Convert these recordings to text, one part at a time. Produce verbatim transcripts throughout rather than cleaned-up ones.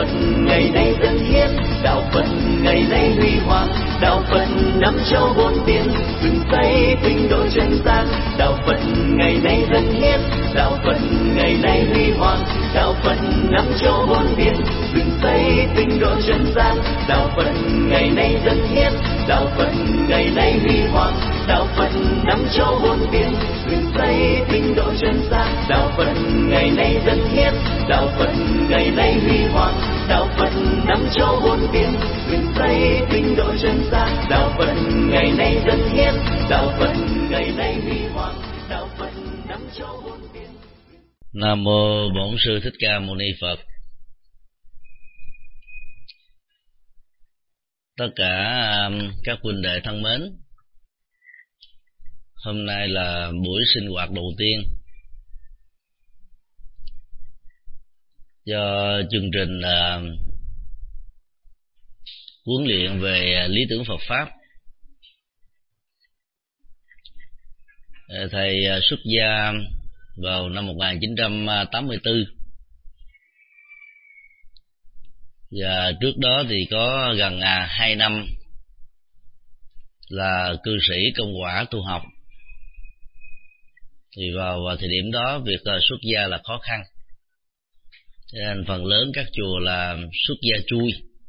Phật ngày nay dân hiến, đạo Phật ngày nay huy hoàng, đạo Phật năm châu bốn biển, dựng xây tinh độ chân gian. Đạo Phật ngày nay dân hiến, đạo Phật ngày nay huy hoàng, đạo Phật năm châu bốn biển, dựng xây tinh độ chân gian. Đạo Phật ngày nay dân hiến, đạo Phật ngày nay huy hoàng, đạo Phật năm châu bốn biển, dựng xây tinh độ chân gian. Đạo Phật ngày nay dân hiến, đạo Phật ngày nay huy hoàng, đạo Phật năm châu bốn biển, dựng xây tinh độ chân gian. Đạo Phật ngày nay dân hiến, đạo Phật ngày nay huy hoàng, đạo Phật năm châu bốn biển. Nam mô Bổn Sư Thích Ca Mâu Ni Phật. Tất cả các huynh đệ thân mến, hôm nay là buổi sinh hoạt đầu tiên do chương trình uh, huấn luyện về lý tưởng Phật pháp. Thầy xuất gia vào năm một nghìn chín trăm tám mươi tư, và trước đó thì có gần hai năm là cư sĩ công quả tu học. Thì vào, vào thời điểm đó việc xuất gia là khó khăn, cho nên phần lớn các chùa là xuất gia chui.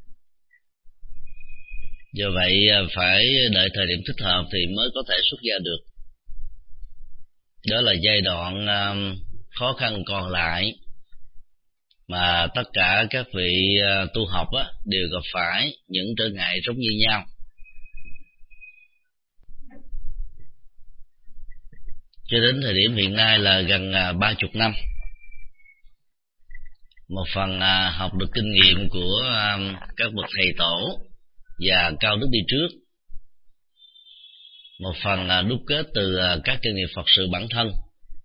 Do vậy phải đợi thời điểm thích hợp thì mới có thể xuất gia được. Đó là giai đoạn khó khăn còn lại mà tất cả các vị tu học á, đều gặp phải những trở ngại giống như nhau. Cho đến thời điểm hiện nay là gần ba chục năm. Một phần học được kinh nghiệm của các bậc thầy tổ và cao đức đi trước, một phần là đúc kết từ các kinh nghiệm Phật sự bản thân.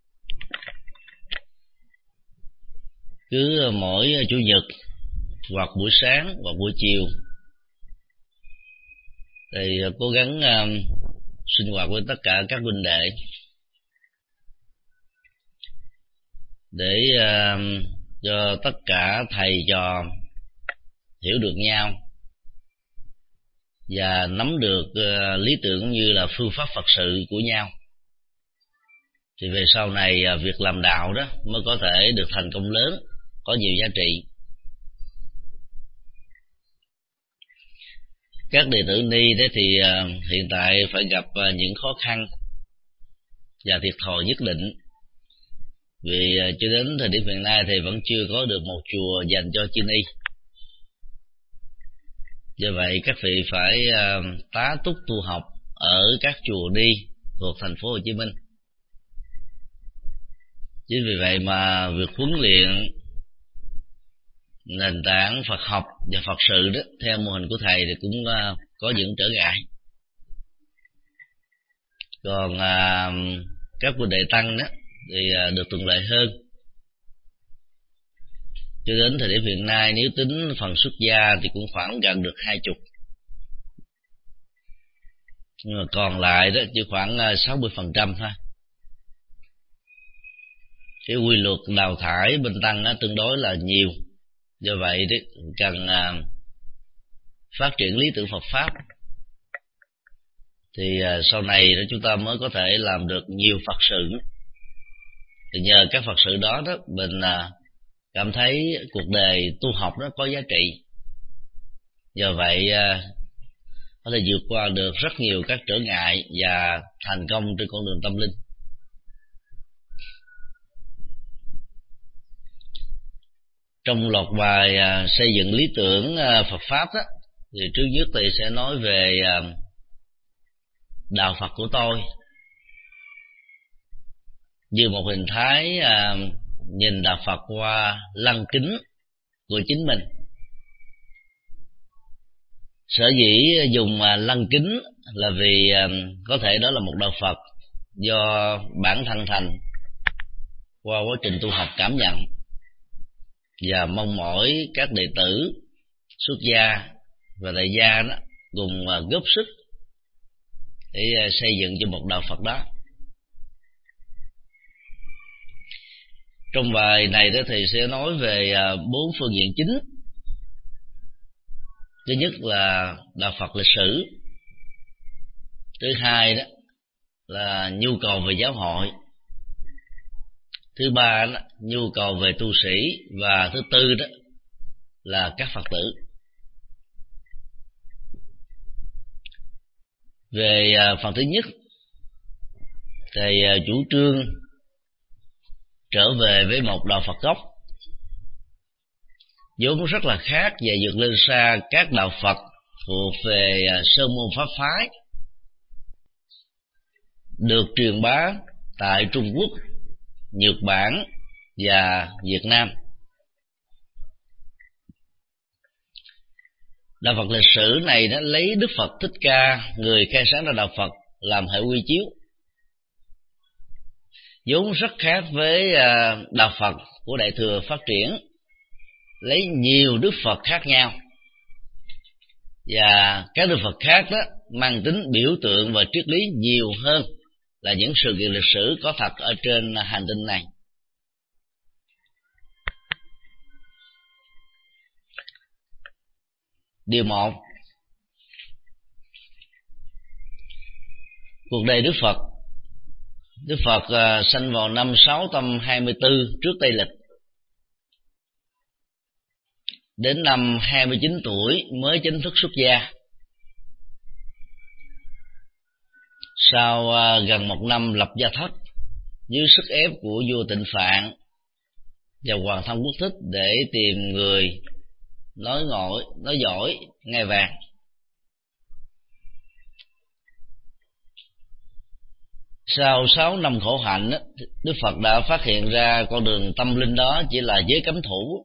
Cứ mỗi chủ nhật hoặc buổi sáng hoặc buổi chiều thì cố gắng sinh hoạt với tất cả các huynh đệ để cho tất cả thầy trò hiểu được nhau và nắm được uh, lý tưởng như là phương pháp Phật sự của nhau, thì về sau này uh, việc làm đạo đó mới có thể được thành công lớn, có nhiều giá trị. Các đệ tử ni thế thì uh, hiện tại phải gặp uh, những khó khăn và thiệt thòi nhất định, vì uh, cho đến thời điểm hiện nay thì vẫn chưa có được một chùa dành cho chư ni. Do vậy các vị phải uh, tá túc tu học ở các chùa ni thuộc thành phố Hồ Chí Minh. Chính vì vậy mà việc huấn luyện nền tảng Phật học và Phật sự đó theo mô hình của thầy thì cũng uh, có những trở ngại. Còn uh, các huynh đệ tăng đó thì uh, được thuận lợi hơn. Cho đến thời điểm hiện nay nếu tính phần xuất gia thì cũng khoảng gần được hai chục, nhưng mà còn lại đó chỉ khoảng sáu mươi phần trăm thôi. Cái quy luật đào thải bên tăng đó tương đối là nhiều. Do vậy đấy cần phát triển lý tưởng Phật pháp thì sau này đó chúng ta mới có thể làm được nhiều Phật sự. Thì nhờ các Phật sự đó đó mình cảm thấy cuộc đời tu học nó có giá trị. Do vậy có thể vượt qua được rất nhiều các trở ngại và thành công trên con đường tâm linh. Trong loạt bài xây dựng lý tưởng Phật pháp đó, thì trước nhất thì sẽ nói về đạo Phật của tôi như một hình thái nhìn đạo Phật qua lăng kính của chính mình. Sở dĩ dùng lăng kính là vì có thể đó là một đạo Phật do bản thân thành qua quá trình tu học cảm nhận, và mong mỏi các đệ tử xuất gia và tại gia đó cùng góp sức để xây dựng cho một đạo Phật đó. Trong bài này đó thì sẽ nói về bốn phương diện chính Thứ nhất là đạo Phật lịch sử. Thứ hai đó là nhu cầu về giáo hội. Thứ ba đó, nhu cầu về tu sĩ. Và thứ tư đó là các Phật tử. Về phần thứ nhất, thầy chủ trương trở về với một đạo Phật gốc, vốn rất là khác và vượt lên xa các đạo Phật thuộc về sơn môn pháp phái được truyền bá tại Trung Quốc, Nhật Bản và Việt Nam. Đạo Phật lịch sử này đã lấy Đức Phật Thích Ca, người khai sáng ra đạo Phật, làm hệ quy chiếu, vốn rất khác với đạo Phật của Đại Thừa phát triển, lấy nhiều Đức Phật khác nhau, và các Đức Phật khác đó mang tính biểu tượng và triết lý nhiều hơn là những sự kiện lịch sử có thật ở trên hành tinh này. Điều một, cuộc đời Đức Phật. Đức Phật uh, sanh vào năm sáu trăm hai mươi tư trước Tây Lịch. Đến năm hai mươi chín tuổi mới chính thức xuất gia. Sau uh, gần một năm lập gia thất dưới sức ép của vua Tịnh Phạn và Hoàng thân Quốc Thích để tìm người nói ngồi, nói giỏi, ngai vàng. Sau sáu năm khổ hạnh, Đức Phật đã phát hiện ra con đường tâm linh đó chỉ là giới cấm thủ,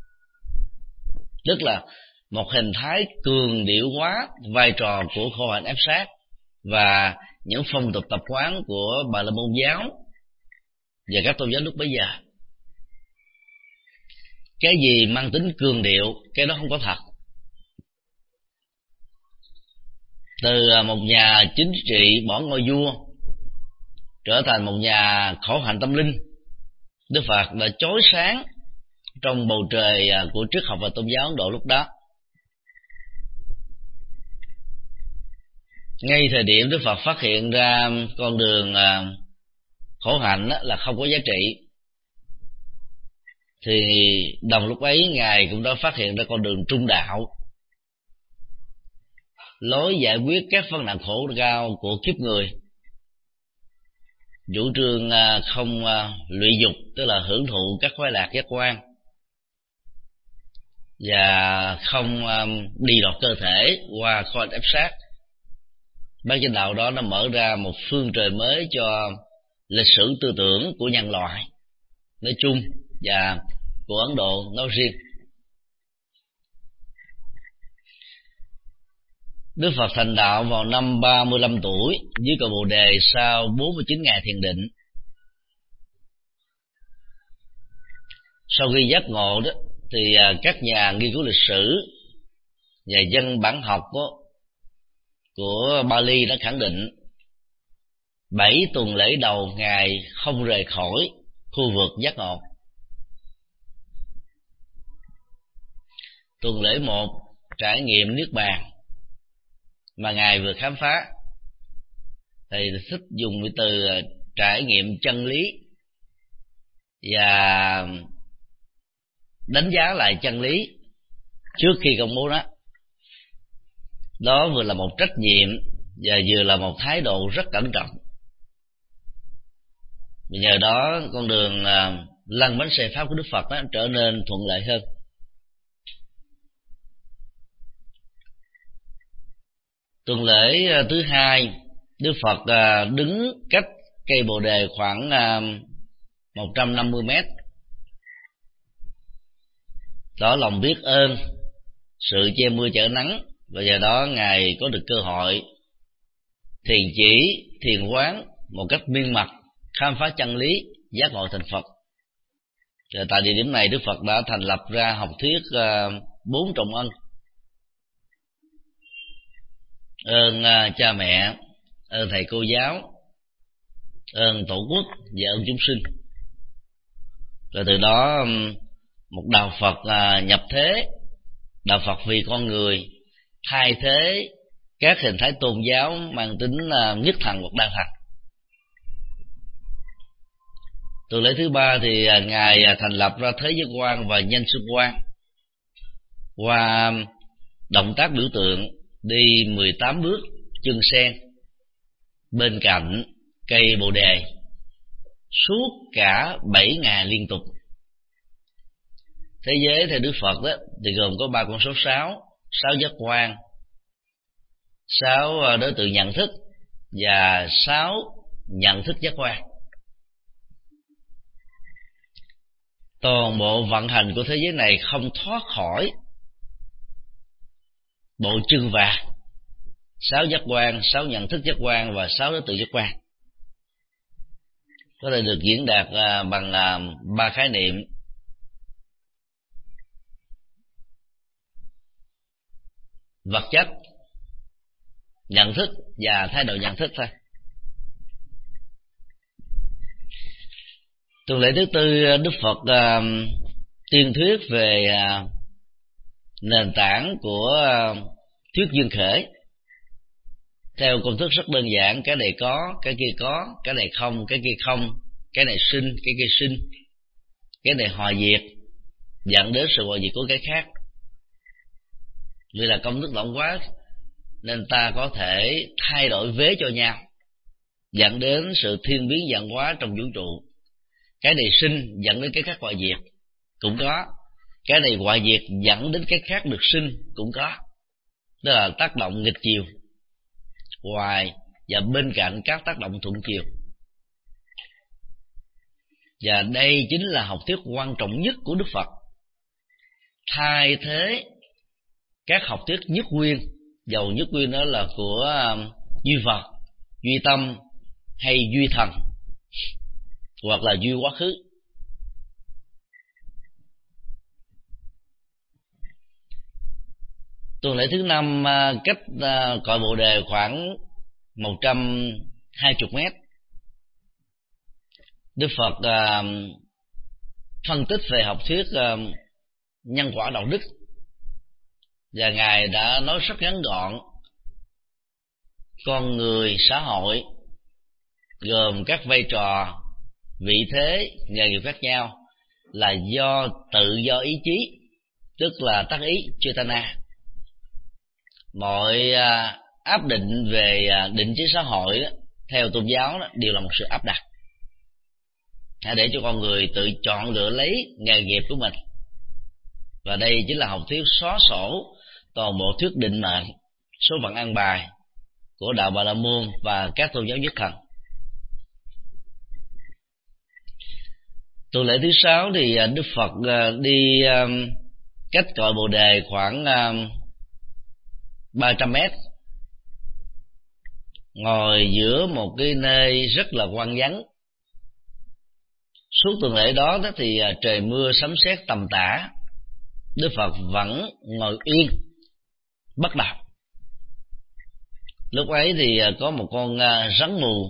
tức là một hình thái cường điệu hóa vai trò của khổ hạnh ép sát và những phong tục tập quán của Bà La Môn giáo và các tôn giáo lúc bấy giờ. Cái gì mang tính cường điệu, cái đó không có thật. Từ một nhà chính trị bỏ ngôi vua trở thành một nhà khổ hạnh tâm linh, Đức Phật đã chói sáng trong bầu trời của triết học và tôn giáo Ấn Độ lúc đó. Ngay thời điểm Đức Phật phát hiện ra con đường khổ hạnh là không có giá trị, thì đồng lúc ấy Ngài cũng đã phát hiện ra con đường trung đạo, lối giải quyết các vấn nạn khổ đau của kiếp người, chủ trương không lụy dục, tức là hưởng thụ các khoái lạc giác quan, và không đi đọt cơ thể qua khối ép sát. Bác chánh đạo đó nó mở ra một phương trời mới cho lịch sử tư tưởng của nhân loại nói chung và của Ấn Độ nói riêng. Đức Phật thành đạo vào năm ba mươi lăm tuổi dưới cội Bồ Đề sau bốn mươi chín ngày thiền định. Sau khi giác ngộ đó thì các nhà nghiên cứu lịch sử và dân bản học của, của Bali đã khẳng định bảy tuần lễ đầu Ngài không rời khỏi khu vực giác ngộ. Tuần lễ một trải nghiệm niết bàn mà Ngài vừa khám phá, thầy thích dùng cái từ trải nghiệm chân lý và đánh giá lại chân lý trước khi công bố nó. Đó vừa là một trách nhiệm và vừa là một thái độ rất cẩn trọng. Vì nhờ đó con đường lăn bánh xe pháp của Đức Phật đó trở nên thuận lợi hơn. Tuần lễ thứ hai, Đức Phật đứng cách cây Bồ Đề khoảng một trăm năm mươi mét, tỏ lòng biết ơn sự che mưa chở nắng, và giờ đó Ngài có được cơ hội thiền chỉ, thiền quán một cách miên mật, khám phá chân lý, giác ngộ thành Phật. Rồi tại địa điểm này Đức Phật đã thành lập ra học thuyết bốn trọng ân: ơn uh, cha mẹ, ơn thầy cô giáo, ơn tổ quốc và ơn chúng sinh. Rồi từ đó một đạo Phật uh, nhập thế, đạo Phật vì con người, thay thế các hình thái tôn giáo mang tính nhất thần hoặc đa thần. Tuần lễ thứ ba thì Ngài thành lập ra thế giới quan và nhân sinh quan qua động tác biểu tượng đi mười tám bước chân sen bên cạnh cây bồ đề suốt cả bảy ngày liên tục. Thế giới theo Đức Phật đó thì gồm có ba con số sáu, sáu giác quan, sáu đối tượng nhận thức và sáu nhận thức giác quan. Toàn bộ vận hành của thế giới này không thoát khỏi bộ chân vạc sáu giác quan, sáu nhận thức giác quan và sáu đối tượng giác quan. Có thể được diễn đạt bằng ba khái niệm: vật chất, nhận thức và thái độ nhận thức thôi. Tuần lễ thứ tư, Đức Phật uh, tuyên thuyết về uh, nền tảng của uh, thuyết duyên khởi theo công thức rất đơn giản: cái này có, cái kia có, cái này không, cái kia không, cái này sinh, cái kia sinh, cái này hòa diệt dẫn đến sự hòa diệt của cái khác. Vì là công thức rộng quá nên ta có thể thay đổi vế cho nhau, dẫn đến sự thiên biến vạn hóa trong vũ trụ. Cái này sinh dẫn đến cái khác hoại diệt cũng có, cái này hoại diệt dẫn đến cái khác được sinh cũng có. Đó là tác động nghịch chiều, ngoài và bên cạnh các tác động thuận chiều. Và đây chính là học thuyết quan trọng nhất của Đức Phật, thay thế các học thuyết nhất nguyên, dầu nhất nguyên đó là của um, duy vật, duy tâm hay duy thần hoặc là duy quá khứ. Tuần lễ thứ năm uh, cách uh, cội Bồ Đề khoảng một trăm hai mươi mét, Đức Phật uh, phân tích về học thuyết uh, nhân quả đạo đức, và Ngài đã nói rất ngắn gọn: con người xã hội gồm các vai trò, vị thế, nghề nghiệp khác nhau là do tự do ý chí, tức là tác ý Chetana. Mọi à, áp định về à, định chế xã hội đó, theo tôn giáo đó, đều là một sự áp đặt. Hãy để cho con người tự chọn lựa lấy nghề nghiệp của mình. Và đây chính là học thuyết xóa sổ toàn bộ thuyết định mệnh, số phận an bài của đạo Bà La Môn và các tôn giáo nhất thần. Tuần lễ thứ sáu thì Đức Phật đi cách cội Bồ Đề khoảng ba trăm mét, ngồi giữa một cái nơi rất là hoang vắng. Suốt tuần lễ đó thì trời mưa sấm sét tầm tã, Đức Phật vẫn ngồi yên bất động. Lúc ấy thì có một con rắn mù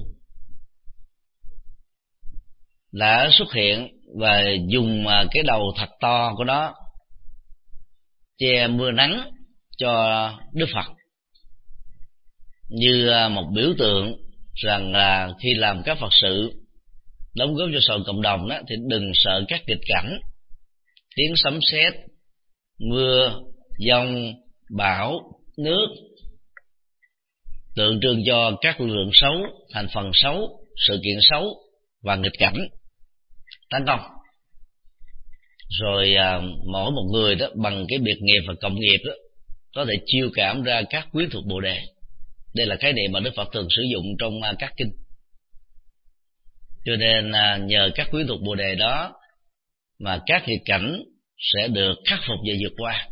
đã xuất hiện và dùng cái đầu thật to của nó che mưa nắng cho Đức Phật, như một biểu tượng rằng là khi làm các Phật sự đóng góp cho xã hội cộng đồng đó, thì đừng sợ các nghịch cảnh, tiếng sấm sét, mưa, giông, bão, nước, tượng trưng cho các lực lượng xấu, thành phần xấu, sự kiện xấu và nghịch cảnh tấn công. Rồi à, mỗi một người đó bằng cái biệt nghiệp và cộng nghiệp đó có thể chiêu cảm ra các quyến thuộc Bồ Đề. Đây là cái niệm mà Đức Phật thường sử dụng trong à, các kinh. Cho nên à, nhờ các quyến thuộc Bồ Đề đó mà các nghịch cảnh sẽ được khắc phục và vượt qua.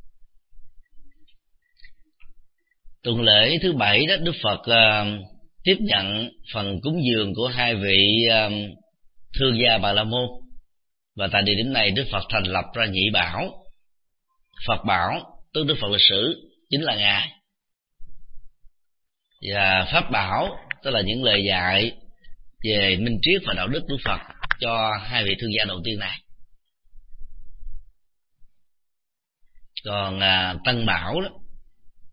Tuần lễ thứ bảy đó, Đức Phật uh, tiếp nhận phần cúng dường của hai vị uh, thương gia Bà La Môn, và tại địa điểm này Đức Phật thành lập ra nhị bảo. Phật bảo tức Đức Phật lịch sử chính là Ngài, và Pháp bảo tức là những lời dạy về minh triết và đạo đức của Phật cho hai vị thương gia đầu tiên này. Còn uh, Tân bảo đó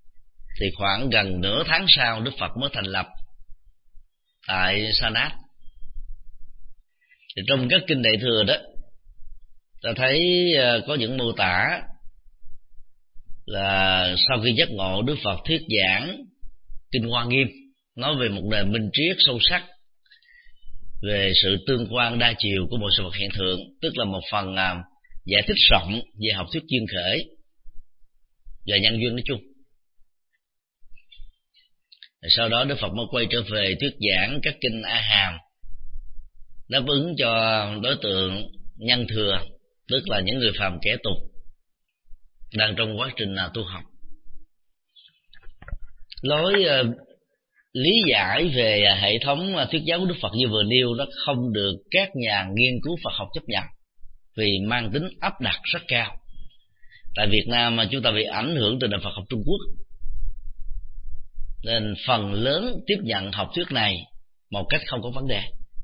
thì khoảng gần nửa tháng sau Đức Phật mới thành lập tại Sa Nát. Thì trong các kinh Đại Thừa đó, ta thấy có những mô tả là sau khi giác ngộ, Đức Phật thuyết giảng kinh Hoa Nghiêm, nói về một nền minh triết sâu sắc về sự tương quan đa chiều của mọi sự vật hiện tượng, tức là một phần giải thích rộng về học thuyết duyên khởi và nhân duyên nói chung. Sau đó Đức Phật mới quay trở về thuyết giảng các kinh A Hàm, đáp ứng cho đối tượng nhân thừa, tức là những người phàm kẻ tục đang trong quá trình tu học. Lối uh, lý giải về hệ thống thuyết giáo của Đức Phật như vừa nêu nó không được các nhà nghiên cứu Phật học chấp nhận, vì mang tính áp đặt rất cao. Tại Việt Nam mà chúng ta bị ảnh hưởng từ nền Phật học Trung Quốc, nên phần lớn tiếp nhận học thuyết này một cách không có vấn đề.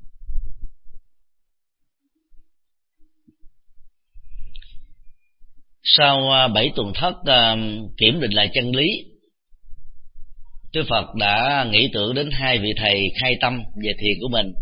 Sau bảy tuần thất kiểm định lại chân lý, Đức Phật đã nghĩ tưởng đến hai vị thầy khai tâm về thiền của mình,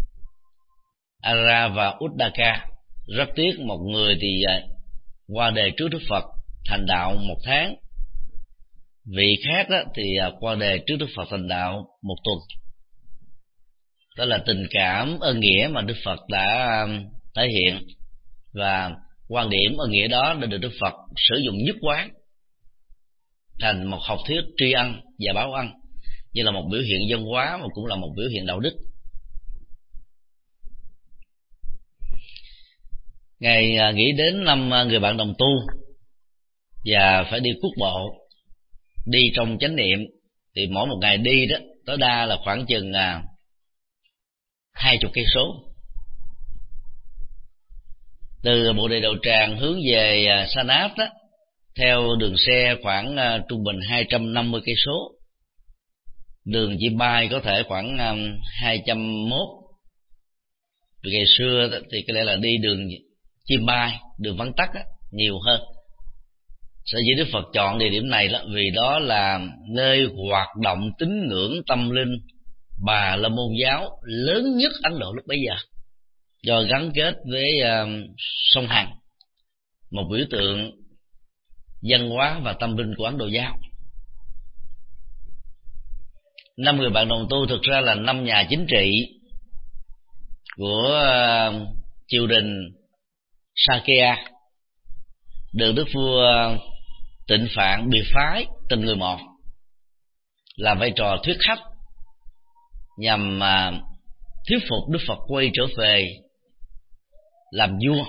Ara và Uddaka. Rất tiếc một người thì qua đời trước Đức Phật thành đạo một tháng, vị khác đó thì qua đời trước Đức Phật thành đạo một tuần. Đó là tình cảm ơn nghĩa mà Đức Phật đã thể hiện, và quan điểm ơn nghĩa đó đã được Đức Phật sử dụng nhất quán thành một học thuyết tri ân và báo ân, như là một biểu hiện văn hóa mà cũng là một biểu hiện đạo đức. Ngài nghĩ đến năm người bạn đồng tu và phải đi quốc bộ, đi trong chánh niệm, thì mỗi một ngày đi đó tối đa là khoảng chừng hai chục cây số. Từ Bồ Đề Đầu Tràng hướng về Sa Nát đó, theo đường xe khoảng uh, trung bình hai trăm năm mươi cây số, đường chim bay có thể khoảng um, hai trăm mốt. Vì ngày xưa thì có lẽ là đi đường chim bay, đường vắng tắt đó, nhiều hơn. Sở dĩ Đức Phật chọn địa điểm này đó vì đó là nơi hoạt động tín ngưỡng tâm linh Bà La Môn giáo lớn nhất Ấn Độ lúc bấy giờ, do gắn kết với uh, sông Hằng, một biểu tượng văn hóa và tâm linh của Ấn Độ giáo. Năm người bạn đồng tu thực ra là năm nhà chính trị của uh, triều đình Sakya, được Đức vua Tịnh Phạn biệt phái từng người một, làm vai trò thuyết khách nhằm uh, thuyết phục Đức Phật quay trở về làm vua.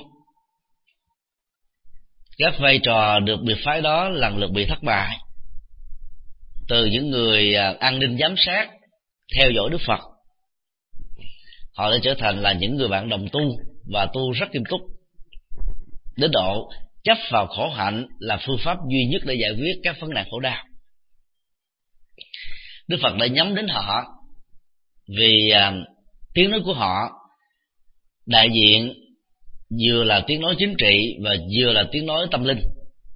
Các vai trò được biệt phái đó lần lượt bị thất bại, từ những người an ninh giám sát theo dõi Đức Phật, họ đã trở thành là những người bạn đồng tu và tu rất nghiêm túc, đến độ chấp vào khổ hạnh là phương pháp duy nhất để giải quyết các vấn nạn khổ đau. Đức Phật đã nhắm đến họ vì uh, tiếng nói của họ đại diện vừa là tiếng nói chính trị và vừa là tiếng nói tâm linh.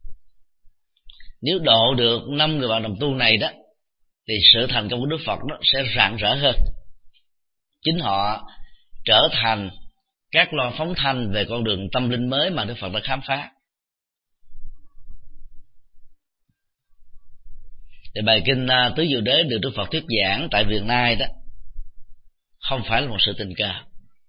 Nếu độ được năm người bạn đồng tu này đó, thì sự thành công của Đức Phật đó sẽ rạng rỡ hơn. Chính họ trở thành các loa phóng thanh về con đường tâm linh mới mà Đức Phật đã khám phá. Thì bài kinh Tứ Diệu Đế được Đức Phật thuyết giảng tại Việt Nam đó không phải là một sự tình cờ,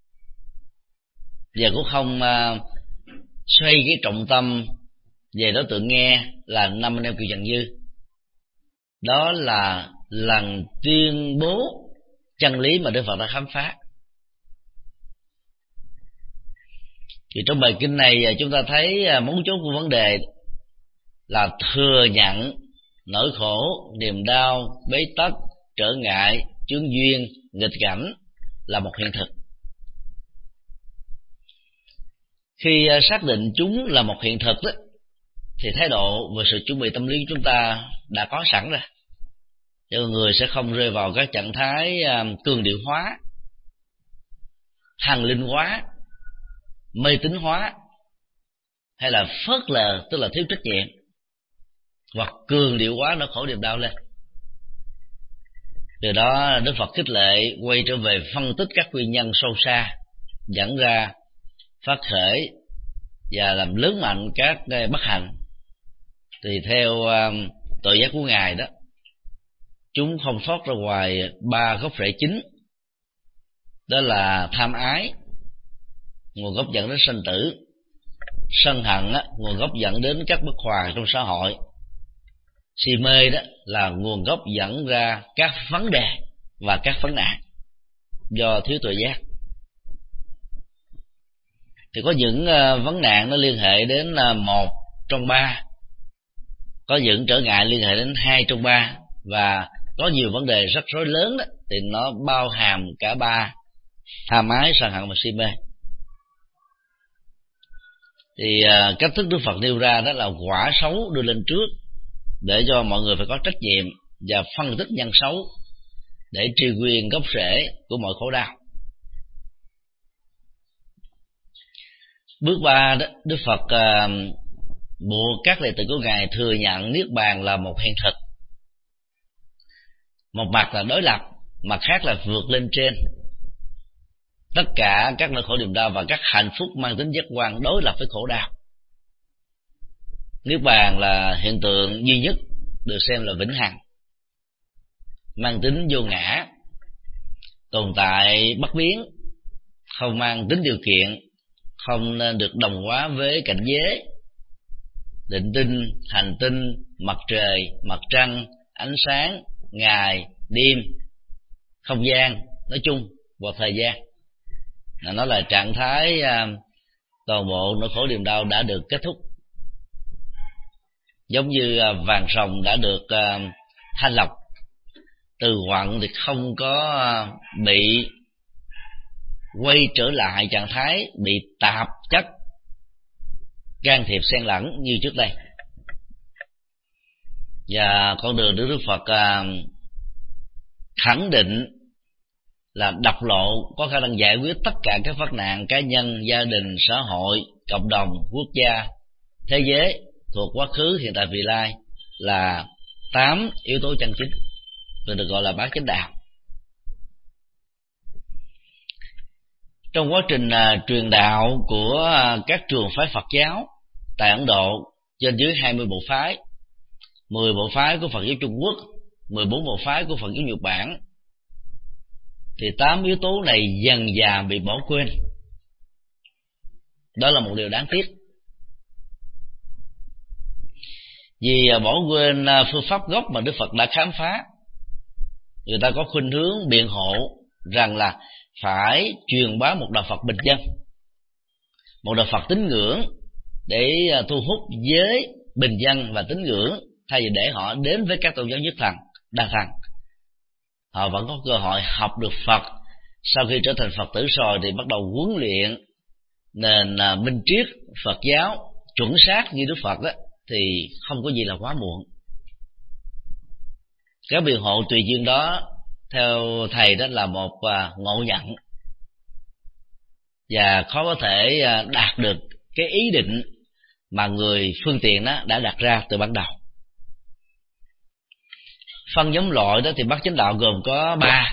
và cũng không uh, xoay cái trọng tâm về đối tượng nghe là năm anh em Kiều Trần Như. Đó là lần tuyên bố chân lý mà Đức Phật đã khám phá. Thì trong bài kinh này chúng ta thấy mấu chốt của vấn đề là thừa nhận nỗi khổ, niềm đau, bế tắc, trở ngại, chướng duyên, nghịch cảnh là một hiện thực. Khi xác định chúng là một hiện thực đó, thì thái độ và sự chuẩn bị tâm lý của chúng ta đã có sẵn rồi, cho người sẽ không rơi vào các trạng thái cường điệu hóa, thần linh hóa, mê tín hóa, hay là phớt lờ, tức là thiếu trách nhiệm, hoặc cường điệu hóa nó khổ niềm đau lên. Từ đó Đức Phật khích lệ quay trở về phân tích các nguyên nhân sâu xa dẫn ra phát khởi và làm lớn mạnh các bất hạnh. Thì theo tội giác của Ngài đó, chúng không thoát ra ngoài ba gốc rễ chính, đó là tham ái, nguồn gốc dẫn đến sanh tử; sân hận á, nguồn gốc dẫn đến các bất hòa trong xã hội; si mê đó là nguồn gốc dẫn ra các vấn đề và các vấn nạn do thiếu tuệ giác. Thì có những vấn nạn nó liên hệ đến một trong ba, có những trở ngại liên hệ đến hai trong ba, và có nhiều vấn đề rắc rối lớn đó thì nó bao hàm cả ba: tham ái, sân hận và si mê. Thì uh, cách thức Đức Phật nêu ra đó là quả xấu đưa lên trước, để cho mọi người phải có trách nhiệm và phân tích nhân xấu để truy nguyên gốc rễ của mọi khổ đau. Bước ba đó, Đức Phật uh, buộc các đệ tử của Ngài thừa nhận niết bàn là một hiện thực. Một mặt là đối lập, mặt khác là vượt lên trên. Tất cả các nỗi khổ niềm đau và các hạnh phúc mang tính giác quan đối lập với khổ đau. Niết bàn là hiện tượng duy nhất được xem là vĩnh hằng, mang tính vô ngã, tồn tại bất biến, không mang tính điều kiện, không nên được đồng hóa với cảnh giới, định tinh, hành tinh, mặt trời, mặt trăng, ánh sáng, ngày, đêm, không gian, nói chung và thời gian. Nó là trạng thái uh, toàn bộ nỗi khổ niềm đau đã được kết thúc, giống như uh, vàng ròng đã được uh, thanh lọc, từ quặng thì không có uh, bị quay trở lại trạng thái bị tạp chất can thiệp xen lẫn như trước đây. Và con đường của Đức Phật uh, khẳng định là độc lộ có khả năng giải quyết tất cả các vấn nạn cá nhân, gia đình, xã hội, cộng đồng, quốc gia, thế giới thuộc quá khứ, hiện tại, vị lai, là tám yếu tố chân chính, và được gọi là bát chánh đạo. Trong quá trình uh, truyền đạo của uh, các trường phái Phật giáo tại Ấn Độ, trên dưới hai mươi bộ phái, mười bộ phái của Phật giáo Trung Quốc, mười bốn bộ phái của Phật giáo Nhật Bản, thì tám yếu tố này dần dà bị bỏ quên. Đó là một điều đáng tiếc, vì bỏ quên phương pháp gốc mà Đức Phật đã khám phá. Người ta có khuynh hướng biện hộ rằng là phải truyền bá một đạo Phật bình dân, một đạo Phật tín ngưỡng, để thu hút giới bình dân và tín ngưỡng, thay vì để họ đến với các tôn giáo nhất thần, đa thần. Họ vẫn có cơ hội học được Phật. Sau khi trở thành Phật tử rồi thì bắt đầu huấn luyện nền minh triết Phật giáo chuẩn xác như Đức Phật đó, thì không có gì là quá muộn. Cái biện hộ tùy duyên đó theo thầy đó là một ngộ nhận, và khó có thể đạt được cái ý định mà người phương tiện đó đã đặt ra từ ban đầu. Phân nhóm loại đó thì bát chánh đạo gồm có ba,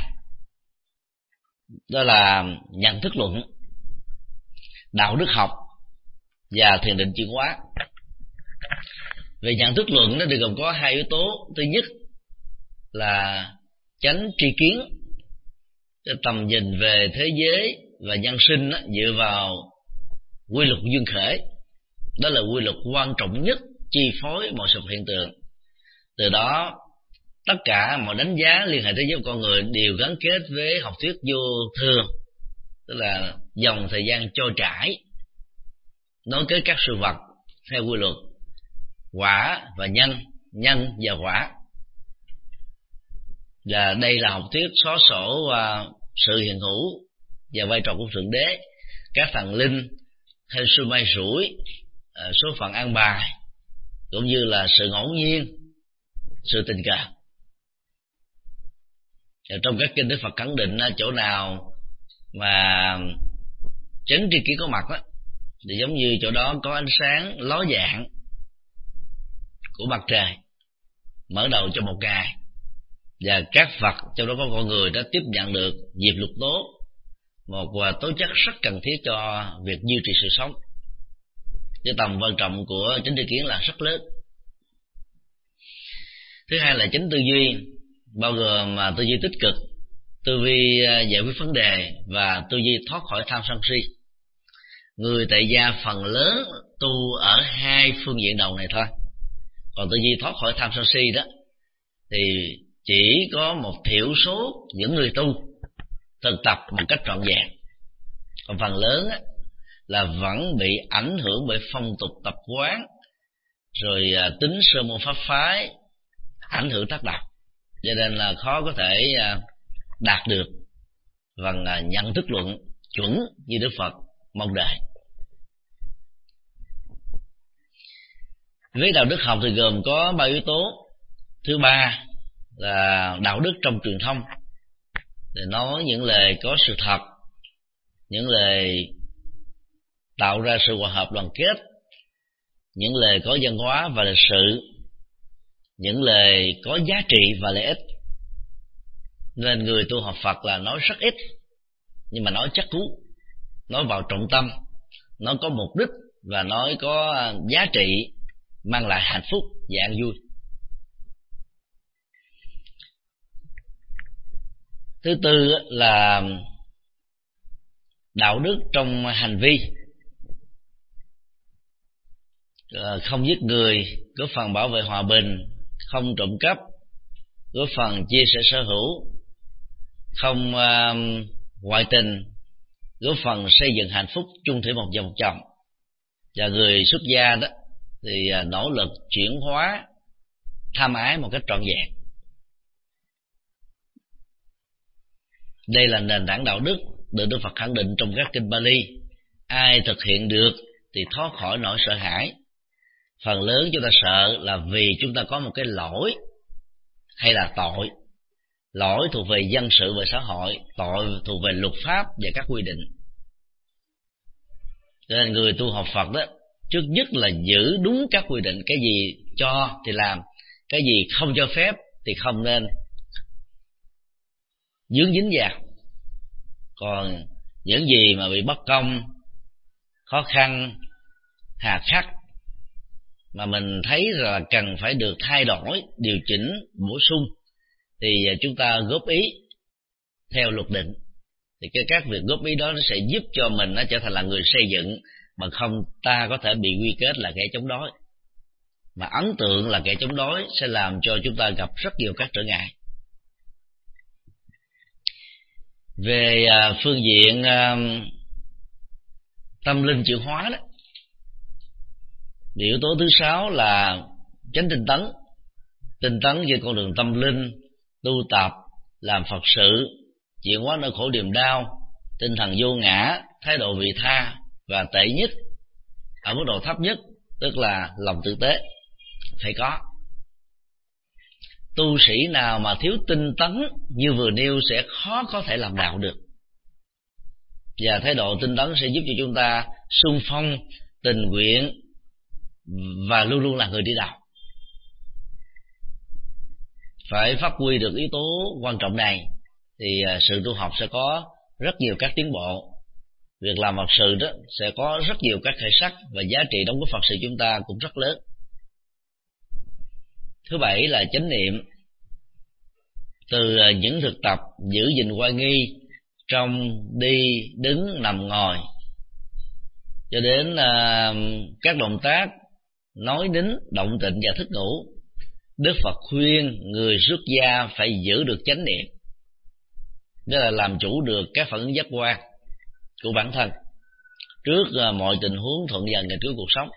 đó là nhận thức luận, đạo đức học và thiền định chuyển hóa. Về nhận thức luận nó thì gồm có hai yếu tố. Thứ nhất là chánh tri kiến, cái tầm nhìn về thế giới và nhân sinh đó, dựa vào quy luật duyên khởi. Đó là quy luật quan trọng nhất chi phối mọi sự hiện tượng. Từ đó tất cả mọi đánh giá liên hệ tới với con người đều gắn kết với học thuyết vô thường, tức là dòng thời gian trôi chảy, nối kết các sự vật theo quy luật quả và nhân, nhân và quả. Và đây là học thuyết xóa sổ uh, sự hiện hữu và vai trò của Thượng Đế, các thần linh, hên xui may rủi, uh, số phận an bài, cũng như là sự ngẫu nhiên, sự tình cờ. Trong các kinh Đức Phật khẳng định chỗ nào mà chánh tri kiến có mặt đó, thì giống như chỗ đó có ánh sáng ló dạng của mặt trời mở đầu cho một ngày, và các vật trong đó có con người đã tiếp nhận được diệp lục tố, một tố chất rất cần thiết cho việc duy trì sự sống. Cái tầm quan trọng của chánh tri kiến là rất lớn. Thứ hai là chánh tư duy, bao gồm tư duy tích cực, tư duy giải quyết vấn đề và tư duy thoát khỏi tham sân si. Người tại gia phần lớn tu ở hai phương diện đầu này thôi, còn tư duy thoát khỏi tham sân si đó thì chỉ có một thiểu số những người tu thực tập một cách trọn vẹn, còn phần lớn á, là vẫn bị ảnh hưởng bởi phong tục tập quán, rồi tính sơ môn pháp phái ảnh hưởng tác động, cho nên là khó có thể đạt được bằng nhận thức luận chuẩn như Đức Phật mong đợi. Với đạo đức học thì gồm có ba yếu tố. Thứ ba là đạo đức trong truyền thông, để nói những lời có sự thật, những lời tạo ra sự hòa hợp đoàn kết, những lời có văn hóa và lịch sự, những lời có giá trị và lợi ích. Nên người tu học Phật là nói rất ít, nhưng mà nói chắc cú, nói vào trọng tâm, nói có mục đích và nói có giá trị, mang lại hạnh phúc và an vui. Thứ tư là đạo đức trong hành vi, không giết người, góp phần bảo vệ hòa bình, không trộm cắp, góp phần chia sẻ sở hữu, không uh, ngoại tình, góp phần xây dựng hạnh phúc chung thủy một vợ một chồng. Và người xuất gia đó thì uh, nỗ lực chuyển hóa tham ái một cách trọn vẹn. Đây là nền tảng đạo đức được Đức Phật khẳng định trong các kinh Bali. Ai thực hiện được thì thoát khỏi nỗi sợ hãi. Phần lớn chúng ta sợ là vì chúng ta có một cái lỗi hay là tội. Lỗi thuộc về dân sự và xã hội, tội thuộc về luật pháp và các quy định. Cho nên người tu học Phật đó, trước nhất là giữ đúng các quy định. Cái gì cho thì làm, cái gì không cho phép thì không nên dướng dính vào. Còn những gì mà bị bất công, khó khăn, hà khắc mà mình thấy là cần phải được thay đổi, điều chỉnh, bổ sung thì chúng ta góp ý theo luật định. Thì cái các việc góp ý đó nó sẽ giúp cho mình nó trở thành là người xây dựng, mà không ta có thể bị quy kết là kẻ chống đối. Mà ấn tượng là kẻ chống đối sẽ làm cho chúng ta gặp rất nhiều các trở ngại. Về phương diện tâm linh chuyển hóa đó, yếu tố thứ sáu là chánh tinh tấn. Tinh tấn về con đường tâm linh, tu tập, làm Phật sự, chuyển hóa nỗi khổ niềm đau, tinh thần vô ngã, thái độ vị tha, và tệ nhất ở mức độ thấp nhất tức là lòng tử tế phải có. Tu sĩ nào mà thiếu tinh tấn như vừa nêu sẽ khó có thể làm đạo được. Và thái độ tinh tấn sẽ giúp cho chúng ta xung phong, tình nguyện và luôn luôn là người đi đầu. Phải phát huy được yếu tố quan trọng này thì sự tu học sẽ có rất nhiều các tiến bộ. Việc làm Phật sự đó sẽ có rất nhiều các khởi sắc, và giá trị đóng góp Phật sự chúng ta cũng rất lớn. Thứ bảy là chánh niệm. Từ những thực tập giữ gìn oai nghi trong đi, đứng, nằm, ngồi, cho đến uh, các động tác nói nín, động tịnh và thức ngủ, Đức Phật khuyên người xuất gia phải giữ được chánh niệm, đó là làm chủ được các phản ứng giác quan của bản thân trước uh, mọi tình huống thuận dần nghịch của cuộc sống.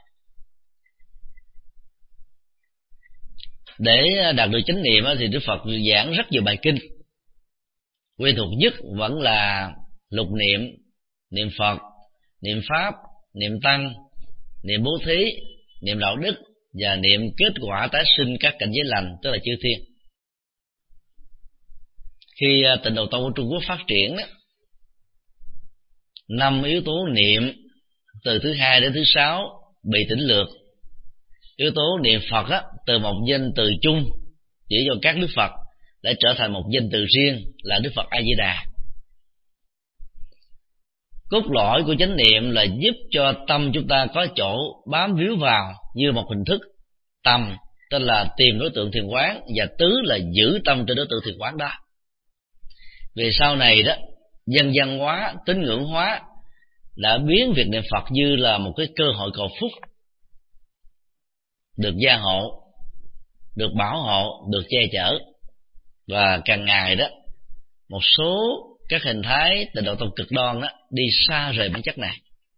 Để đạt được chánh niệm thì Đức Phật giảng rất nhiều bài kinh. Quen thuộc nhất vẫn là lục niệm, niệm Phật, niệm Pháp, niệm Tăng, niệm bố thí, niệm đạo đức và niệm kết quả tái sinh các cảnh giới lành, tức là chư thiên. Khi Tịnh Độ Tông của Trung Quốc phát triển đó, năm yếu tố niệm từ thứ hai đến thứ sáu bị tỉnh lược. Yếu tố niệm Phật á, từ một danh từ chung chỉ cho các đức Phật để trở thành một danh từ riêng là Đức Phật A Di Đà. Cốt lõi của chánh niệm là giúp cho tâm chúng ta có chỗ bám víu vào như một hình thức. Tầm tên là tìm đối tượng thiền quán, và tứ là giữ tâm trên đối tượng thiền quán đó. Vì sau này đó, dân gian hóa, tín ngưỡng hóa đã biến việc niệm Phật như là một cái cơ hội cầu phúc, được gia hộ, được bảo hộ, được che chở. Và càng ngày đó, một số các hình thái tịnh độ tông cực đoan đó đi xa rời bản chất này.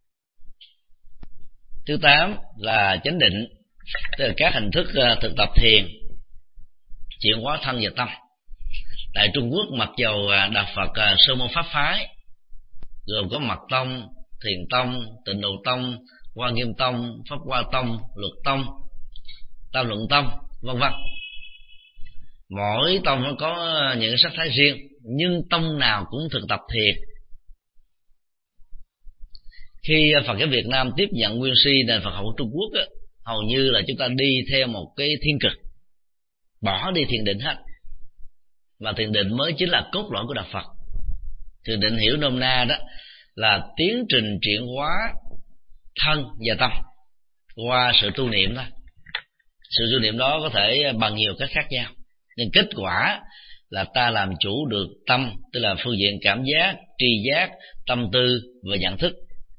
Thứ tám là chánh định, tức là các hình thức thực tập thiền chuyển hóa thân và tâm. Tại Trung Quốc, mặc dầu đạo Phật sơ môn pháp phái gồm có Mật tông, Thiền tông, Tịnh độ tông, Hoa Nghiêm tông, Pháp Hoa tông, Luật tông, Tam luận tông, vân vân. Mỗi tông nó có những sắc thái riêng, nhưng tông nào cũng thực tập thiền. Khi Phật giáo Việt Nam tiếp nhận nguyên si nền Phật học của Trung Quốc á, hầu như là chúng ta đi theo một cái thiên cực, bỏ đi thiền định hết. Mà thiền định mới chính là cốt lõi của đạo Phật. Thiền định hiểu nôm na đó là tiến trình chuyển hóa thân và tâm qua sự tu niệm thôi. Sự tu niệm đó có thể bằng nhiều cách khác nhau, nhưng kết quả là ta làm chủ được tâm, tức là phương diện cảm giác, tri giác, tâm tư và nhận thức.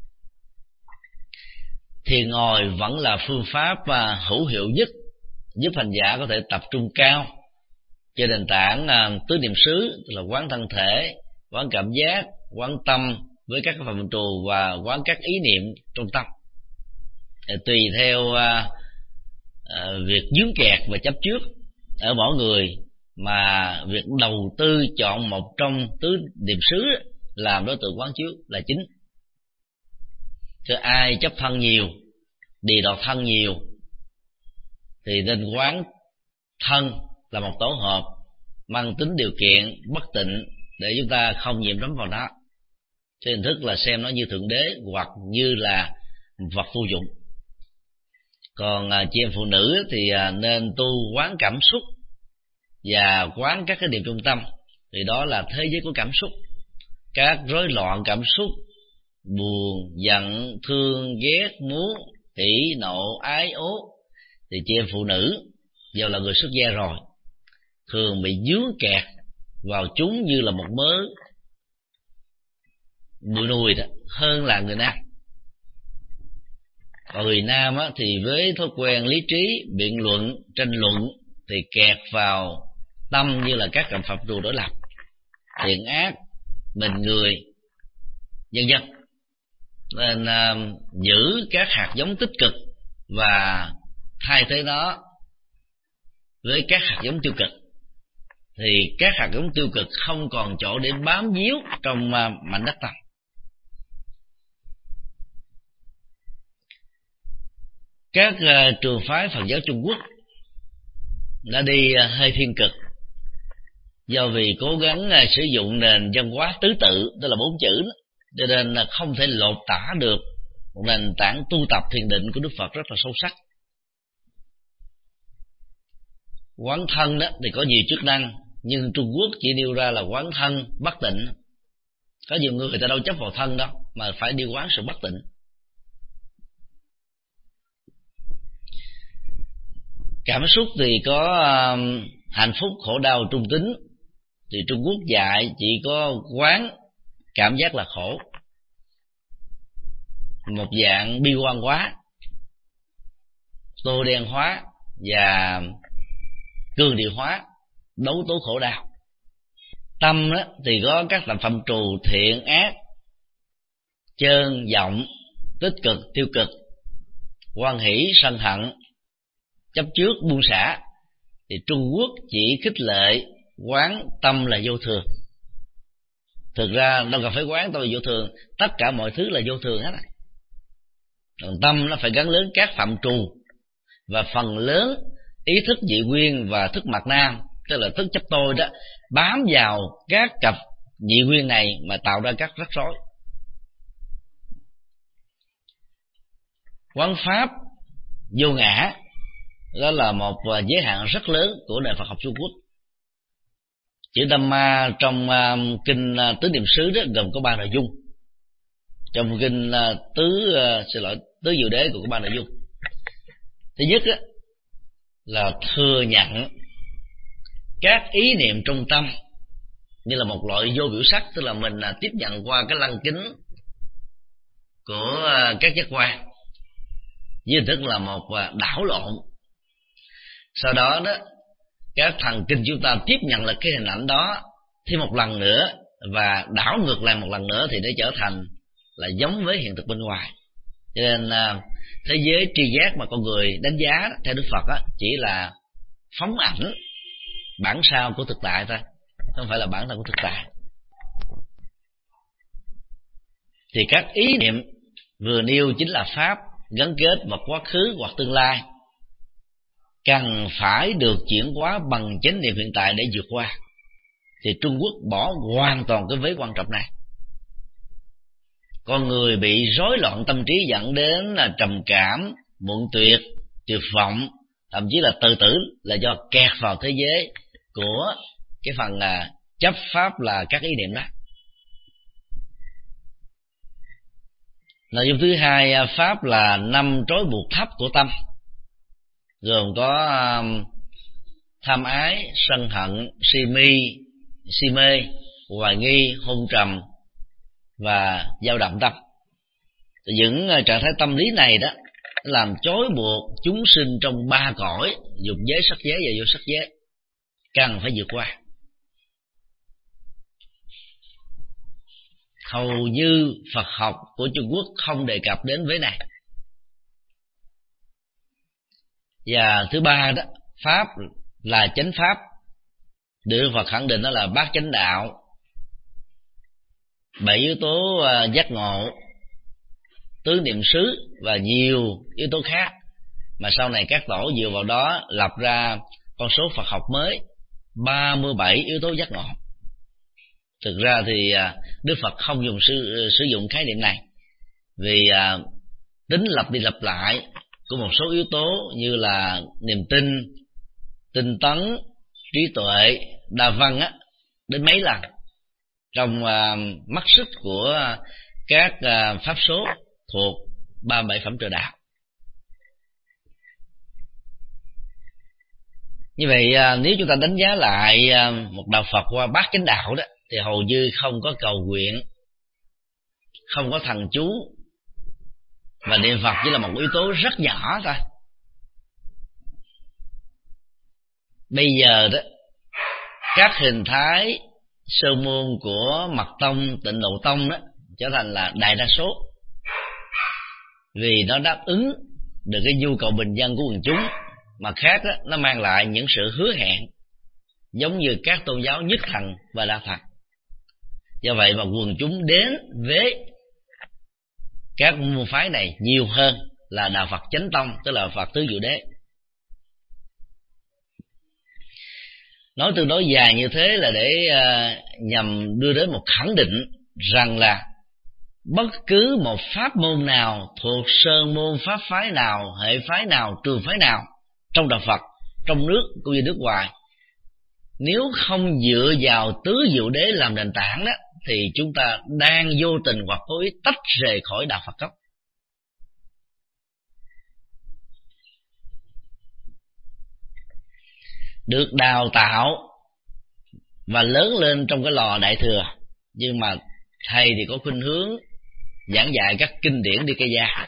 Thiền ngồi vẫn là phương pháp hữu hiệu nhất giúp hành giả có thể tập trung cao trên nền tảng tứ niệm xứ, tức là quán thân thể, quán cảm giác, quán tâm với các phạm trù và quán các ý niệm trong tâm. Tùy theo uh, uh, việc dướng kẹt và chấp trước ở mỗi người mà việc đầu tư chọn một trong tứ niệm xứ làm đối tượng quán chiếu là chính. Chứ ai chấp thân nhiều, đi đọt thân nhiều thì nên quán thân là một tổ hợp mang tính điều kiện bất tịnh để chúng ta không nhiễm đắm vào nó. Trên hình thức là xem nó như thượng đế hoặc như là vật vô dụng. Còn à, chị em phụ nữ thì à, nên tu quán cảm xúc và quán các cái điểm trung tâm, thì đó là thế giới của cảm xúc. Các rối loạn cảm xúc, buồn, giận, thương, ghét, muốn, hỉ, nộ, ái, ố, thì chị em phụ nữ dù là người xuất gia rồi thường bị dướng kẹt vào chúng như là một mớ bụi nùi đó, hơn là người nam. Còn người nam á, thì với thói quen lý trí, biện luận, tranh luận thì kẹt vào tâm như là các phạm trù đối lập, thiện ác, mình người, vân vân. Nên uh, giữ các hạt giống tích cực và thay thế nó với các hạt giống tiêu cực, thì các hạt giống tiêu cực không còn chỗ để bám víu trong uh, mảnh đất tâm. Các uh, trường phái Phật giáo Trung Quốc đã đi uh, hơi thiên cực, do vì cố gắng uh, sử dụng nền văn hóa tứ tự, tức là bốn chữ đó, cho nên là không thể lột tả được một nền tảng tu tập thiền định của Đức Phật rất là sâu sắc. Quán thân đó thì có nhiều chức năng, nhưng Trung Quốc chỉ nêu ra là quán thân bất tịnh. Có nhiều người người ta đâu chấp vào thân đâu, mà phải đi quán sự bất tịnh. Cảm xúc thì có uh, hạnh phúc, khổ đau, trung tính. Thì Trung Quốc dạy chỉ có quán cảm giác là khổ, một dạng bi quan hóa, tô đen hóa và cương địa hóa đấu tố khổ đau. Tâm đó thì có các tập phạm trù thiện ác, chơn vọng, tích cực tiêu cực, hoan hỷ sân hận, chấp trước buông xả. Thì Trung Quốc chỉ khích lệ quán tâm là vô thường. Thực ra đâu cần phải quán tôi vô thường, tất cả mọi thứ là vô thường hết. Còn tâm nó phải gắn lớn các phạm trù, và phần lớn ý thức dị nguyên và thức mặt nam, tức là thức chấp tôi đó, bám vào các cặp dị nguyên này mà tạo ra các rắc rối. Quán pháp vô ngã đó là một giới hạn rất lớn của nền Phật học Trung Quốc. Chữ Dhamma trong uh, kinh uh, Tứ Niệm xứ đó gồm có ba nội dung. Trong kinh uh, tứ uh, xin lỗi tứ diệu đế cũng có ba nội dung. Thứ nhất đó, là thừa nhận các ý niệm trong tâm như là một loại vô biểu sắc, tức là mình uh, tiếp nhận qua cái lăng kính của uh, các giác quan với hình thức là một uh, đảo lộn. Sau đó đó các thần kinh chúng ta tiếp nhận là cái hình ảnh đó thêm một lần nữa và đảo ngược lại một lần nữa thì nó trở thành là giống với hiện thực bên ngoài. Cho nên thế giới tri giác mà con người đánh giá theo Đức Phật á, chỉ là phóng ảnh bản sao của thực tại thôi, không phải là bản thân của thực tại. Thì các ý niệm vừa nêu chính là pháp gắn kết vào quá khứ hoặc tương lai, cần phải được chuyển hóa bằng chánh niệm hiện tại để vượt qua. Thì Trung Quốc bỏ hoàn toàn cái vế quan trọng này. Con người bị rối loạn tâm trí dẫn đến là trầm cảm, muộn tuyệt, tuyệt vọng, thậm chí là tự tử là do kẹt vào thế giới của cái phần là chấp pháp là các ý niệm đó. Nội dung thứ hai, pháp là năm trói buộc thấp của tâm, gồm có um, tham ái, sân hận, si mê, si mê, hoài nghi, hôn trầm và dao động tâm. Những uh, trạng thái tâm lý này đó làm trói buộc chúng sinh trong ba cõi, dục giới, sắc giới và vô sắc giới, cần phải vượt qua. Hầu như Phật học của Trung Quốc không đề cập đến vế này. Và thứ ba đó, pháp là chánh pháp, Đức Phật khẳng định đó là bát chánh đạo, bảy yếu tố uh, giác ngộ, tứ niệm xứ và nhiều yếu tố khác mà sau này các tổ dựa vào đó lập ra con số Phật học mới ba mươi bảy yếu tố giác ngộ. Thực ra thì uh, Đức Phật không dùng sử, uh, sử dụng khái niệm này vì uh, tính lặp đi lặp lại của một số yếu tố như là niềm tin, tinh tấn, trí tuệ, đa văn á, đến mấy lần trong uh, mắt xích của các uh, pháp số thuộc ba mươi bảy phẩm trợ đạo. Như vậy uh, nếu chúng ta đánh giá lại uh, một đạo Phật qua bát chánh đạo đó thì hầu như không có cầu nguyện, không có thần chú, và niệm Phật chỉ là một yếu tố rất nhỏ thôi. Bây giờ đó, các hình thái sơ môn của Mật Tông, Tịnh Độ Tông đó trở thành là đại đa số, vì nó đáp ứng được cái nhu cầu bình dân của quần chúng. Mà khác đó, nó mang lại những sự hứa hẹn giống như các tôn giáo nhất thần và đa thần. Do vậy mà quần chúng đến với các môn phái này nhiều hơn là đạo Phật chánh tông, tức là Phật tứ diệu đế. Nói tương đối dài như thế là để uh, nhằm đưa đến một khẳng định rằng là bất cứ một pháp môn nào thuộc sơn môn, pháp phái nào, hệ phái nào, trường phái nào trong đạo Phật, trong nước cũng như nước ngoài, nếu không dựa vào tứ diệu đế làm nền tảng đó thì chúng ta đang vô tình hoặc cố ý tách rời khỏi đạo Phật gốc. Được đào tạo và lớn lên trong cái lò đại thừa, nhưng mà thầy thì có khuynh hướng giảng dạy các kinh điển đi cây gia,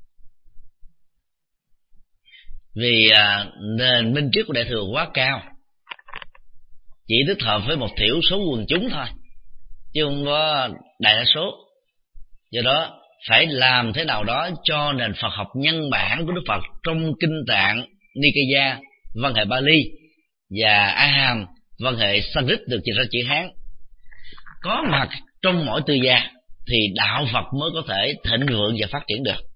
vì à, nền minh triết của đại thừa quá cao, chỉ thích hợp với một thiểu số quần chúng thôi chứ không có đại đa số. Do đó phải làm thế nào đó cho nền Phật học nhân bản của Đức Phật trong kinh tạng Nikaya văn hệ Bali và A Hàm văn hệ Sanskrit được dịch ra chữ Hán có mặt trong mỗi tư gia thì đạo Phật mới có thể thịnh vượng và phát triển được.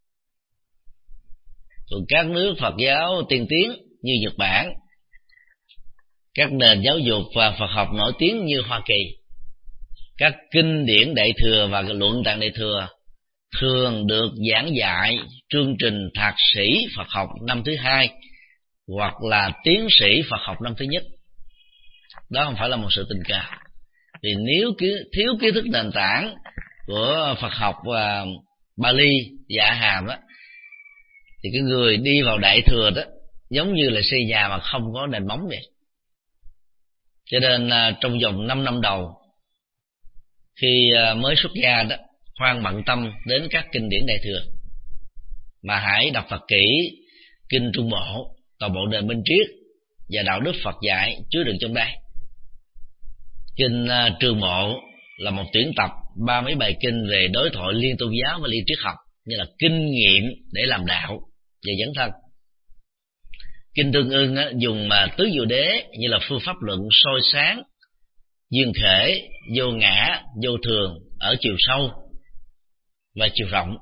Còn các nước Phật giáo tiên tiến như Nhật Bản, các nền giáo dục và Phật học nổi tiếng như Hoa Kỳ, các kinh điển đại thừa và luận tạng đại thừa thường được giảng dạy chương trình thạc sĩ Phật học năm thứ hai hoặc là tiến sĩ Phật học năm thứ nhất. đó không phải là một sự tình cờ. Vì nếu thiếu kiến thức nền tảng của Phật học và Bali và A Hàm đó, thì cái người đi vào Đại Thừa đó giống như là xây nhà mà không có nền móng vậy. Cho nên trong vòng năm năm đầu khi mới xuất gia đó, khoan bận tâm đến các kinh điển Đại Thừa, mà hãy đọc thật kỹ kinh Trung Bộ, toàn bộ nền minh triết và đạo đức Phật dạy chứa đựng trong đây. Kinh uh, Trường Bộ là một tuyển tập ba mấy bài kinh về đối thoại liên tôn giáo và liên triết học, như là kinh nghiệm để làm đạo và dấn thân. Kinh Tương Ưng á, dùng mà tứ diệu đế như là phương pháp luận soi sáng duyên khể, vô ngã, vô thường ở chiều sâu và chiều rộng.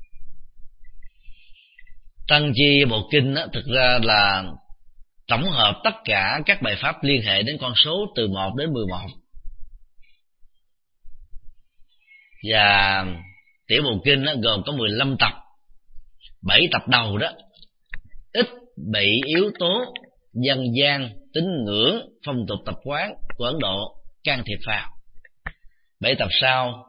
Tăng Chi Bộ Kinh á, thực ra là tổng hợp tất cả các bài pháp liên hệ đến con số từ một đến mười một. Và Tiểu Bộ Kinh á, gồm có mười lăm tập. bảy tập đầu đó ít bị yếu tố dân gian, tín ngưỡng, phong tục tập quán của Ấn Độ can thiệp vào. bảy tập sau,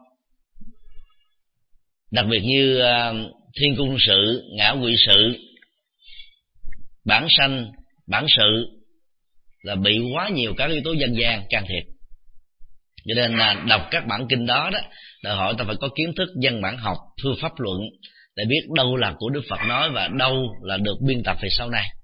đặc biệt như uh, thiên cung sự, ngã quỵ sự, bản sanh, bản sự, là bị quá nhiều các yếu tố dân gian can thiệp. Cho nên là đọc các bản kinh đó đó đòi hỏi ta phải có kiến thức văn bản học, phương pháp luận để biết đâu là của Đức Phật nói và đâu là được biên tập về sau này.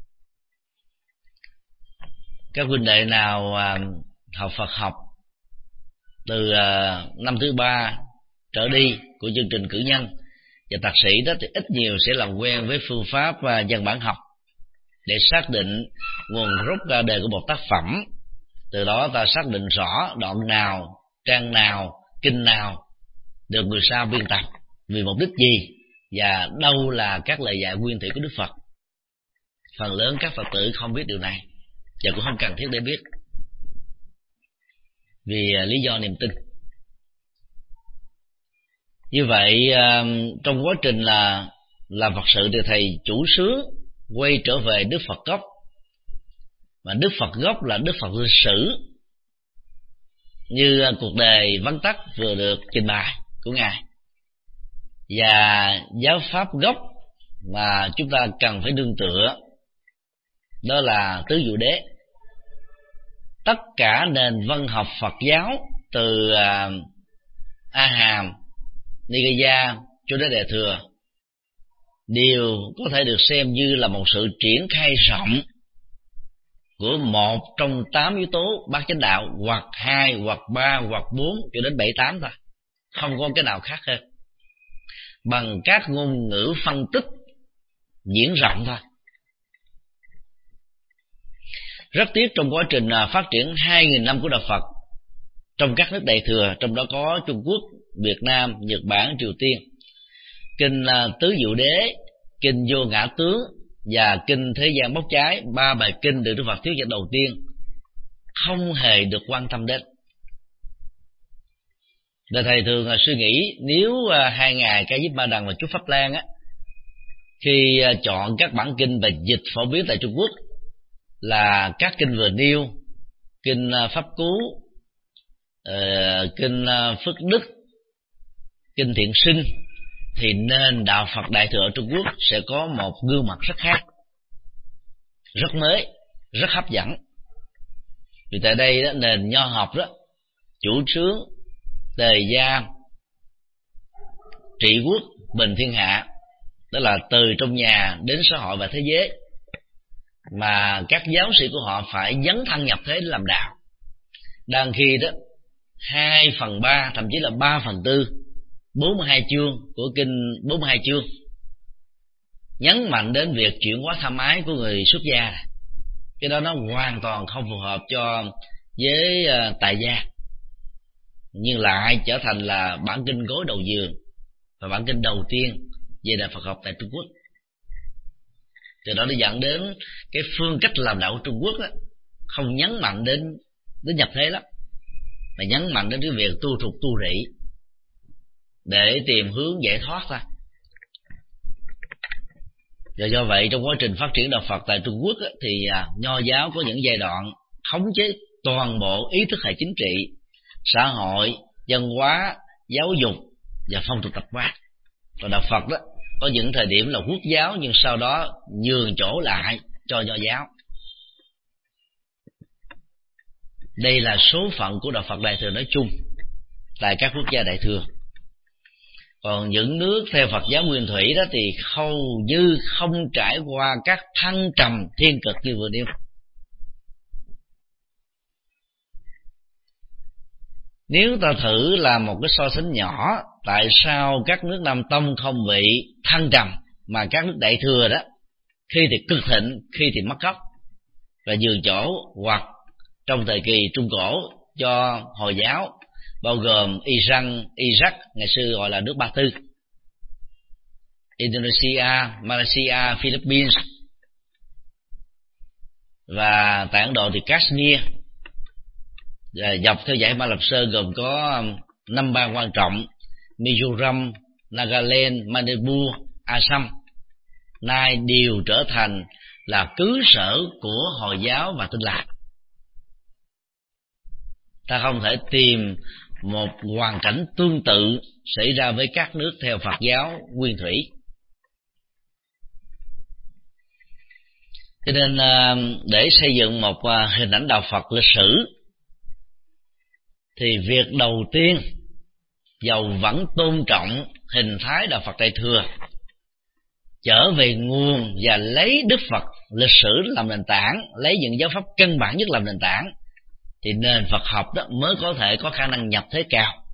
Các huynh đệ nào à, học Phật học từ à, năm thứ ba trở đi của chương trình cử nhân và thạc sĩ đó thì ít nhiều sẽ làm quen với phương pháp và văn bản học để xác định nguồn gốc ra đề của một tác phẩm. Từ đó ta xác định rõ đoạn nào, trang nào, kinh nào được người sau biên tập vì mục đích gì, và đâu là các lời dạy nguyên thủy của Đức Phật. Phần lớn các Phật tử không biết điều này và cũng không cần thiết để biết, vì lý do niềm tin. Như vậy trong quá trình là làm Phật sự thì thầy chủ xướng quay trở về Đức Phật gốc, mà Đức Phật gốc là Đức Phật lịch sử, như cuộc đời vắn tắt vừa được trình bày của Ngài, và giáo pháp gốc mà chúng ta cần phải nương tựa đó là tứ diệu đế. Tất cả nền văn học Phật giáo từ A Hàm, Nikaya cho đến Đại Thừa đều có thể được xem như là một sự triển khai rộng của một trong tám yếu tố bát chánh đạo, hoặc hai, hoặc ba, hoặc bốn cho đến bảy tám thôi, không có cái nào khác hơn, bằng các ngôn ngữ phân tích diễn rộng thôi. Rất tiếc trong quá trình phát triển hai nghìn năm của đạo Phật trong các nước Đại Thừa, trong đó có Trung Quốc, Việt Nam, Nhật Bản, Triều Tiên, kinh Tứ Diệu Đế, kinh Vô Ngã Tướng và kinh Thế Gian Bốc Cháy, ba bài kinh được Đức Phật thuyết giảng đầu tiên, không hề được quan tâm đến. Và thầy thường suy nghĩ nếu hai ngài Ca Diếp Ma Đằng và Chú Pháp Lan á, khi chọn các bản kinh và dịch phổ biến tại Trung Quốc là các kinh vừa nêu, kinh Pháp Cú, kinh Phước Đức, kinh Thiện Sinh, thì nền đạo Phật Đại Thừa ở Trung Quốc sẽ có một gương mặt rất khác, rất mới, rất hấp dẫn. Vì tại đây đó, nền nho học đó chủ trương tề gia trị quốc bình thiên hạ, đó là từ trong nhà đến xã hội và thế giới, mà các giáo sĩ của họ phải dấn thân nhập thế để làm đạo. Đang khi đó hai phần ba, thậm chí là ba phần tư, bốn mươi hai chương của kinh bốn mươi hai chương nhấn mạnh đến việc chuyển hóa tham ái của người xuất gia. Cái đó nó hoàn toàn không phù hợp cho với uh, tại gia, nhưng lại trở thành là bản kinh gối đầu giường và bản kinh đầu tiên về đạo Phật học tại Trung Quốc. Từ đó nó dẫn đến cái phương cách làm đạo của Trung Quốc đó, không nhấn mạnh đến đến nhập thế lắm, mà nhấn mạnh đến cái việc tu thục tu rỉ để tìm hướng giải thoát thôi. Và do vậy trong quá trình phát triển đạo Phật tại Trung Quốc á, thì à, nho giáo có những giai đoạn khống chế toàn bộ ý thức hệ chính trị, xã hội, văn hóa, giáo dục và phong tục tập quán. Còn đạo Phật đó có những thời điểm là quốc giáo, nhưng sau đó nhường chỗ lại cho Nho giáo. Đây là số phận của đạo Phật Đại Thừa nói chung tại các quốc gia Đại Thừa. Còn những nước theo Phật giáo Nguyên Thủy đó thì hầu như không trải qua các thăng trầm thiên cực như vừa nêu. Nếu ta thử làm một cái so sánh nhỏ, tại sao các nước Nam Tông không bị thăng trầm mà các nước Đại Thừa đó khi thì cực thịnh, khi thì mất gốc và nhường chỗ, hoặc trong thời kỳ Trung Cổ cho Hồi giáo, bao gồm Iran, Iraq, ngày xưa gọi là nước Ba Tư, Indonesia, Malaysia, Philippines, và tại Ấn Độ thì Kashmir. Và dọc theo dãy Ba Lập Sơn gồm có năm bang quan trọng: Mizoram, Nagaland, Manipur, Assam, nay đều trở thành là cứ sở của Hồi giáo và Tin Lành. Ta không thể tìm một hoàn cảnh tương tự xảy ra với các nước theo Phật giáo Nguyên Thủy. Cho nên để xây dựng một hình ảnh đạo Phật lịch sử thì việc đầu tiên, dầu vẫn tôn trọng hình thái đạo Phật Đại Thừa, trở về nguồn và lấy Đức Phật lịch sử làm nền tảng, lấy những giáo pháp căn bản nhất làm nền tảng, thì nền Phật học đó mới có thể có khả năng nhập thế cao.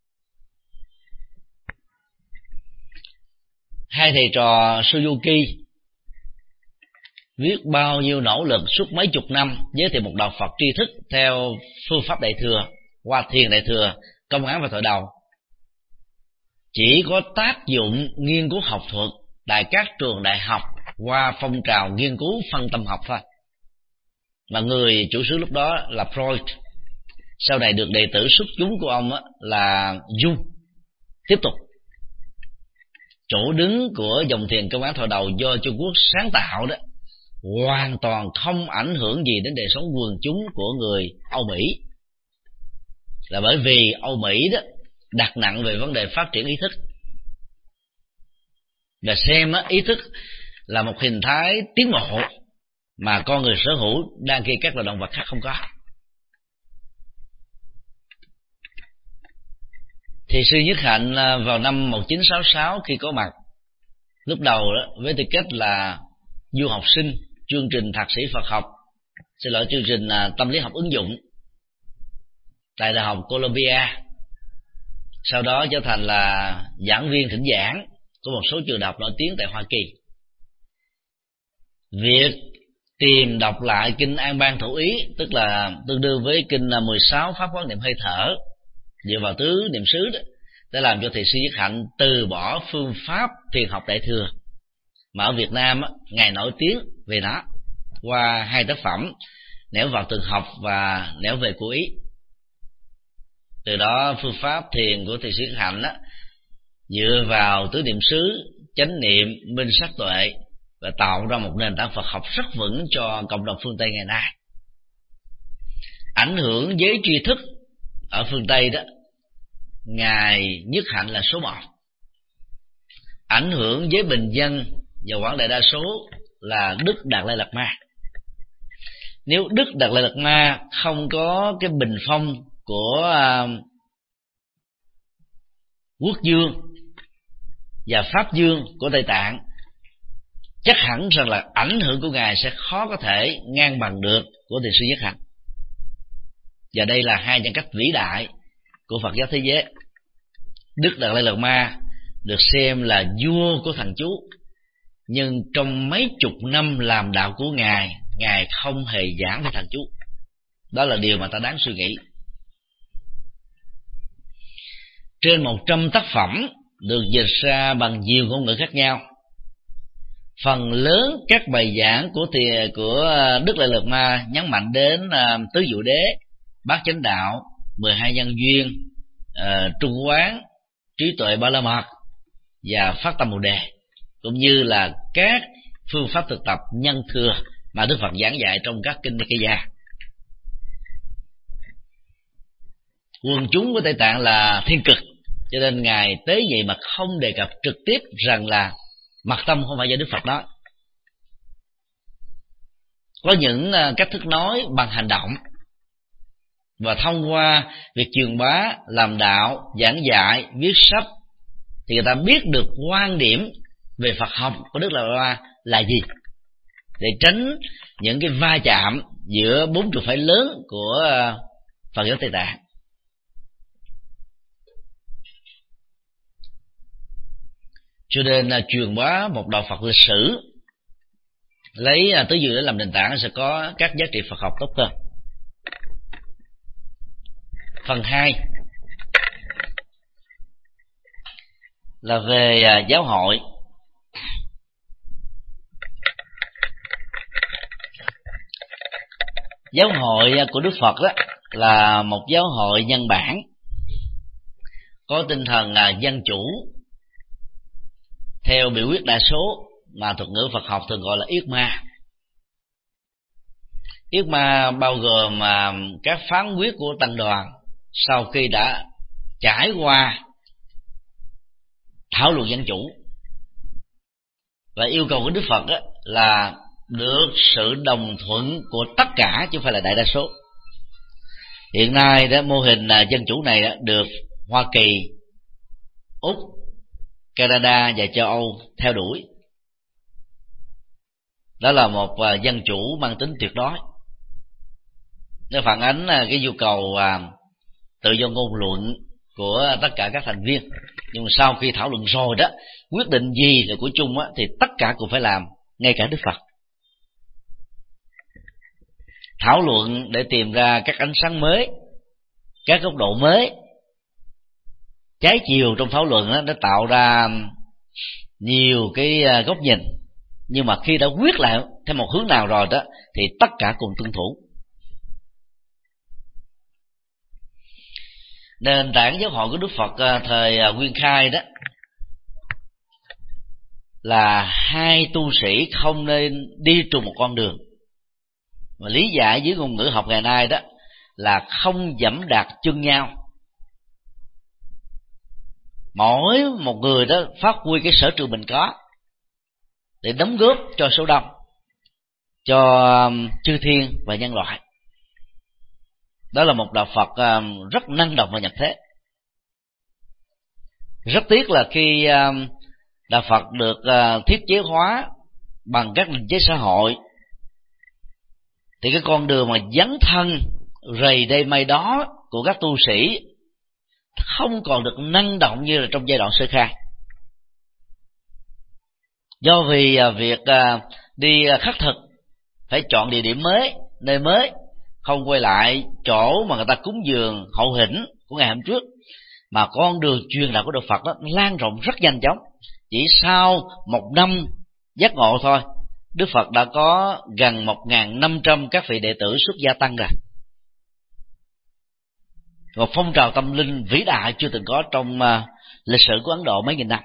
Hai thầy trò Suzuki viết bao nhiêu nỗ lực suốt mấy chục năm giới thiệu một đạo Phật tri thức theo phương pháp Đại Thừa, qua thiền Đại Thừa, công án và thoại đầu, chỉ có tác dụng nghiên cứu học thuật tại các trường đại học qua phong trào nghiên cứu phân tâm học thôi. Mà người chủ xứ lúc đó là Freud, sau này được đệ tử xuất chúng của ông là Jung tiếp tục. Chỗ đứng của dòng thiền công án thoại đầu do Trung Quốc sáng tạo đó hoàn toàn không ảnh hưởng gì đến đời sống quần chúng của người Âu Mỹ, là bởi vì Âu Mỹ đó đặt nặng về vấn đề phát triển ý thức và xem ý thức là một hình thái tiến bộ mà con người sở hữu, đang khi các loài động vật khác không có. Thì sư Nhất Hạnh vào năm một nghìn chín trăm sáu mươi sáu khi có mặt lúc đầu đó, với tư cách là du học sinh chương trình thạc sĩ Phật học, xin lỗi chương trình tâm lý học ứng dụng tại Đại học Columbia, sau đó trở thành là giảng viên thỉnh giảng của một số trường đại học nổi tiếng tại Hoa Kỳ. Việc tìm đọc lại kinh An Bang Thủ Ý, tức là tương đương với kinh mười sáu pháp quán niệm hơi thở dựa vào tứ niệm xứ đó, đã làm cho thầy sư Nhất Hạnh từ bỏ phương pháp thiền học Đại Thừa, mà ở Việt Nam ngài nổi tiếng về nó qua hai tác phẩm Nẻo vào từng học và Nẻo về của ý. Từ đó phương pháp thiền của thầy sư Nhất Hạnh đó dựa vào tứ niệm xứ, chánh niệm, minh sát tuệ, và tạo ra một nền tảng Phật học rất vững cho cộng đồng phương Tây ngày nay. Ảnh hưởng giới tri thức ở phương Tây đó, ngài Nhất Hạnh là số một. Ảnh hưởng giới bình dân và quảng đại đa số là Đức Đạt Lai Lạt Ma. Nếu Đức Đạt Lai Lạt Ma không có cái bình phong của uh, Quốc Dương và Pháp Dương của Tây Tạng, chắc hẳn rằng là ảnh hưởng của ngài sẽ khó có thể ngang bằng được của thiền sư Nhất Hạnh. Và đây là hai nhân cách vĩ đại của Phật giáo thế giới. Đức Đạt Lai Lạt Ma được xem là vua của thần chú, nhưng trong mấy chục năm làm đạo của ngài, ngài không hề giảng về thần chú. Đó là điều mà ta đáng suy nghĩ. Trên một trăm tác phẩm được dịch ra bằng nhiều ngôn ngữ khác nhau. Phần lớn các bài giảng của thìa của Đức Đại Lạt Ma nhấn mạnh đến uh, tứ diệu đế, bát chánh đạo, mười hai nhân duyên, uh, trung quán, trí tuệ ba la mật và phát tâm bồ đề, cũng như là các phương pháp thực tập nhân thừa mà Đức Phật giảng dạy trong các kinh Nikaya. quần chúng của Tây Tạng là thiên cực, cho nên ngài tế vậy mà không đề cập trực tiếp rằng là mật tâm không phải do Đức Phật nói. Có những cách thức nói bằng hành động, và thông qua việc truyền bá, làm đạo, giảng dạy, viết sách thì người ta biết được quan điểm về Phật học của Đức Đạt Lai là gì, để tránh những cái va chạm giữa bốn trường phái lớn của Phật giáo Tây Tạng. Cho nên truyền bá một đạo Phật lịch sử, lấy tứ diệu để làm nền tảng sẽ có các giá trị Phật học tốt hơn. Phần hai là về giáo hội. Giáo hội của Đức Phật đó là một giáo hội nhân bản, có tinh thần dân chủ theo biểu quyết đa số, mà thuật ngữ Phật học thường gọi là yết ma. Yết ma bao gồm các phán quyết của tăng đoàn sau khi đã trải qua thảo luận dân chủ, và yêu cầu của Đức Phật đó là được sự đồng thuận của tất cả chứ không phải là đại đa số. Hiện nay đó, mô hình dân chủ này đó, được Hoa Kỳ, Úc, Canada và châu Âu theo đuổi. Đó là một dân chủ mang tính tuyệt đối, nó phản ánh cái nhu cầu tự do ngôn luận của tất cả các thành viên. Nhưng mà sau khi thảo luận rồi đó, quyết định gì là của chung á, thì tất cả cùng phải làm, ngay cả Đức Phật. Thảo luận để tìm ra các ánh sáng mới, các góc độ mới, trái chiều trong thảo luận đó, nó tạo ra nhiều cái góc nhìn. Nhưng mà khi đã quyết lại theo một hướng nào rồi đó, thì tất cả cùng tuân thủ. Nền tảng giáo hội của Đức Phật thời Nguyên Khai đó là hai tu sĩ không nên đi trùng một con đường. Mà lý giải dưới ngôn ngữ học ngày nay đó là không dẫm đạp chân nhau. Mỗi một người đó phát huy cái sở trường mình có để đóng góp cho số đông, cho chư thiên và nhân loại. Đó là một đạo Phật rất năng động và nhập thế. Rất tiếc là khi đạo Phật được thiết chế hóa bằng các định chế xã hội, thì cái con đường mà dấn thân rầy đây mây đó của các tu sĩ không còn được năng động như là trong giai đoạn sơ khai. Do vì việc đi khắc thực phải chọn địa điểm mới, nơi mới, không quay lại chỗ mà người ta cúng dường hậu hĩnh của ngày hôm trước, mà con đường truyền đạo của Đức Phật đó lan rộng rất nhanh chóng. Chỉ sau một năm giác ngộ thôi, Đức Phật đã có gần một nghìn năm trăm các vị đệ tử xuất gia tăng rồi. Một phong trào tâm linh vĩ đại chưa từng có trong uh, lịch sử của Ấn Độ mấy nghìn năm.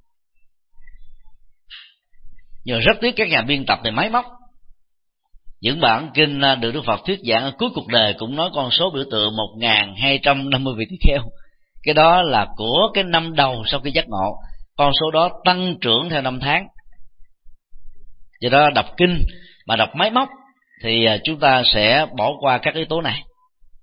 Nhưng rất tiếc các nhà biên tập về máy móc. Những bản kinh được Đức Phật thuyết giảng ở cuối cuộc đời cũng nói con số biểu tượng một nghìn hai trăm năm mươi vị tỳ kheo. Cái đó là của cái năm đầu sau khi giác ngộ. Con số đó tăng trưởng theo năm tháng. Do đó đọc kinh mà đọc máy móc thì chúng ta sẽ bỏ qua các yếu tố này.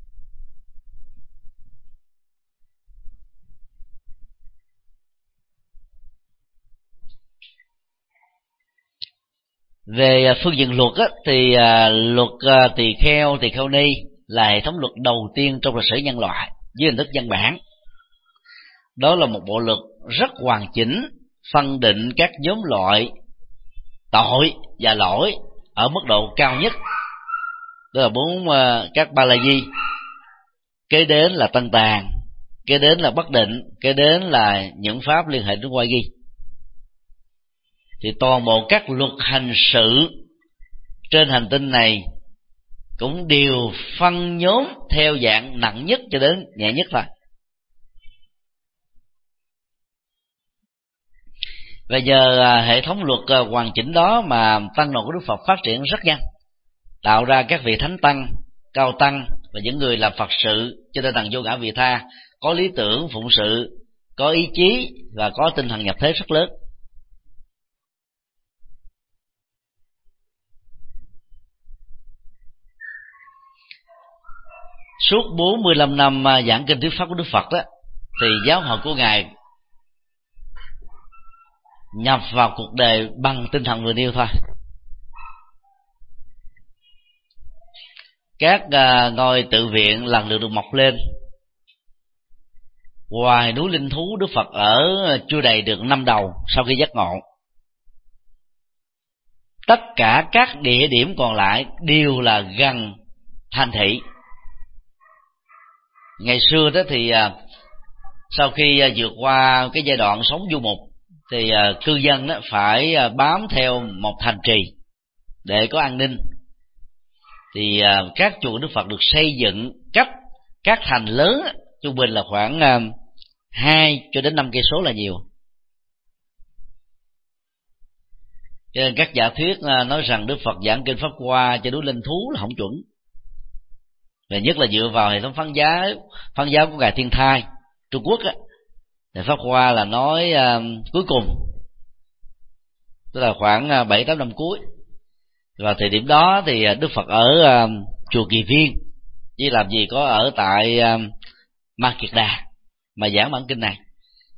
Về phương diện luật á, thì à, luật à, tỳ kheo, tỳ kheo ni là hệ thống luật đầu tiên trong lịch sử nhân loại dưới hình thức văn bản. Đó là một bộ luật rất hoàn chỉnh, phân định các nhóm loại tội và lỗi ở mức độ cao nhất. Đó là bốn à, các ba la di, kế đến là tân tàng, kế đến là bất định, kế đến là những pháp liên hệ đến oai ghi. Thì toàn bộ các luật hành sự trên hành tinh này cũng đều phân nhóm theo dạng nặng nhất cho đến nhẹ nhất thôi. Bây giờ hệ thống luật hoàn chỉnh đó mà tăng đoàn của Đức Phật phát triển rất nhanh, tạo ra các vị thánh tăng, cao tăng và những người làm Phật sự trên tinh thần vô ngã vị tha, có lý tưởng phụng sự, có ý chí và có tinh thần nhập thế rất lớn. Suốt bốn mươi lăm năm giảng kinh thuyết pháp của Đức Phật đó, thì giáo hội của Ngài nhập vào cuộc đời bằng tinh thần vừa nêu thôi. Các uh, ngôi tự viện lần lượt được mọc lên. Ngoài núi Linh Thú, Đức Phật ở chưa đầy được năm đầu sau khi giác ngộ. Tất cả các địa điểm còn lại đều là gần thành thị. Ngày xưa đó thì uh, sau khi uh, vượt qua cái giai đoạn sống du mục, thì uh, cư dân đó phải uh, bám theo một thành trì để có an ninh. Thì uh, các chùa Đức Phật được xây dựng cách các thành lớn trung bình là khoảng uh, hai cho đến năm cây số là nhiều. Cho nên các giả thuyết uh, nói rằng Đức Phật giảng kinh Pháp Hoa cho núi Linh Thú là không chuẩn. Và nhất là dựa vào hệ thống phán giáo phán giáo của Ngài Thiên Thai Trung Quốc á, thì Pháp Hoa là nói uh, cuối cùng, tức là khoảng bảy tám năm cuối. Vào thời điểm đó thì Đức Phật ở uh, chùa Kỳ Viên, chứ làm gì có ở tại uh, Ma Kiệt Đà mà giảng bản kinh này.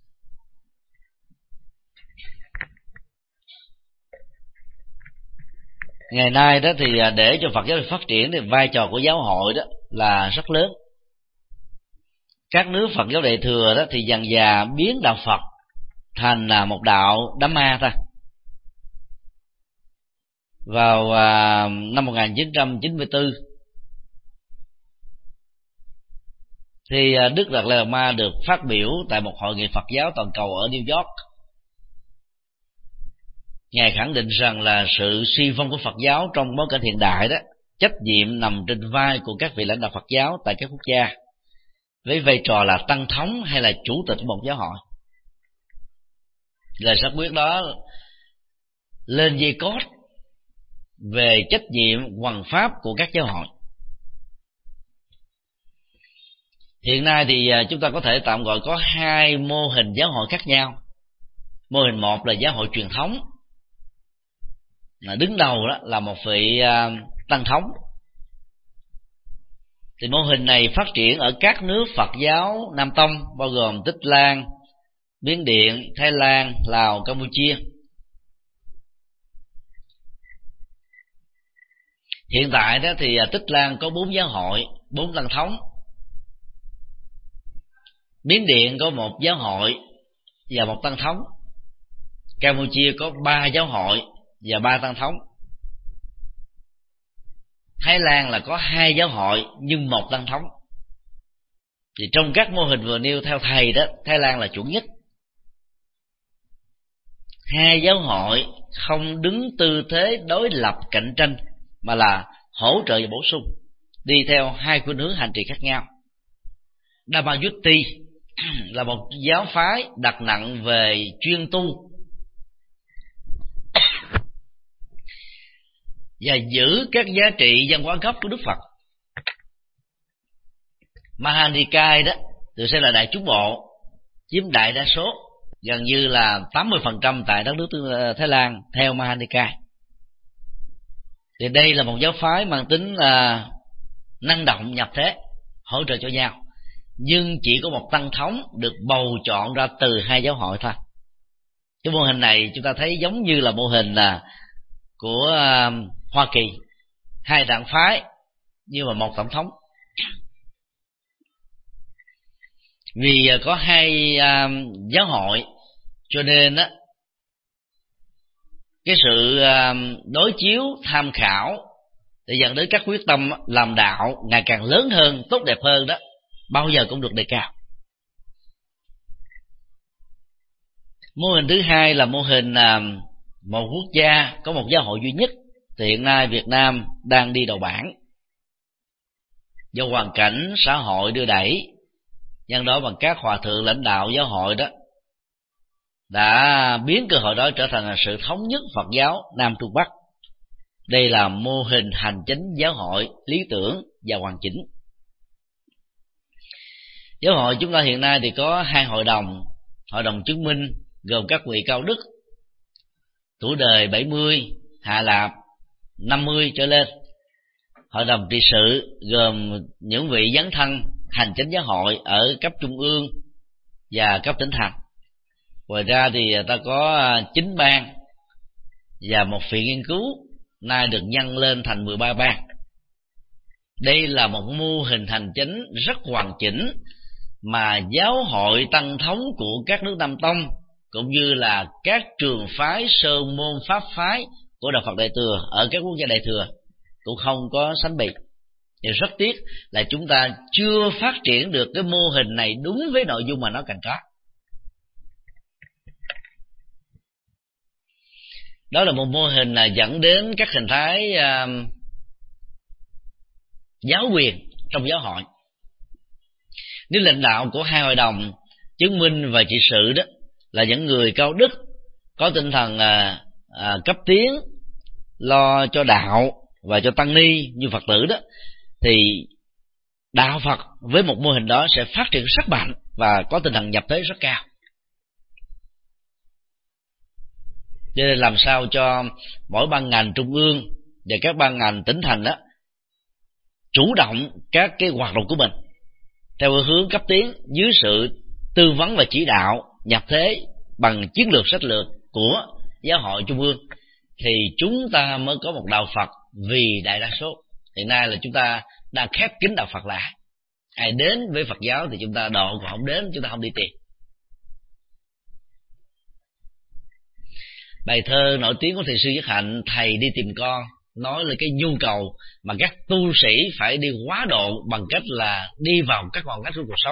Ngày nay đó thì để cho Phật giáo phát triển thì vai trò của giáo hội đó là rất lớn. Các nước Phật giáo Đại thừa đó thì dần dà biến đạo Phật thành một đạo đám ma thôi. Vào à, năm một nghìn chín trăm chín mươi tư thì Đức Đạt Lai Lạt Ma được phát biểu tại một hội nghị Phật giáo toàn cầu ở New York. Ngài khẳng định rằng là sự suy vong của Phật giáo trong bối cảnh hiện đại đó, trách nhiệm nằm trên vai của các vị lãnh đạo Phật giáo tại các quốc gia, với vai trò là tăng thống hay là chủ tịch một giáo hội. Lời xác quyết đó lên dây cót về trách nhiệm hoằng pháp của các giáo hội. Hiện nay thì chúng ta có thể tạm gọi có hai mô hình giáo hội khác nhau. Mô hình một là giáo hội truyền thống, đứng đầu đó là một vị tăng thống. Thì mô hình này phát triển ở các nước Phật giáo Nam Tông, bao gồm Tích Lan, Miến Điện, Thái Lan, Lào, Campuchia. Hiện tại đó thì Tích Lan có bốn giáo hội, bốn tăng thống. Miến Điện có một giáo hội và một tăng thống. Campuchia có ba giáo hội và ba tăng thống. Thái Lan là có hai giáo hội nhưng một tăng thống. Thì trong các mô hình vừa nêu theo thầy đó, Thái Lan là chuẩn nhất. Hai giáo hội không đứng tư thế đối lập cạnh tranh, mà là hỗ trợ và bổ sung, đi theo hai khuynh hướng hành trì khác nhau. Dhammayutti là một giáo phái đặt nặng về chuyên tu và giữ các giá trị văn hóa gốc của Đức Phật. Mahanikaya đó được xem là đại chúng bộ, chiếm đại đa số, gần như là tám mươi phần trăm tại đất nước Thái Lan theo Mahanikaya. Thì đây là một giáo phái mang tính là năng động nhập thế, hỗ trợ cho nhau, nhưng chỉ có một tăng thống được bầu chọn ra từ hai giáo hội thôi. Cái mô hình này chúng ta thấy giống như là mô hình là của Hoa Kỳ, hai đảng phái nhưng mà một tổng thống. Vì có hai uh, giáo hội cho nên á, cái sự uh, đối chiếu tham khảo để dẫn đến các quyết tâm làm đạo ngày càng lớn hơn, tốt đẹp hơn đó, bao giờ cũng được đề cao. Mô hình thứ hai là mô hình uh, một quốc gia có một giáo hội duy nhất. Thì hiện nay Việt Nam đang đi đầu bảng do hoàn cảnh xã hội đưa đẩy, nhân đó bằng các hòa thượng lãnh đạo giáo hội đó đã biến cơ hội đó trở thành sự thống nhất Phật giáo Nam Trung Bắc. Đây là mô hình hành chính giáo hội lý tưởng và hoàn chỉnh. Giáo hội chúng ta hiện nay thì có hai hội đồng: hội đồng chứng minh gồm các vị cao đức, tuổi đời bảy mươi, hạ lạp năm mươi trở lên; hội đồng trị sự gồm những vị dấn thân hành chánh giáo hội ở cấp trung ương và cấp tỉnh thành. Ngoài ra thì ta có chín ban và một viện nghiên cứu, nay được nhân lên thành mười ba ban. Đây là một mô hình hành chánh rất hoàn chỉnh mà giáo hội tăng thống của các nước Nam Tông cũng như là các trường phái sơ môn pháp phái của đạo Phật Đại Thừa ở các quốc gia Đại Thừa cũng không có sánh bì. Điều rất tiếc là chúng ta chưa phát triển được cái mô hình này đúng với nội dung mà nó cần có. Đó là một mô hình là dẫn đến các hình thái uh, giáo quyền trong giáo hội. Nếu lãnh đạo của hai hội đồng chứng minh và trị sự đó là những người cao đức, có tinh thần uh, uh, cấp tiến, lo cho đạo và cho tăng ni như Phật tử đó, thì đạo Phật với một mô hình đó sẽ phát triển rất mạnh và có tinh thần nhập thế rất cao. Cho nên làm sao cho mỗi ban ngành trung ương và các ban ngành tỉnh thành đó chủ động các cái hoạt động của mình theo hướng cấp tiến dưới sự tư vấn và chỉ đạo nhập thế bằng chiến lược sách lược của giáo hội trung ương, thì chúng ta mới có một đạo Phật vì đại đa số. Hiện nay là chúng ta đang khép kín đạo Phật lại, ai đến với Phật giáo thì chúng ta độ, còn không đến chúng ta không đi tìm. Bài thơ nổi tiếng của thầy sư Nhất Hạnh "Thầy đi tìm con" nói lên cái nhu cầu mà các tu sĩ phải đi quá độ bằng cách là đi vào các ngọn ngách của cuộc sống.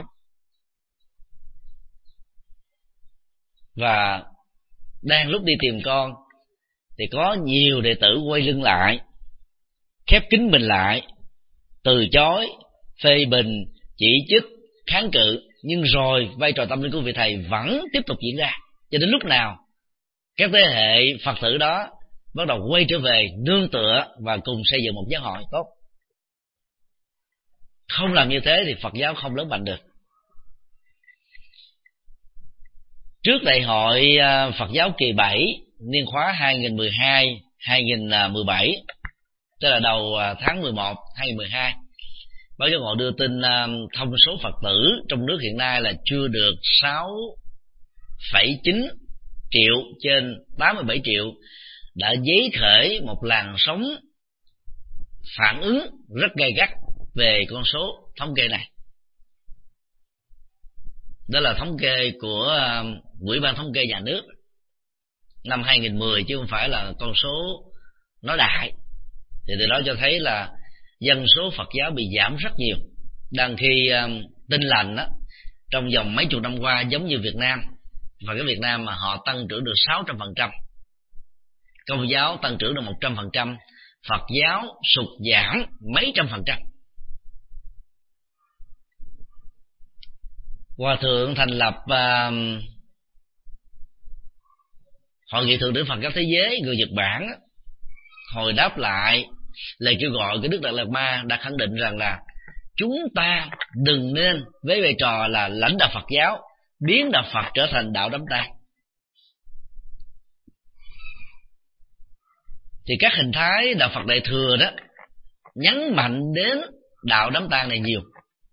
Và đang lúc đi tìm con thì có nhiều đệ tử quay lưng lại, khép kín mình lại, từ chối, phê bình, chỉ trích, kháng cự, nhưng rồi vai trò tâm linh của vị thầy vẫn tiếp tục diễn ra cho đến lúc nào các thế hệ Phật tử đó bắt đầu quay trở về nương tựa và cùng xây dựng một giáo hội tốt. Không làm như thế thì Phật giáo không lớn mạnh được. Trước đại hội Phật giáo kỳ bảy niên khóa hai nghìn mười hai đến hai nghìn mười bảy, tức là đầu tháng mười một hai nghìn mười hai, Báo Giáo Ngộ đưa tin thông số Phật tử trong nước hiện nay là chưa được sáu phẩy chín triệu trên tám mươi bảy triệu, đã giấy khởi một làn sóng phản ứng rất gay gắt về con số thống kê này. Đó là thống kê của Ủy ban Thống kê Nhà nước năm hai nghìn mười, chứ không phải là con số nói đại. Thì từ đó cho thấy là dân số Phật giáo bị giảm rất nhiều, đang khi Tin Lành đó, trong vòng mấy chục năm qua giống như Việt Nam, và cái Việt Nam mà họ tăng trưởng được sáu trăm phần trăm, Công giáo tăng trưởng được một trăm phần trăm, Phật giáo sụt giảm mấy trăm phần trăm. Hòa thượng thành lập uh, Hội nghị Thượng đỉnh Phật giáo Thế giới người Nhật Bản, hồi đáp lại lời kêu gọi của Đức Đạt Lai Lạt Ma, đã khẳng định rằng là chúng ta đừng nên với vai trò là lãnh đạo Phật giáo biến đạo Phật trở thành đạo đám tang. Thì các hình thái đạo Phật Đại Thừa đó nhấn mạnh đến đạo đám tang này nhiều,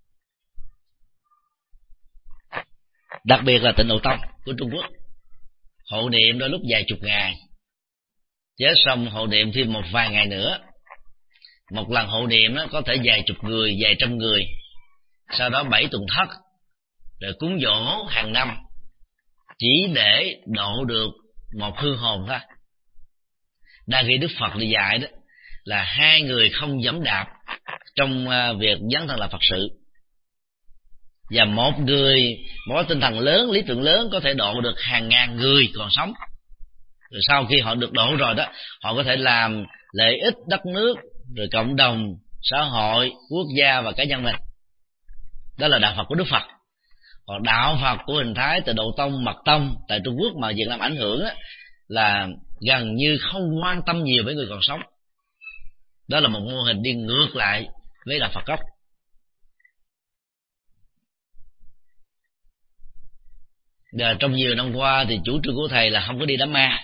đặc biệt là Tịnh Độ Tông của Trung Quốc. Hộ niệm đôi lúc vài chục ngày, chết xong hộ niệm thêm một vài ngày nữa. Một lần hộ niệm đó có thể vài chục người, vài trăm người, sau đó bảy tuần thất, rồi cúng dỗ hàng năm, chỉ để độ được một hương hồn thôi. Đa khi Đức Phật thì dạy đó là hai người không dẫm đạp trong việc dấn thân làm Phật sự, và một người có tinh thần lớn, lý tưởng lớn có thể độ được hàng ngàn người còn sống. Rồi sau khi họ được độ rồi đó, họ có thể làm lợi ích đất nước, rồi cộng đồng, xã hội, quốc gia và cá nhân mình. Đó là đạo Phật của Đức Phật. Còn đạo Phật của hình thái Tịnh Độ Tông, Mật Tông tại Trung Quốc mà Việt Nam ảnh hưởng á, là gần như không quan tâm nhiều với người còn sống. Đó là một mô hình đi ngược lại với đạo Phật gốc. Và trong nhiều năm qua thì chủ trương của thầy là không có đi đám ma.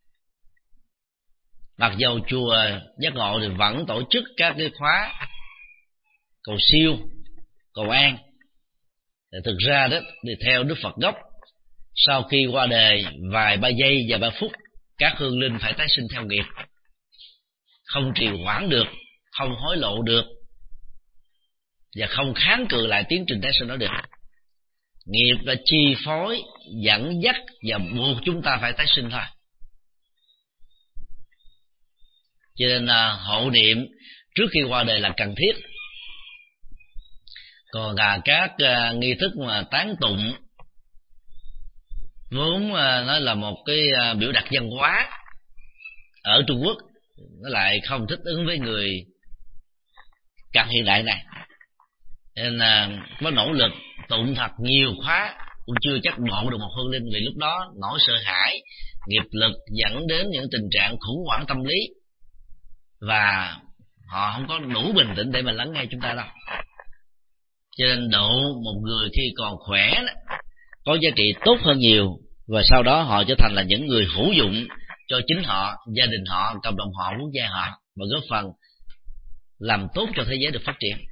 Mặc dầu chùa Giác Ngộ thì vẫn tổ chức các cái khóa cầu siêu, cầu an. Thì thực ra đó thì theo Đức Phật gốc, sau khi qua đời vài ba giây và ba phút, các hương linh phải tái sinh theo nghiệp, không trì hoãn được, không hối lộ được, và không kháng cự lại tiến trình tái sinh đó được. Nghiệp là chi phối, dẫn dắt và buộc chúng ta phải tái sinh thôi. Cho nên là hộ niệm trước khi qua đời là cần thiết. Còn là các uh, nghi thức mà tán tụng vốn uh, nó là một cái uh, biểu đạt văn hóa ở Trung Quốc, nó lại không thích ứng với người càng hiện đại này, nên là uh, có nỗ lực tụng thật nhiều khóa cũng chưa chắc độ được một hương linh, vì lúc đó nỗi sợ hãi, nghiệp lực dẫn đến những tình trạng khủng hoảng tâm lý, và họ không có đủ bình tĩnh để mà lắng nghe chúng ta đâu. Cho nên độ một người khi còn khỏe đó, có giá trị tốt hơn nhiều, và sau đó họ trở thành là những người hữu dụng cho chính họ, gia đình họ, cộng đồng họ, quốc gia họ, và góp phần làm tốt cho thế giới được phát triển.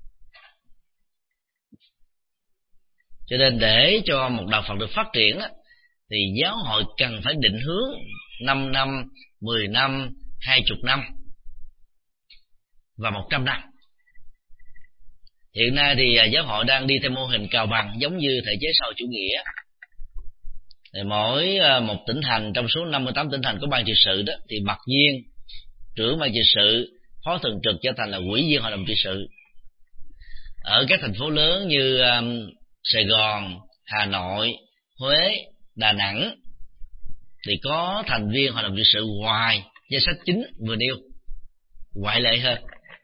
Cho nên để cho một đạo Phật được phát triển thì giáo hội cần phải định hướng năm năm, mười năm, hai mươi năm và một trăm năm. Hiện nay thì giáo hội đang đi theo mô hình cào bằng, giống như thể chế xã hội chủ nghĩa. Thì mỗi một tỉnh thành trong số năm mươi tám tỉnh thành có ban trị sự đó, thì mặc nhiên trưởng ban trị sự, phó thường trực trở thành là ủy viên hội đồng trị sự. Ở các thành phố lớn như um, Sài Gòn, Hà Nội, Huế, Đà Nẵng thì có thành viên hội đồng trị sự ngoài danh sách chính vừa nêu, ngoại lệ hơn.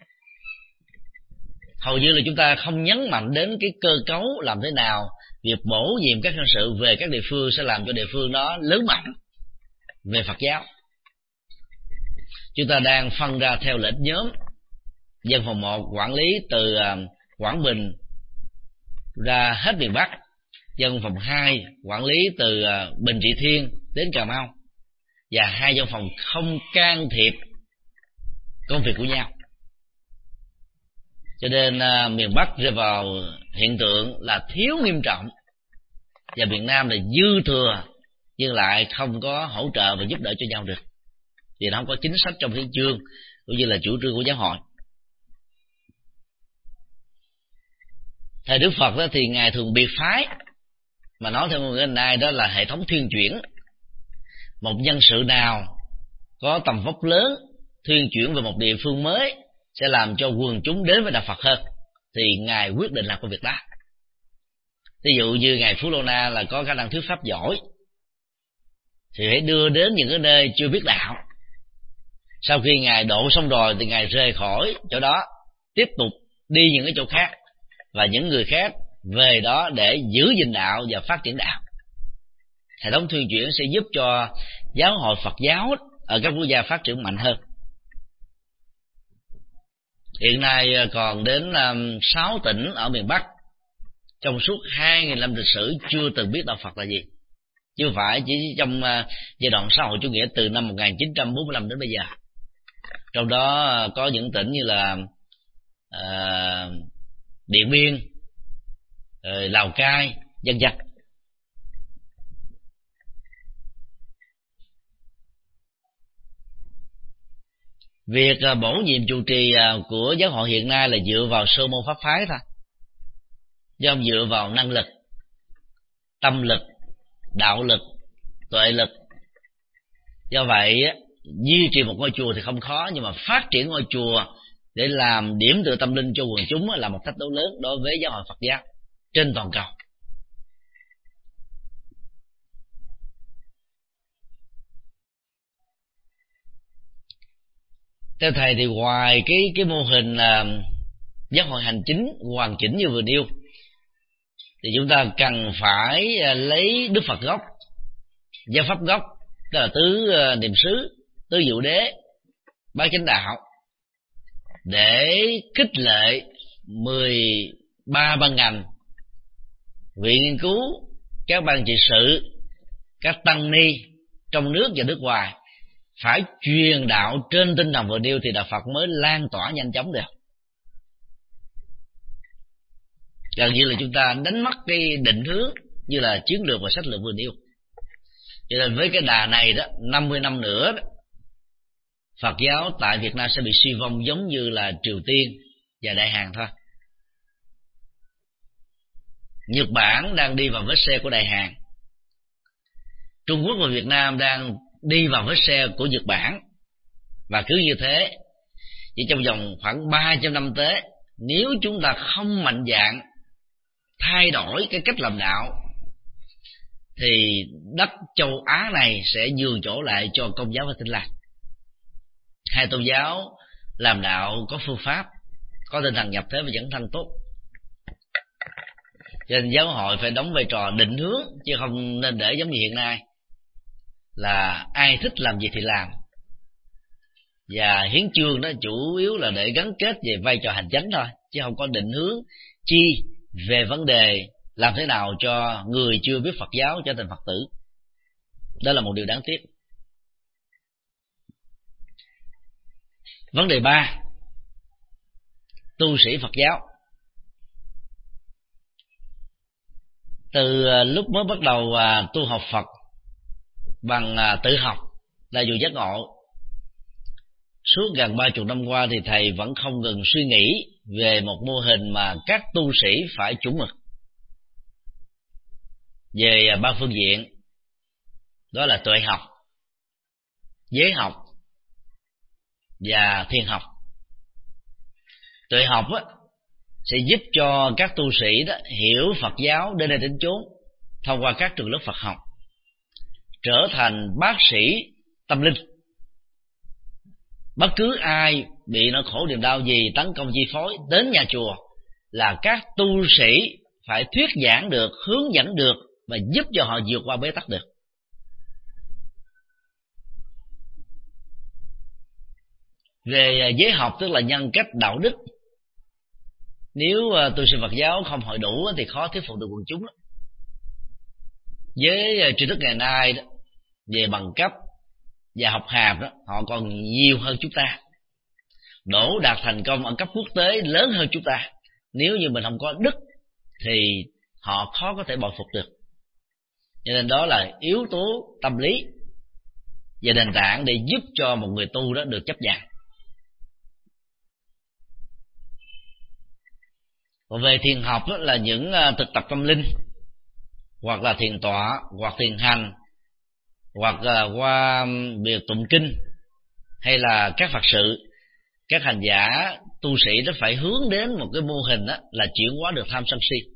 Hầu như là chúng ta không nhấn mạnh đến cái cơ cấu làm thế nào việc bổ nhiệm các nhân sự về các địa phương sẽ làm cho địa phương đó lớn mạnh về Phật giáo. Chúng ta đang phân ra theo lệnh nhóm. Dân phòng một quản lý từ Quảng Bình ra hết miền Bắc, dân phòng hai quản lý từ Bình Trị Thiên đến Cà Mau, và hai dân phòng không can thiệp công việc của nhau. Cho nên uh, miền Bắc rơi vào hiện tượng là thiếu nghiêm trọng, và miền Nam là dư thừa nhưng lại không có hỗ trợ và giúp đỡ cho nhau được, vì nó không có chính sách trong hiến chương cũng như là chủ trương của giáo hội. Thời Đức Phật đó thì ngài thường biệt phái, mà nói theo người hiện nay đó là hệ thống thuyên chuyển. Một nhân sự nào có tầm vóc lớn thuyên chuyển về một địa phương mới sẽ làm cho quần chúng đến với đạo Phật hơn, thì ngài quyết định làm công việc đó. Ví dụ như ngài Phú Lô Na là có khả năng thuyết pháp giỏi, thì hãy đưa đến những cái nơi chưa biết đạo. Sau khi ngài độ xong rồi thì ngài rời khỏi chỗ đó, tiếp tục đi những cái chỗ khác, và những người khác về đó để giữ gìn đạo và phát triển đạo. Hệ thống thuyên chuyển sẽ giúp cho giáo hội Phật giáo ở các quốc gia phát triển mạnh hơn. Hiện nay còn đến sáu tỉnh ở miền Bắc trong suốt hai nghìn năm lịch sử chưa từng biết đạo Phật là gì, chứ không phải chỉ trong giai đoạn xã hội chủ nghĩa từ năm một nghìn chín trăm bốn mươi lăm đến bây giờ. Trong đó có những tỉnh như là uh, Điện Biên, uh, Lào Cai, vân vân. Việc uh, bổ nhiệm trụ trì uh, của giáo hội hiện nay là dựa vào sơ môn pháp phái thôi, chứ không dựa vào năng lực, tâm lực, đạo lực, tuệ lực. Do vậy duy trì một ngôi chùa thì không khó, nhưng mà phát triển ngôi chùa để làm điểm tựa tâm linh cho quần chúng là một thách đố lớn đối với giáo hội Phật giáo trên toàn cầu. Theo thầy thì ngoài cái cái mô hình là giáo hội hành chính hoàn chỉnh như vừa nêu, thì chúng ta cần phải lấy Đức Phật gốc, giáo pháp gốc, tức là tứ niệm xứ, tứ diệu đế, bát chánh đạo, để khích lệ mười ba ban ngành, viện nghiên cứu, các ban trị sự, các tăng ni trong nước và nước ngoài phải truyền đạo trên tinh thần vừa nêu thì đạo Phật mới lan tỏa nhanh chóng được. Gần như là chúng ta đánh mất cái định hướng như là chiến lược và sách lược vừa nêu. Cho nên với cái đà này đó, năm mươi năm nữa đó, Phật giáo tại Việt Nam sẽ bị suy vong giống như là Triều Tiên và Đại Hàn thôi. Nhật Bản đang đi vào vết xe của Đại Hàn, Trung Quốc và Việt Nam đang đi vào vết xe của Nhật Bản, và cứ như thế chỉ trong vòng khoảng ba trăm năm tới, nếu chúng ta không mạnh dạn thay đổi cái cách làm đạo thì đất châu Á này sẽ nhường chỗ lại cho Công giáo và Tin lành. Hai tôn giáo làm đạo có phương pháp, có tinh thần nhập thế và dẫn thân tốt. Cho nên giáo hội phải đóng vai trò định hướng, chứ không nên để giống như hiện nay là ai thích làm gì thì làm. Và hiến chương đó chủ yếu là để gắn kết về vai trò hành chánh thôi, chứ không có định hướng chi về vấn đề làm thế nào cho người chưa biết Phật giáo trở thành Phật tử. Đó là một điều đáng tiếc. Vấn đề ba, tu sĩ Phật giáo. Từ lúc mới bắt đầu tu học Phật bằng tự học là dù giác ngộ, suốt gần ba chục năm qua thì thầy vẫn không ngừng suy nghĩ về một mô hình mà các tu sĩ phải chuẩn mực về ba phương diện, đó là tuệ học, giới học và thiền học. Tuệ học á, sẽ giúp cho các tu sĩ đó hiểu Phật giáo đến nơi đến chốn thông qua các trường lớp Phật học, trở thành bác sĩ tâm linh. Bất cứ ai bị nỗi khổ niềm đau gì tấn công chi phối đến nhà chùa là các tu sĩ phải thuyết giảng được, hướng dẫn được và giúp cho họ vượt qua bế tắc được. Về giới học tức là nhân cách đạo đức, nếu tu sĩ Phật giáo không hội đủ thì khó thuyết phục được quần chúng. Với tri thức ngày nay đó, về bằng cấp và học hàm đó, họ còn nhiều hơn chúng ta, đỗ đạt thành công ở cấp quốc tế lớn hơn chúng ta. Nếu như mình không có đức thì họ khó có thể bội phục được. Cho nên đó là yếu tố tâm lý và nền tảng để giúp cho một người tu đó được chấp nhận. Còn về thiền học đó là những thực tập tâm linh, hoặc là thiền tọa, hoặc thiền hành, hoặc là qua việc tụng kinh, hay là các Phật sự. Các hành giả tu sĩ đó phải hướng đến một cái mô hình đó là chuyển hóa được tham sân si.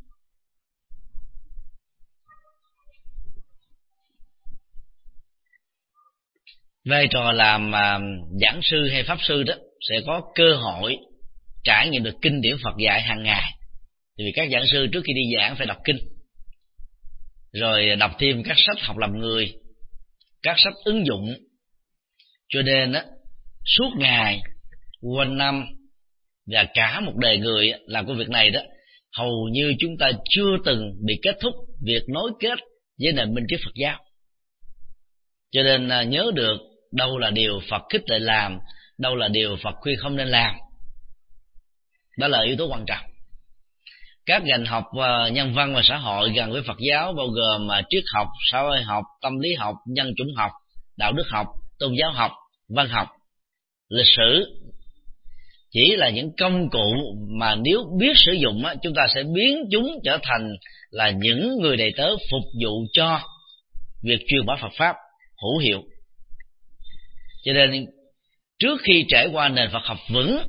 Vai trò làm giảng sư hay pháp sư đó sẽ có cơ hội trải nghiệm được kinh điển Phật dạy hàng ngày. Vì các giảng sư trước khi đi giảng phải đọc kinh, rồi đọc thêm các sách học làm người, các sách ứng dụng. Cho nên á, suốt ngày, quanh năm và cả một đời người làm công việc này đó, hầu như chúng ta chưa từng bị kết thúc việc nối kết với nền minh triết Phật giáo. Cho nên nhớ được đâu là điều Phật khích lệ làm, đâu là điều Phật khuyên không nên làm. Đó là yếu tố quan trọng. Các ngành học nhân văn và xã hội gần với Phật giáo bao gồm triết học, xã hội học, tâm lý học, nhân chủng học, đạo đức học, tôn giáo học, văn học, lịch sử chỉ là những công cụ mà nếu biết sử dụng chúng ta sẽ biến chúng trở thành là những người đầy tớ phục vụ cho việc truyền bá Phật pháp hữu hiệu. Cho nên trước khi trải qua nền Phật học vững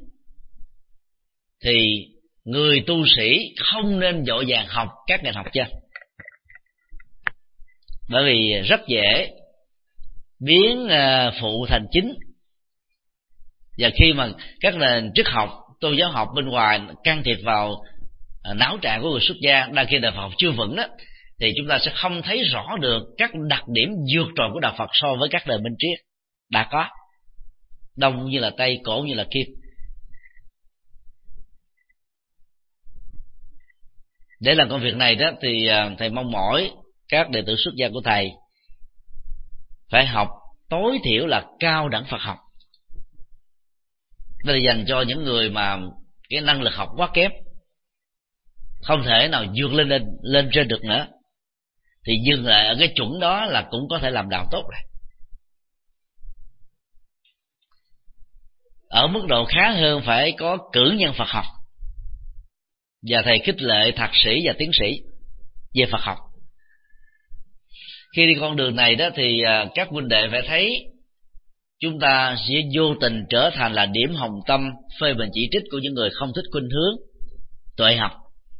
thì người tu sĩ không nên vội vàng học các ngành học trên, bởi vì rất dễ biến phụ thành chính. Và khi mà các nền triết học, tôn giáo học bên ngoài can thiệp vào não trạng của người xuất gia, đa khi nền Phật học chưa vững đó, thì chúng ta sẽ không thấy rõ được các đặc điểm vượt trội của đạo Phật so với các nền minh triết đã có, đông như là Tây, cổ như là Kim. Để làm công việc này đó thì thầy mong mỏi các đệ tử xuất gia của thầy phải học tối thiểu là cao đẳng Phật học. Đây là dành cho những người mà cái năng lực học quá kém, không thể nào vượt lên lên, lên trên được nữa, thì dừng lại ở cái chuẩn đó là cũng có thể làm đạo tốt rồi. Ở mức độ khá hơn phải có cử nhân Phật học, và thầy khích lệ thạc sĩ và tiến sĩ về Phật học. Khi đi con đường này đó thì các huynh đệ phải thấy chúng ta sẽ vô tình trở thành là điểm hồng tâm phê bình chỉ trích của những người không thích khuynh hướng tuệ học.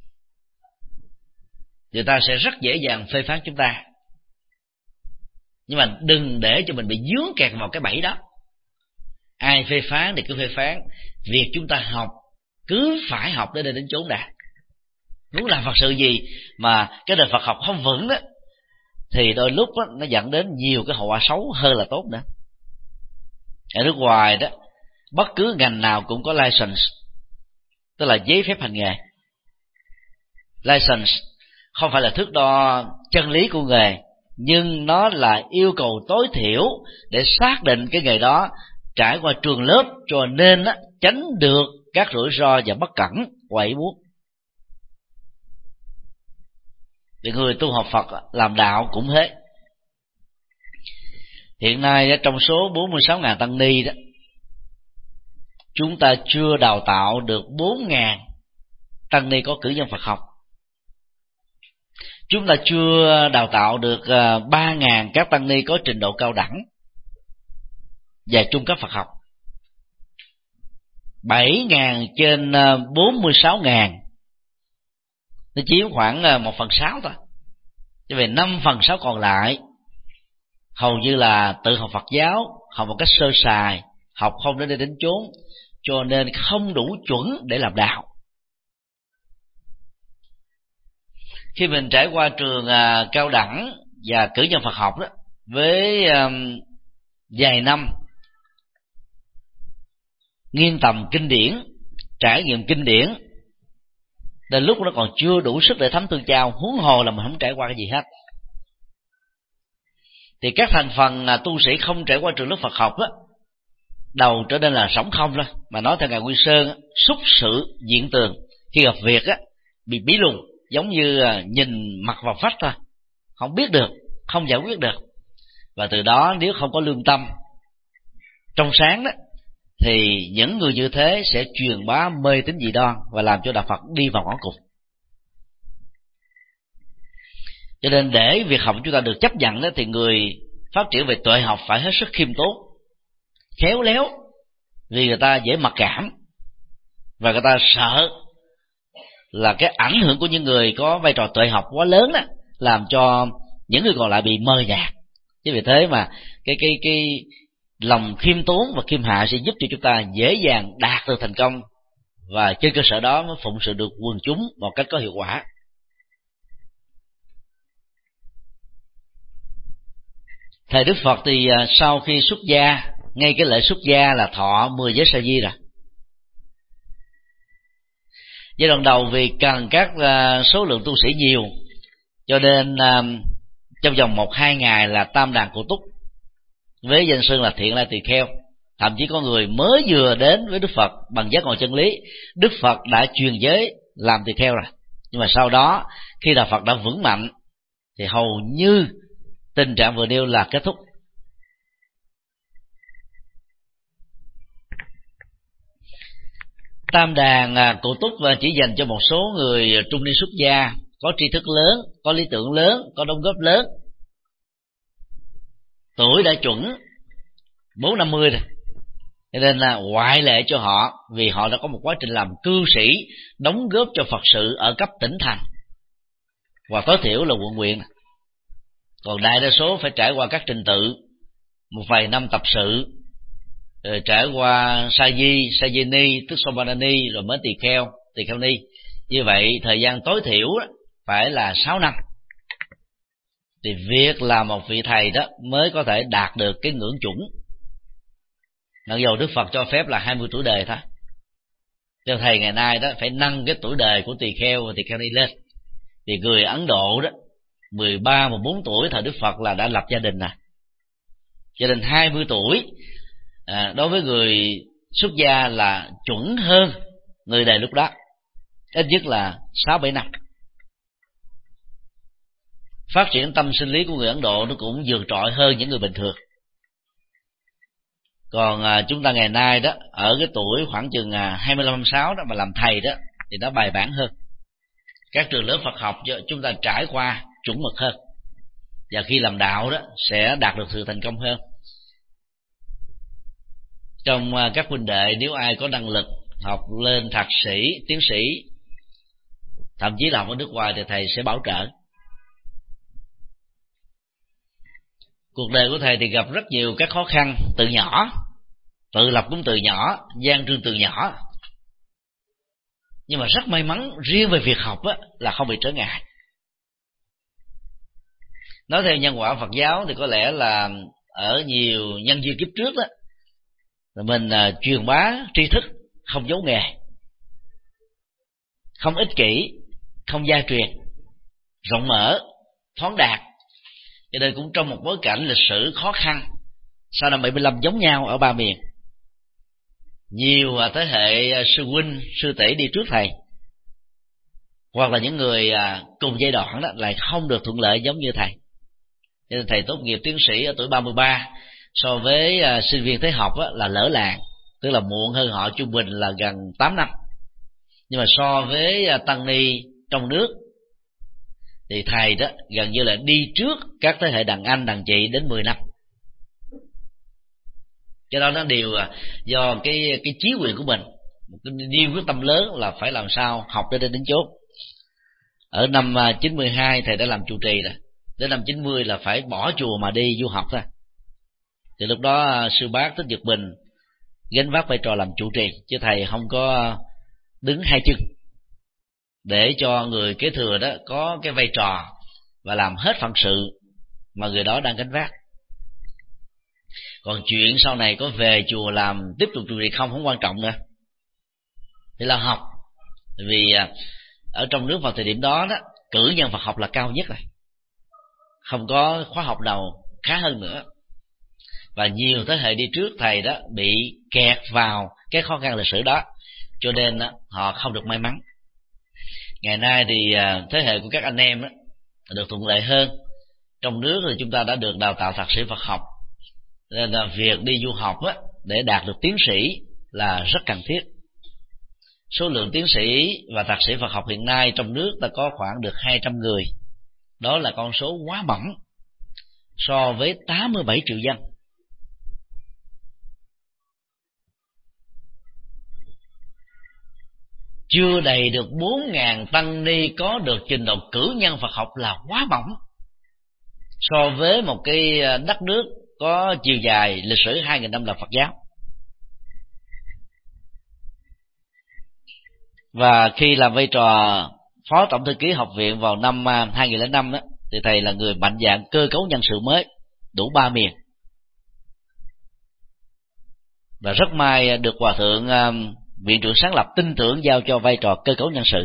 Người ta sẽ rất dễ dàng phê phán chúng ta, nhưng mà đừng để cho mình bị dướng kẹt vào cái bẫy đó. Ai phê phán thì cứ phê phán, việc chúng ta học cứ phải học đến đây đến chốn đã. Muốn làm Phật sự gì mà cái đời Phật học không vững đó, thì đôi lúc đó, nó dẫn đến nhiều cái hậu quả xấu hơn là tốt nữa. Ở nước ngoài đó, bất cứ ngành nào cũng có license, tức là giấy phép hành nghề. License không phải là thước đo chân lý của nghề, nhưng nó là yêu cầu tối thiểu để xác định cái nghề đó trải qua trường lớp, cho nên á, tránh được các rủi ro và bất cẩn, quậy buốt. Thì người tu học Phật làm đạo cũng thế. Hiện nay trong số bốn mươi sáu nghìn tăng ni đó, chúng ta chưa đào tạo được bốn nghìn tăng ni có cử nhân Phật học. Chúng ta chưa đào tạo được ba nghìn các tăng ni có trình độ cao đẳng và trung cấp Phật học. bảy nghìn trên bốn mươi sáu nghìn, nó chiếm khoảng một phần sáu thôi. Cho về năm phần sáu còn lại hầu như là tự học Phật giáo, học một cách sơ sài, học không đến đây đến chốn, cho nên không đủ chuẩn để làm đạo. Khi mình trải qua trường uh, cao đẳng và cử nhân Phật học đó, với um, vài năm nghiên tầm kinh điển, trải nghiệm kinh điển, đến lúc nó còn chưa đủ sức để thấm tương giao, huống hồ là mình không trải qua cái gì hết. Thì các thành phần uh, tu sĩ không trải qua trường lớp Phật học đó, đầu trở nên là sống không thôi. Mà nói theo ngài Nguyên Sơn, xúc sự diện tường, khi gặp việc á bị bí lùng, giống như nhìn mặt vào vách thôi, không biết được, không giải quyết được. Và từ đó nếu không có lương tâm trong sáng đó, thì những người như thế sẽ truyền bá mê tín dị đoan và làm cho đạo Phật đi vào ngõ cụt. Cho nên để việc học chúng ta được chấp nhận đó, thì người phát triển về tuệ học phải hết sức khiêm tốn, khéo léo, vì người ta dễ mặc cảm và người ta sợ là cái ảnh hưởng của những người có vai trò tuệ học quá lớn đó, làm cho những người còn lại bị mờ nhạt. Chứ vì thế mà cái cái cái lòng khiêm tốn và khiêm hạ sẽ giúp cho chúng ta dễ dàng đạt được thành công, và trên cơ sở đó mới phụng sự được quần chúng một cách có hiệu quả. Thầy Đức Phật thì sau khi xuất gia, ngay cái lễ xuất gia là thọ mười giới sa di rồi. Giai đoạn đầu vì cần các uh, số lượng tu sĩ nhiều, cho nên uh, trong vòng một hai ngày là tam đàn cụ túc với danh xưng là Thiện Lai Tỳ Kheo. Thậm chí có người mới vừa đến với Đức Phật bằng giác ngộ chân lý, Đức Phật đã truyền giới làm tỳ kheo rồi. Nhưng mà sau đó khi đạo Phật đã vững mạnh thì hầu như tình trạng vừa nêu là kết thúc. Tam đàn cụ túc chỉ dành cho một số người trung niên xuất gia, có tri thức lớn, có lý tưởng lớn, có đóng góp lớn, tuổi đã chuẩn bốn năm mươi rồi, cho nên là ngoại lệ cho họ, vì họ đã có một quá trình làm cư sĩ, đóng góp cho Phật sự ở cấp tỉnh thành và tối thiểu là quận huyện. Còn đại đa số phải trải qua các trình tự, một vài năm tập sự, rồi trải qua sa di, sa di ni, tức sopanani, rồi mới tỳ kheo, tỳ kheo ni. Như vậy thời gian tối thiểu phải là sáu năm. Thì việc là một vị thầy đó mới có thể đạt được cái ngưỡng chuẩn. Mặc dù Đức Phật cho phép là hai mươi tuổi đời thôi, cho thầy ngày nay đó phải nâng cái tuổi đời của tỳ kheo và tỳ kheo ni lên. Thì người Ấn Độ đó mười ba, mười bốn tuổi thời Đức Phật là đã lập gia đình nè. Cho nên hai mươi tuổi à, đối với người xuất gia là chuẩn hơn người đời lúc đó, ít nhất là sáu bảy năm. Phát triển tâm sinh lý của người Ấn Độ nó cũng vượt trội hơn những người bình thường. Còn à, chúng ta ngày nay đó, ở cái tuổi khoảng chừng à, hai mươi lăm, hai mươi sáu đó mà làm thầy đó thì nó bài bản hơn. Các trường lớp Phật học chúng ta trải qua chuẩn mực hơn, và khi làm đạo đó sẽ đạt được sự thành công hơn. Trong à, các huynh đệ, nếu ai có năng lực học lên thạc sĩ, tiến sĩ, thậm chí là học ở nước ngoài thì thầy sẽ bảo trợ. Cuộc đời của thầy thì gặp rất nhiều các khó khăn từ nhỏ, tự lập cũng từ nhỏ, gian trương từ nhỏ, nhưng mà rất may mắn riêng về việc học á, là không bị trở ngại. Nói theo nhân quả Phật giáo thì có lẽ là ở nhiều nhân duyên kiếp trước đó, mình uh, truyền bá tri thức, không giấu nghề, không ích kỷ, không gia truyền, rộng mở, thoáng đạt. Cho nên cũng trong một bối cảnh lịch sử khó khăn sau năm bảy mươi lăm giống nhau ở ba miền, nhiều thế hệ sư huynh sư tỷ đi trước thầy, hoặc là những người cùng giai đoạn đó lại không được thuận lợi giống như thầy. Cho nên thầy tốt nghiệp tiến sĩ ở tuổi ba mươi ba, so với sinh viên thế học là lỡ làng, tức là muộn hơn họ trung bình là gần tám năm. Nhưng mà so với tăng ni trong nước thì thầy đó gần như là đi trước các thế hệ đàn anh đàn chị đến mười năm. Cho đó nó đều do cái cái chí nguyện của mình, một cái niềm quyết tâm lớn là phải làm sao học đến đến đến chốt. Ở năm chín mươi hai thầy đã làm trụ trì rồi, đến năm chín mươi là phải bỏ chùa mà đi du học thôi. Thì lúc đó sư bác Thích Nhật Bình gánh vác vai trò làm trụ trì, chứ thầy không có đứng hai chân, để cho người kế thừa đó có cái vai trò và làm hết phận sự mà người đó đang gánh vác. Còn chuyện sau này có về chùa làm tiếp tục trụ trì không không quan trọng nữa, thì là học. Vì ở trong nước vào thời điểm đó đó, cử nhân Phật học là cao nhất rồi, không có khóa học nào khá hơn nữa. Và nhiều thế hệ đi trước thầy đó bị kẹt vào cái khó khăn lịch sử đó, cho nên đó, họ không được may mắn. Ngày nay thì thế hệ của các anh em đó, được thuận lợi hơn. Trong nước thì chúng ta đã được đào tạo thạc sĩ Phật học, nên là việc đi du học á, để đạt được tiến sĩ là rất cần thiết. Số lượng tiến sĩ và thạc sĩ Phật học hiện nay trong nước ta có khoảng được hai trăm người. Đó là con số quá mỏng so với tám mươi bảy triệu dân. Chưa đầy được bốn nghìn tăng ni có được trình độ cử nhân Phật học là quá mỏng so với một cái đất nước có chiều dài lịch sử hai nghìn năm là Phật giáo. Và khi làm vai trò phó tổng thư ký học viện vào năm hai nghìn không trăm lẻ năm đó, thì thầy là người mạnh dạn cơ cấu nhân sự mới đủ ba miền. Và rất may được Hòa thượng viện trưởng sáng lập tin tưởng giao cho vai trò cơ cấu nhân sự.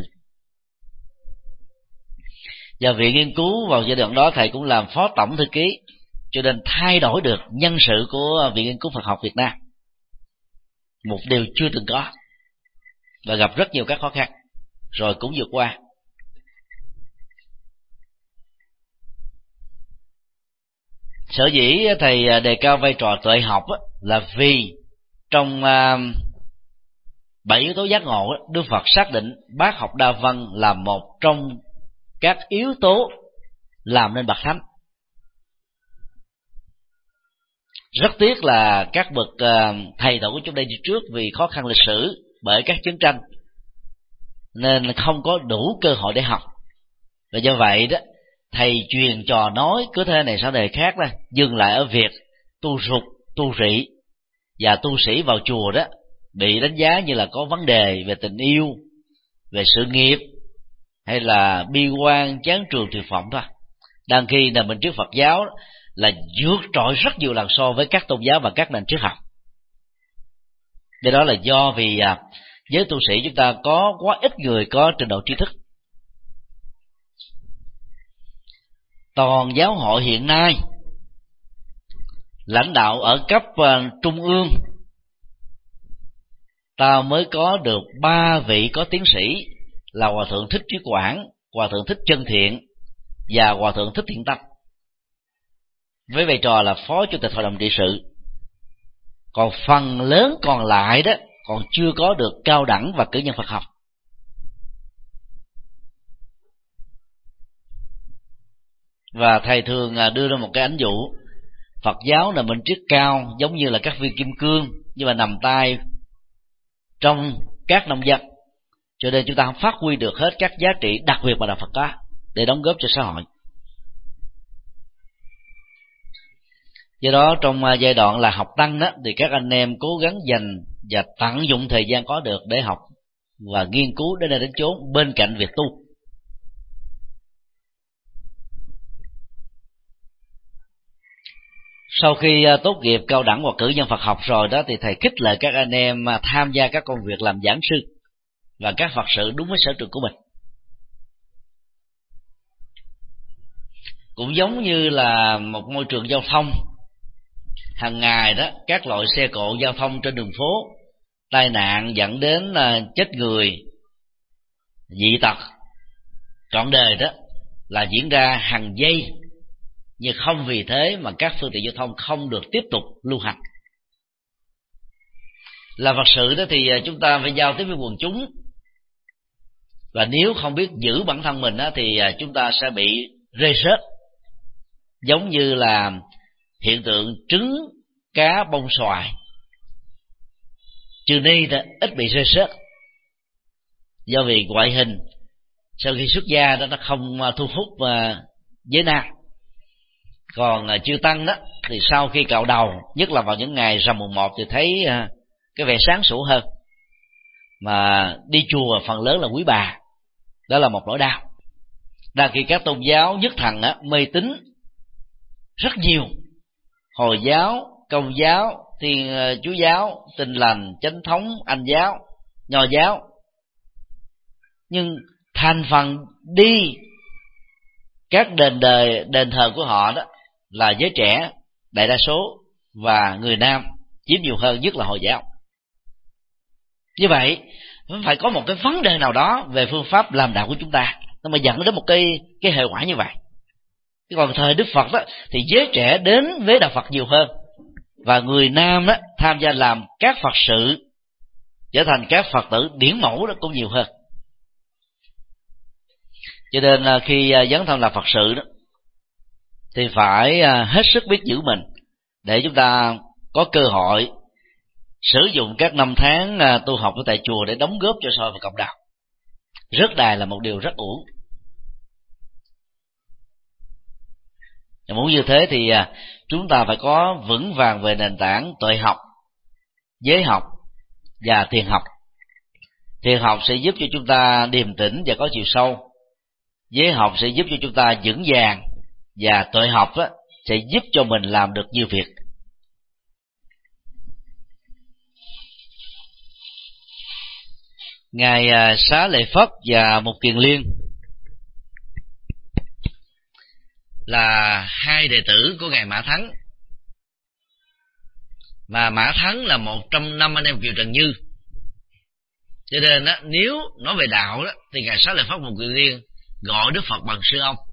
Và viện nghiên cứu vào giai đoạn đó thầy cũng làm phó tổng thư ký, cho nên thay đổi được nhân sự của viện nghiên cứu Phật học Việt Nam, một điều chưa từng có, và gặp rất nhiều các khó khăn rồi cũng vượt qua. Sở dĩ thầy đề cao vai trò tuệ học là vì trong bảy yếu tố giác ngộ, Đức Phật xác định bác học đa văn là một trong các yếu tố làm nên bậc thánh. Rất tiếc là các bậc thầy tổ của chúng đây đi trước vì khó khăn lịch sử, bởi các chiến tranh, nên không có đủ cơ hội để học. Và do vậy đó, thầy truyền trò nói cứ thế này sau đời khác đó, dừng lại ở việc tu sụt, tu rị, và tu sĩ vào chùa đó bị đánh giá như là có vấn đề về tình yêu, về sự nghiệp, hay là bi quan, chán trường, tuyệt vọng thôi. Đang khi nền minh triết Phật giáo là vượt trội rất nhiều lần so với các tôn giáo và các nền triết học. Do đó là do vì à, giới tu sĩ chúng ta có quá ít người có trình độ tri thức. toàn giáo hội hiện nay, lãnh đạo ở cấp uh, trung ương, ta mới có được ba vị có tiến sĩ là Hòa thượng Thích Trí Quảng, Hòa thượng Thích Chân Thiện và Hòa thượng Thích Thiện Tâm, với vai trò là Phó Chủ tịch Hội đồng trị sự. Còn phần lớn còn lại đó còn chưa có được cao đẳng và cử nhân Phật học. Và thầy thường đưa ra một cái ánh dụ, Phật giáo là mệnh triết cao giống như là các viên kim cương, nhưng mà nằm tay trong các nông dân, cho nên chúng ta không phát huy được hết các giá trị đặc biệt mà đạo Phật có để đóng góp cho xã hội. Do đó trong giai đoạn là học tăng đó, thì các anh em cố gắng dành và tận dụng thời gian có được để học và nghiên cứu đến nơi đến chốn bên cạnh việc tu. Sau khi tốt nghiệp cao đẳng hoặc cử nhân Phật học rồi đó, thì thầy khích lệ các anh em tham gia các công việc làm giảng sư và các Phật sự đúng với sở trường của mình. Cũng giống như là một môi trường giao thông, hàng ngày đó các loại xe cộ giao thông trên đường phố, tai nạn dẫn đến chết người, dị tật trọn đời đó là diễn ra hàng giây, nhưng không vì thế mà các phương tiện giao thông không được tiếp tục lưu hành. Là Phật sự đó thì chúng ta phải giao tiếp với quần chúng, và nếu không biết giữ bản thân mình đó, thì chúng ta sẽ bị rơi rớt, giống như là hiện tượng trứng cá bông xoài. Trừ ni đó ít bị rơi rớt, do vì ngoại hình sau khi xuất gia đó nó không thu hút giới nam. Còn chư tăng đó thì sau khi cạo đầu, nhất là vào những ngày rằm mùng một, thì thấy cái vẻ sáng sủa hơn. Mà đi chùa phần lớn là quý bà, đó là một nỗi đau. Đang khi các tôn giáo nhất thần á, mê tín rất nhiều, Hồi giáo, Công giáo, Thiên Chúa giáo, Tin lành, Chánh thống, Anh giáo, Nho giáo, nhưng thành phần đi các đền đời đền thờ của họ đó là giới trẻ đại đa số, và người nam chiếm nhiều hơn, nhất là Hồi giáo. Như vậy phải có một cái vấn đề nào đó về phương pháp làm đạo của chúng ta, nó mà dẫn đến một cái cái hệ quả như vậy. Còn thời Đức Phật đó thì giới trẻ đến với đạo Phật nhiều hơn, và người nam đó tham gia làm các Phật sự, trở thành các Phật tử điển mẫu đó cũng nhiều hơn. Cho nên khi dấn thân làm Phật sự đó thì phải hết sức biết giữ mình, để chúng ta có cơ hội sử dụng các năm tháng tu học ở tại chùa để đóng góp cho xã hội và cộng đồng. Rớt đài là một điều rất uổng. Muốn như thế thì chúng ta phải có vững vàng về nền tảng tuệ học, giới học và thiền học. Thiền học sẽ giúp cho chúng ta điềm tĩnh và có chiều sâu, giới học sẽ giúp cho chúng ta vững vàng, và tuệ học á, sẽ giúp cho mình làm được nhiều việc. Ngài Xá Lợi Phất và Mục Kiền Liên là hai đệ tử của Ngài Mã Thắng, mà Mã Thắng là một trong năm anh em Kiều Trần Như. Cho nên á, nếu nói về đạo đó, thì Ngài Xá Lợi Phất và Mục Kiền Liên gọi Đức Phật bằng sư ông.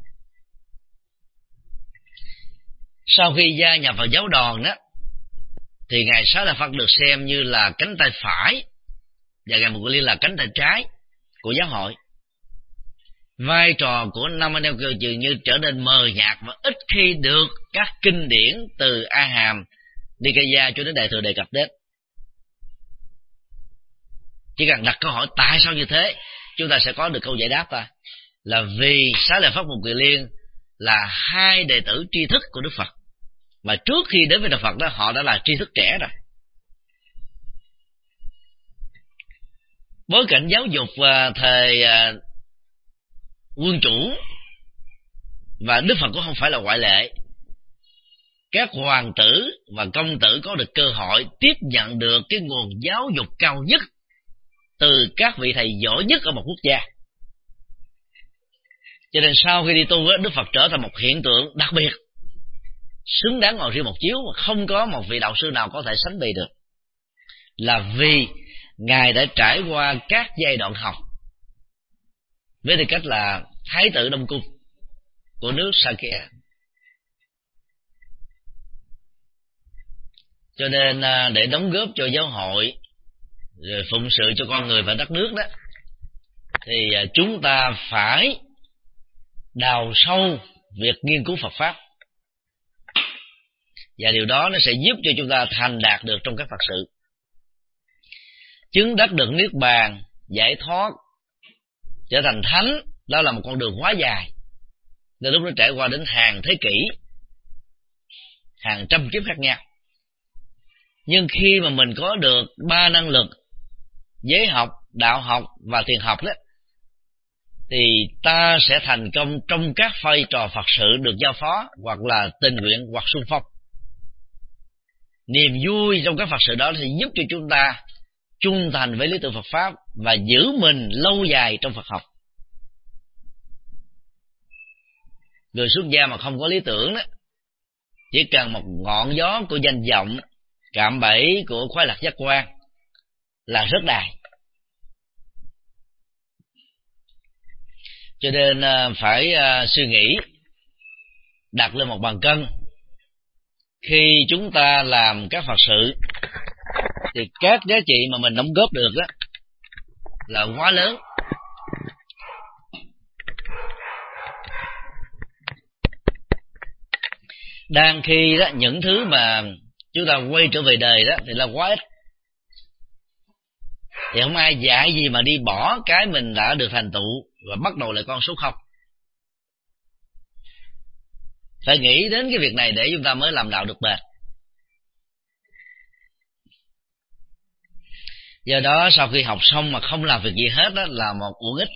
Sau khi gia nhập vào giáo đoàn đó, thì Ngài Xá Lợi Phất được xem như là cánh tay phải, và Ngài Mục Kiền Liên là cánh tay trái của giáo hội. Vai trò của năm anh em Kiều Trần Như trở nên mờ nhạt, và ít khi được các kinh điển từ A Hàm, Nikaya cho đến Đại Thừa đề cập đến. Chỉ cần đặt câu hỏi tại sao như thế, chúng ta sẽ có được câu giải đáp ta. Là vì Xá Lợi Phất, Mục Kiền Liên là hai đệ tử tri thức của Đức Phật, mà trước khi đến với Đức Phật đó họ đã là tri thức trẻ rồi. Bối cảnh giáo dục thời quân chủ, và Đức Phật cũng không phải là ngoại lệ. Các hoàng tử và công tử có được cơ hội tiếp nhận được cái nguồn giáo dục cao nhất từ các vị thầy giỏi nhất ở một quốc gia. Cho nên sau khi đi tu, Đức Phật trở thành một hiện tượng đặc biệt, xứng đáng ngồi riêng một chiếu mà không có một vị đạo sư nào có thể sánh bì được, là vì Ngài đã trải qua các giai đoạn học với tư cách là Thái tử Đông Cung của nước Sakya. Cho nên để đóng góp cho giáo hội, rồi phụng sự cho con người và đất nước đó, thì chúng ta phải đào sâu việc nghiên cứu Phật Pháp. Và điều đó nó sẽ giúp cho chúng ta thành đạt được trong các Phật sự. Chứng đắc được Niết Bàn, giải thoát, trở thành thánh, đó là một con đường quá dài. Nên lúc nó trải qua đến hàng thế kỷ, hàng trăm kiếp khác nhau. Nhưng khi mà mình có được ba năng lực, giới học, đạo học và thiền học đó, thì ta sẽ thành công trong các vai trò Phật sự được giao phó, hoặc là tình nguyện hoặc xung phong. Niềm vui trong các Phật sự đó thì giúp cho chúng ta trung thành với lý tưởng Phật Pháp và giữ mình lâu dài trong Phật học. Người xuất gia mà không có lý tưởng đó, chỉ cần một ngọn gió của danh vọng, cạm bẫy của khoái lạc giác quan là rất đài. Cho nên phải suy nghĩ, đặt lên một bàn cân. Khi chúng ta làm các Phật sự thì các giá trị mà mình đóng góp được đó là quá lớn. Đang khi đó những thứ mà chúng ta quay trở về đời đó thì là quá ít, thì không ai dạy gì mà đi bỏ cái mình đã được thành tựu và bắt đầu lại con số không. Phải nghĩ đến cái việc này để chúng ta mới làm đạo được bền. Do đó sau khi học xong mà không làm việc gì hết đó là một uổng ích.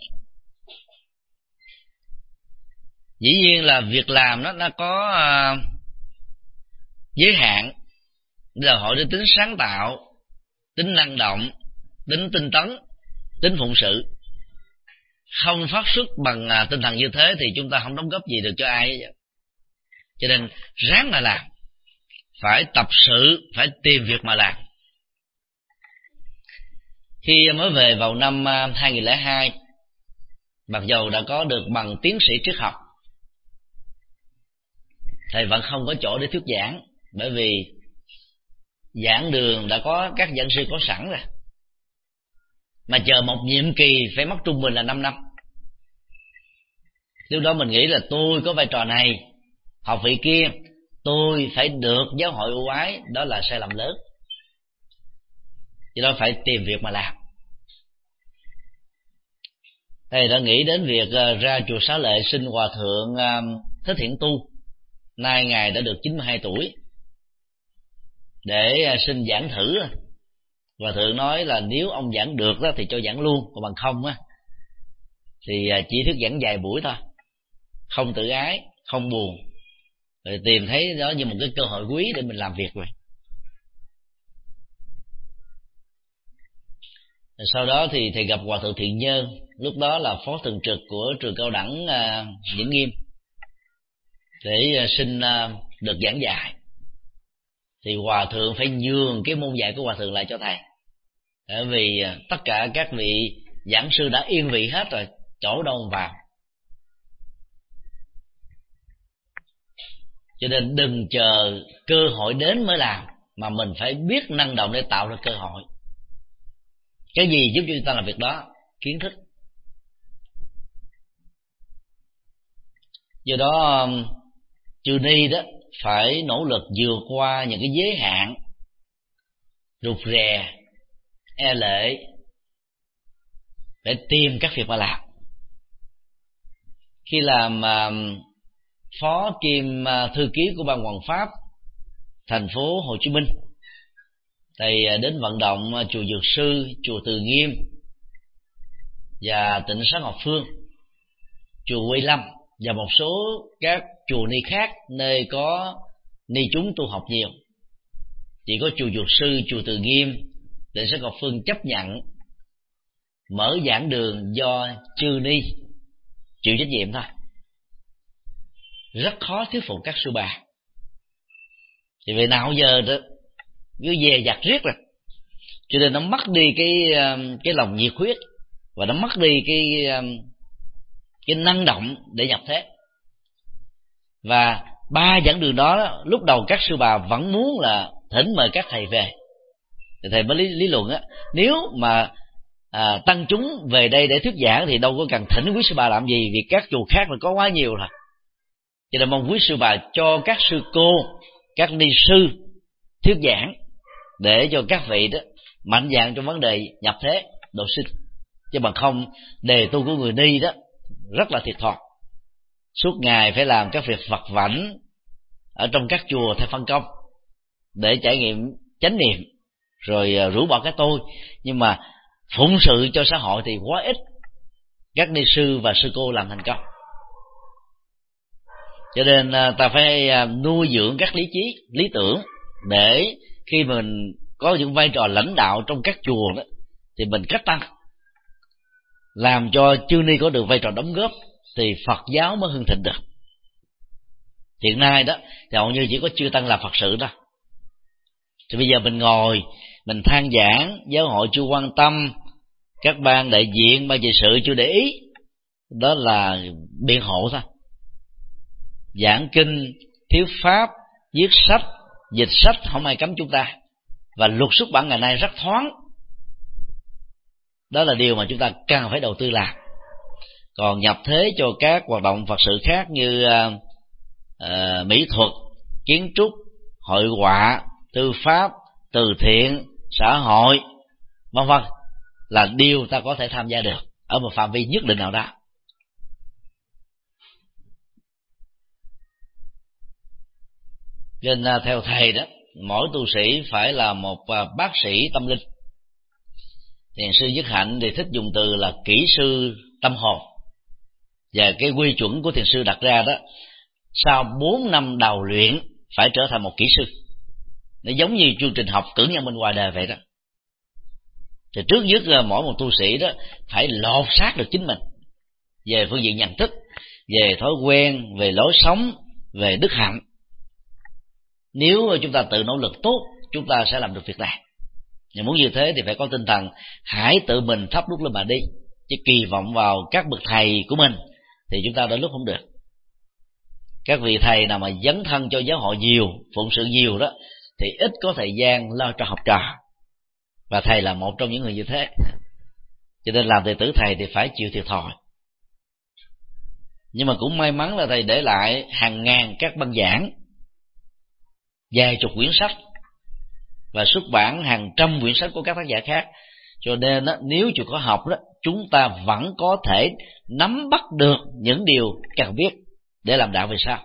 Dĩ nhiên là việc làm đó nó có uh, giới hạn, đòi hỏi đến tính sáng tạo, tính năng động, tính tinh tấn, tính phụng sự. Không phát xuất bằng uh, tinh thần như thế thì chúng ta không đóng góp gì được cho ai hết. Cho nên ráng mà làm, phải tập sự, phải tìm việc mà làm. Khi mới về vào năm hai không không hai, mặc dầu đã có được bằng tiến sĩ triết học, thầy vẫn không có chỗ để thuyết giảng, bởi vì giảng đường đã có các giảng sư có sẵn rồi, mà chờ một nhiệm kỳ phải mất trung bình là năm năm. Lúc đó mình nghĩ là tôi có vai trò này, học vị kia, tôi phải được giáo hội ưu ái, đó là sai lầm lớn. Vì đó phải tìm việc mà làm. Thầy đã nghĩ đến việc ra chùa Xá Lợi xin Hòa Thượng Thích Thiện Tu, nay Ngài đã được chín mươi hai tuổi, để xin giảng thử. Hòa Thượng nói là nếu ông giảng được đó thì cho giảng luôn, còn bằng không á thì chỉ thuyết giảng vài buổi thôi, không tự ái, không buồn, rồi tìm thấy đó như một cái cơ hội quý để mình làm việc rồi. Rồi sau đó thì thầy gặp Hòa Thượng Thiện Nhân, lúc đó là phó thường trực của trường cao đẳng uh, Vĩnh Nghiêm, để uh, xin uh, được giảng dạy. Thì Hòa Thượng phải nhường cái môn dạy của Hòa Thượng lại cho thầy, bởi vì uh, tất cả các vị giảng sư đã yên vị hết rồi, chỗ đâu vào. Cho nên đừng chờ cơ hội đến mới làm, mà mình phải biết năng động để tạo ra cơ hội. Cái gì giúp cho chúng ta làm việc đó? Kiến thức. Do đó chư ni đó phải nỗ lực vượt qua những cái giới hạn rụt rè, e lệ, để tìm các việc mà làm. Khi làm uh, phó kiêm uh, thư ký của ban Hoàng Pháp thành phố Hồ Chí Minh, thầy đến vận động chùa Dược Sư, chùa Từ Nghiêm và Tịnh Xá Ngọc Phương, chùa Quy Lâm và một số các chùa ni khác nơi có ni chúng tu học nhiều. Chỉ có chùa Dược Sư, chùa Từ Nghiêm, Tịnh Xá Ngọc Phương chấp nhận mở giảng đường do chư ni chịu trách nhiệm thôi. rất khó thuyết phục các sư bà. Thì vì nào giờ đó cứ dè dặt riết rồi, cho nên nó mất đi cái cái lòng nhiệt huyết, và nó mất đi cái cái năng động để nhập thế. Và ba dẫn đường đó, lúc đầu các sư bà vẫn muốn là thỉnh mời các thầy về, thì thầy mới lý, lý luận á, nếu mà à, tăng chúng về đây để thuyết giảng thì đâu có cần thỉnh quý sư bà làm gì, vì các chùa khác là có quá nhiều rồi. Cho nên mong quý sư bà cho các sư cô, các ni sư thuyết giảng, để cho các vị đó mạnh dạn trong vấn đề nhập thế độ sinh. Chứ bằng không đề tu của người ni đó rất là thiệt thòi, suốt ngày phải làm các việc vặt vãnh ở trong các chùa theo phân công để trải nghiệm chánh niệm, rồi rũ bỏ cái tôi, nhưng mà phụng sự cho xã hội thì quá ít các ni sư và sư cô làm thành công. Cho nên ta phải nuôi dưỡng các lý trí, lý tưởng, để khi mình có những vai trò lãnh đạo trong các chùa đó, thì mình cách tăng, làm cho chư ni có được vai trò đóng góp, thì Phật giáo mới hưng thịnh được. Hiện nay đó thì hầu như chỉ có chư tăng làm Phật sự đó. Thì bây giờ mình ngồi mình than giảng, giáo hội chưa quan tâm, các ban đại diện, ban trị sự chưa để ý, đó là biện hộ thôi. Giảng kinh, thuyết pháp, viết sách, dịch sách không ai cấm chúng ta, và luật xuất bản ngày nay rất thoáng. Đó là điều mà chúng ta cần phải đầu tư làm. Còn nhập thế cho các hoạt động Phật sự khác như uh, uh, mỹ thuật, kiến trúc, hội họa, tư pháp, từ thiện, xã hội, vân vân, là điều ta có thể tham gia được ở một phạm vi nhất định nào đó. Nên uh, theo thầy đó, mỗi tu sĩ phải là một uh, bác sĩ tâm linh. Thiền sư Nhất Hạnh thì thích dùng từ là kỹ sư tâm hồn, và cái quy chuẩn của thiền sư đặt ra đó, sau bốn năm đào luyện phải trở thành một kỹ sư. Nó giống như chương trình học cử nhân bên ngoài đời vậy đó. Thì trước nhất mỗi một tu sĩ đó phải lột xác được chính mình về phương diện nhận thức, về thói quen, về lối sống, về đức hạnh. Nếu chúng ta tự nỗ lực tốt, chúng ta sẽ làm được việc này. Nhưng muốn như thế thì phải có tinh thần hãy tự mình thắp đuốc lên mà đi, chứ kỳ vọng vào các bậc thầy của mình thì chúng ta đến lúc không được. Các vị thầy nào mà dấn thân cho giáo hội nhiều, phụng sự nhiều đó, thì ít có thời gian lo cho học trò, và thầy là một trong những người như thế. Cho nên làm đệ tử thầy thì phải chịu thiệt thòi. Nhưng mà cũng may mắn là thầy để lại hàng ngàn các băng giảng, vài chục quyển sách, và xuất bản hàng trăm quyển sách của các tác giả khác. Cho nên đó, nếu chịu có học đó, chúng ta vẫn có thể nắm bắt được những điều cần biết để làm đạo về sau.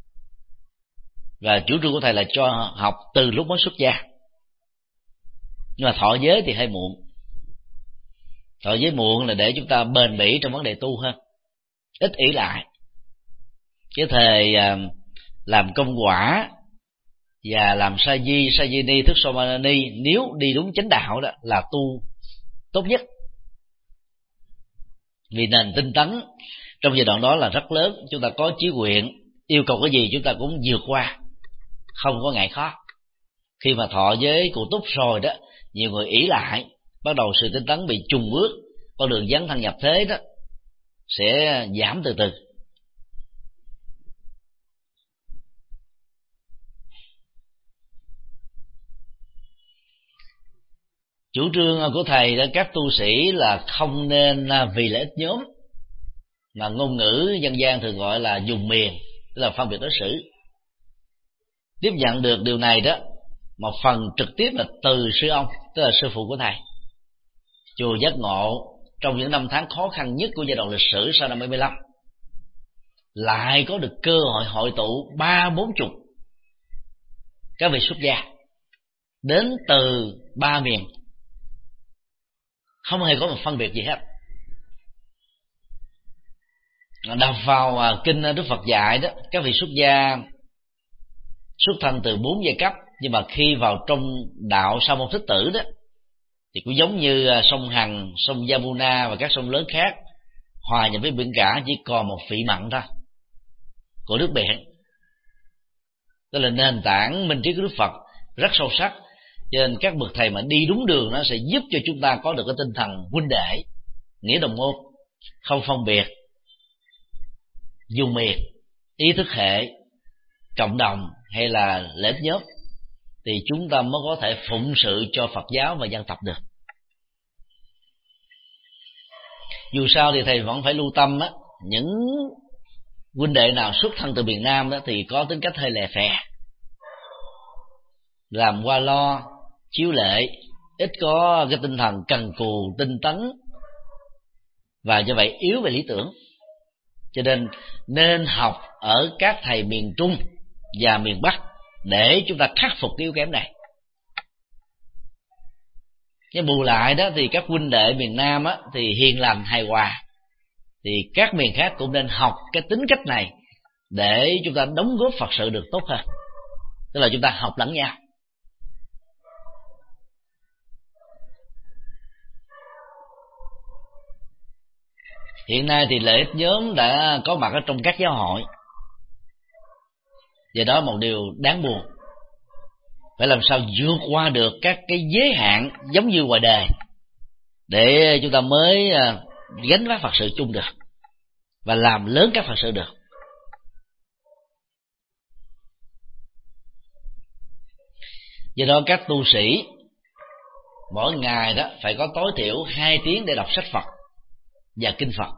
Và chủ trương của thầy là cho học từ lúc mới xuất gia. Nhưng mà thọ giới thì hơi muộn. Thọ giới muộn là để chúng ta bền bỉ trong vấn đề tu hơn, ít ỷ lại. Cái thời làm công quả và làm sa di, sa di ni, thức somanani, nếu đi đúng chánh đạo đó là tu tốt nhất. Vì nền tinh tấn trong giai đoạn đó là rất lớn, chúng ta có chí nguyện, yêu cầu cái gì chúng ta cũng vượt qua, không có ngại khó. Khi mà thọ với cụ túc rồi đó, nhiều người ỷ lại, bắt đầu sự tinh tấn bị chùng bước, con đường dấn thân nhập thế đó sẽ giảm từ từ. Chủ trương của thầy là các tu sĩ là không nên vì lợi ích nhóm, mà ngôn ngữ dân gian thường gọi là dùng miền, tức là phân biệt đối xử. Tiếp nhận được điều này đó, một phần trực tiếp là từ sư ông, tức là sư phụ của thầy. Chùa Giác Ngộ trong những năm tháng khó khăn nhất của giai đoạn lịch sử sau năm bảy mươi lăm lại có được cơ hội hội tụ ba bốn chục các vị xuất gia đến từ ba miền, không hề có một phân biệt gì hết. Đọc vào kinh Đức Phật dạy đó, các vị xuất gia xuất thân từ bốn giai cấp, nhưng mà khi vào trong đạo Sa môn Thích Tử đó thì cũng giống như sông Hằng, sông Yamuna và các sông lớn khác, hòa nhập với biển cả, chỉ còn một vị mặn thôi. của nước biển. Đó là nền tảng minh triết của Đức Phật rất sâu sắc, cho nên các bậc thầy mà đi đúng đường nó sẽ giúp cho chúng ta có được cái tinh thần huynh đệ, nghĩa đồng môn, không phân biệt, dùng miệt, ý thức hệ, cộng đồng hay là lợi ích nhóm, thì chúng ta mới có thể phụng sự cho Phật giáo và dân tộc được. Dù sao thì thầy vẫn phải lưu tâm á, những huynh đệ nào xuất thân từ miền Nam đó thì có tính cách hơi lè phè, làm qua lo, chiếu lệ, ít có cái tinh thần cần cù, tinh tấn, và do vậy yếu về lý tưởng. Cho nên nên học ở các thầy miền Trung và miền Bắc để chúng ta khắc phục cái yếu kém này. Nhưng bù lại đó thì các huynh đệ miền Nam á, thì hiền lành hài hòa, thì các miền khác cũng nên học cái tính cách này để chúng ta đóng góp Phật sự được tốt hơn. Tức là chúng ta học lẫn nhau. Hiện nay thì lợi ích nhóm đã có mặt ở trong các giáo hội, và đó là một điều đáng buồn. Phải làm sao vượt qua được các cái giới hạn giống như ngoài đời để chúng ta mới gánh vác Phật sự chung được và làm lớn các Phật sự được. Do đó các tu sĩ mỗi ngày đó phải có tối thiểu hai tiếng để đọc sách Phật và kinh Phật.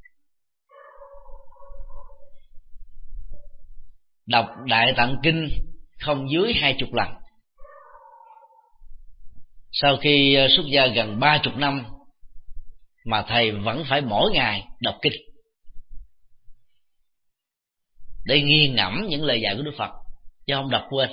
Đọc Đại Tạng Kinh không dưới hai chục lần. Sau khi xuất gia gần ba chục năm mà thầy vẫn phải mỗi ngày đọc kinh để nghiền ngẫm những lời dạy của Đức Phật, chứ không đọc quên.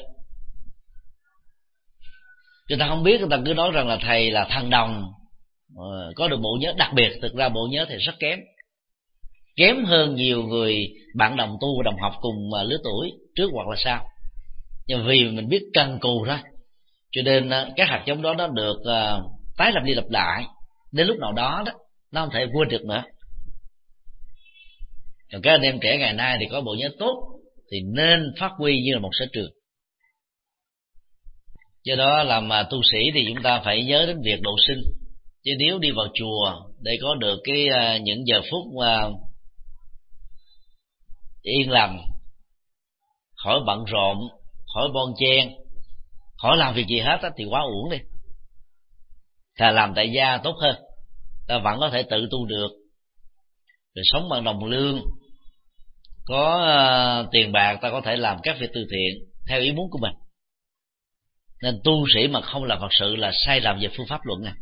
Người ta không biết, người ta cứ nói rằng là thầy là thần đồng, có được bộ nhớ đặc biệt. Thực ra bộ nhớ thầy rất kém, kém hơn nhiều người bạn đồng tu và đồng học cùng lứa tuổi trước hoặc là sau. Nhưng vì mình biết cần cù đó, cho nên các hạt giống đó nó được uh, tái lặp đi lặp lại, đến lúc nào đó đó nó không thể quên được nữa. Còn các anh em trẻ ngày nay thì có bộ nhớ tốt thì nên phát huy như là một sở trường. Do đó làm mà tu sĩ thì chúng ta phải nhớ đến việc độ sinh. Chứ nếu đi vào chùa để có được cái uh, những giờ phút uh, yên lành, khỏi bận rộn, khỏi bon chen, khỏi làm việc gì hết á, thì quá uổng đi. Thà làm tại gia tốt hơn, ta vẫn có thể tự tu được, rồi sống bằng đồng lương, có uh, tiền bạc ta có thể làm các việc từ thiện theo ý muốn của mình. Nên tu sĩ mà không làm Phật sự là sai lầm về phương pháp luận này.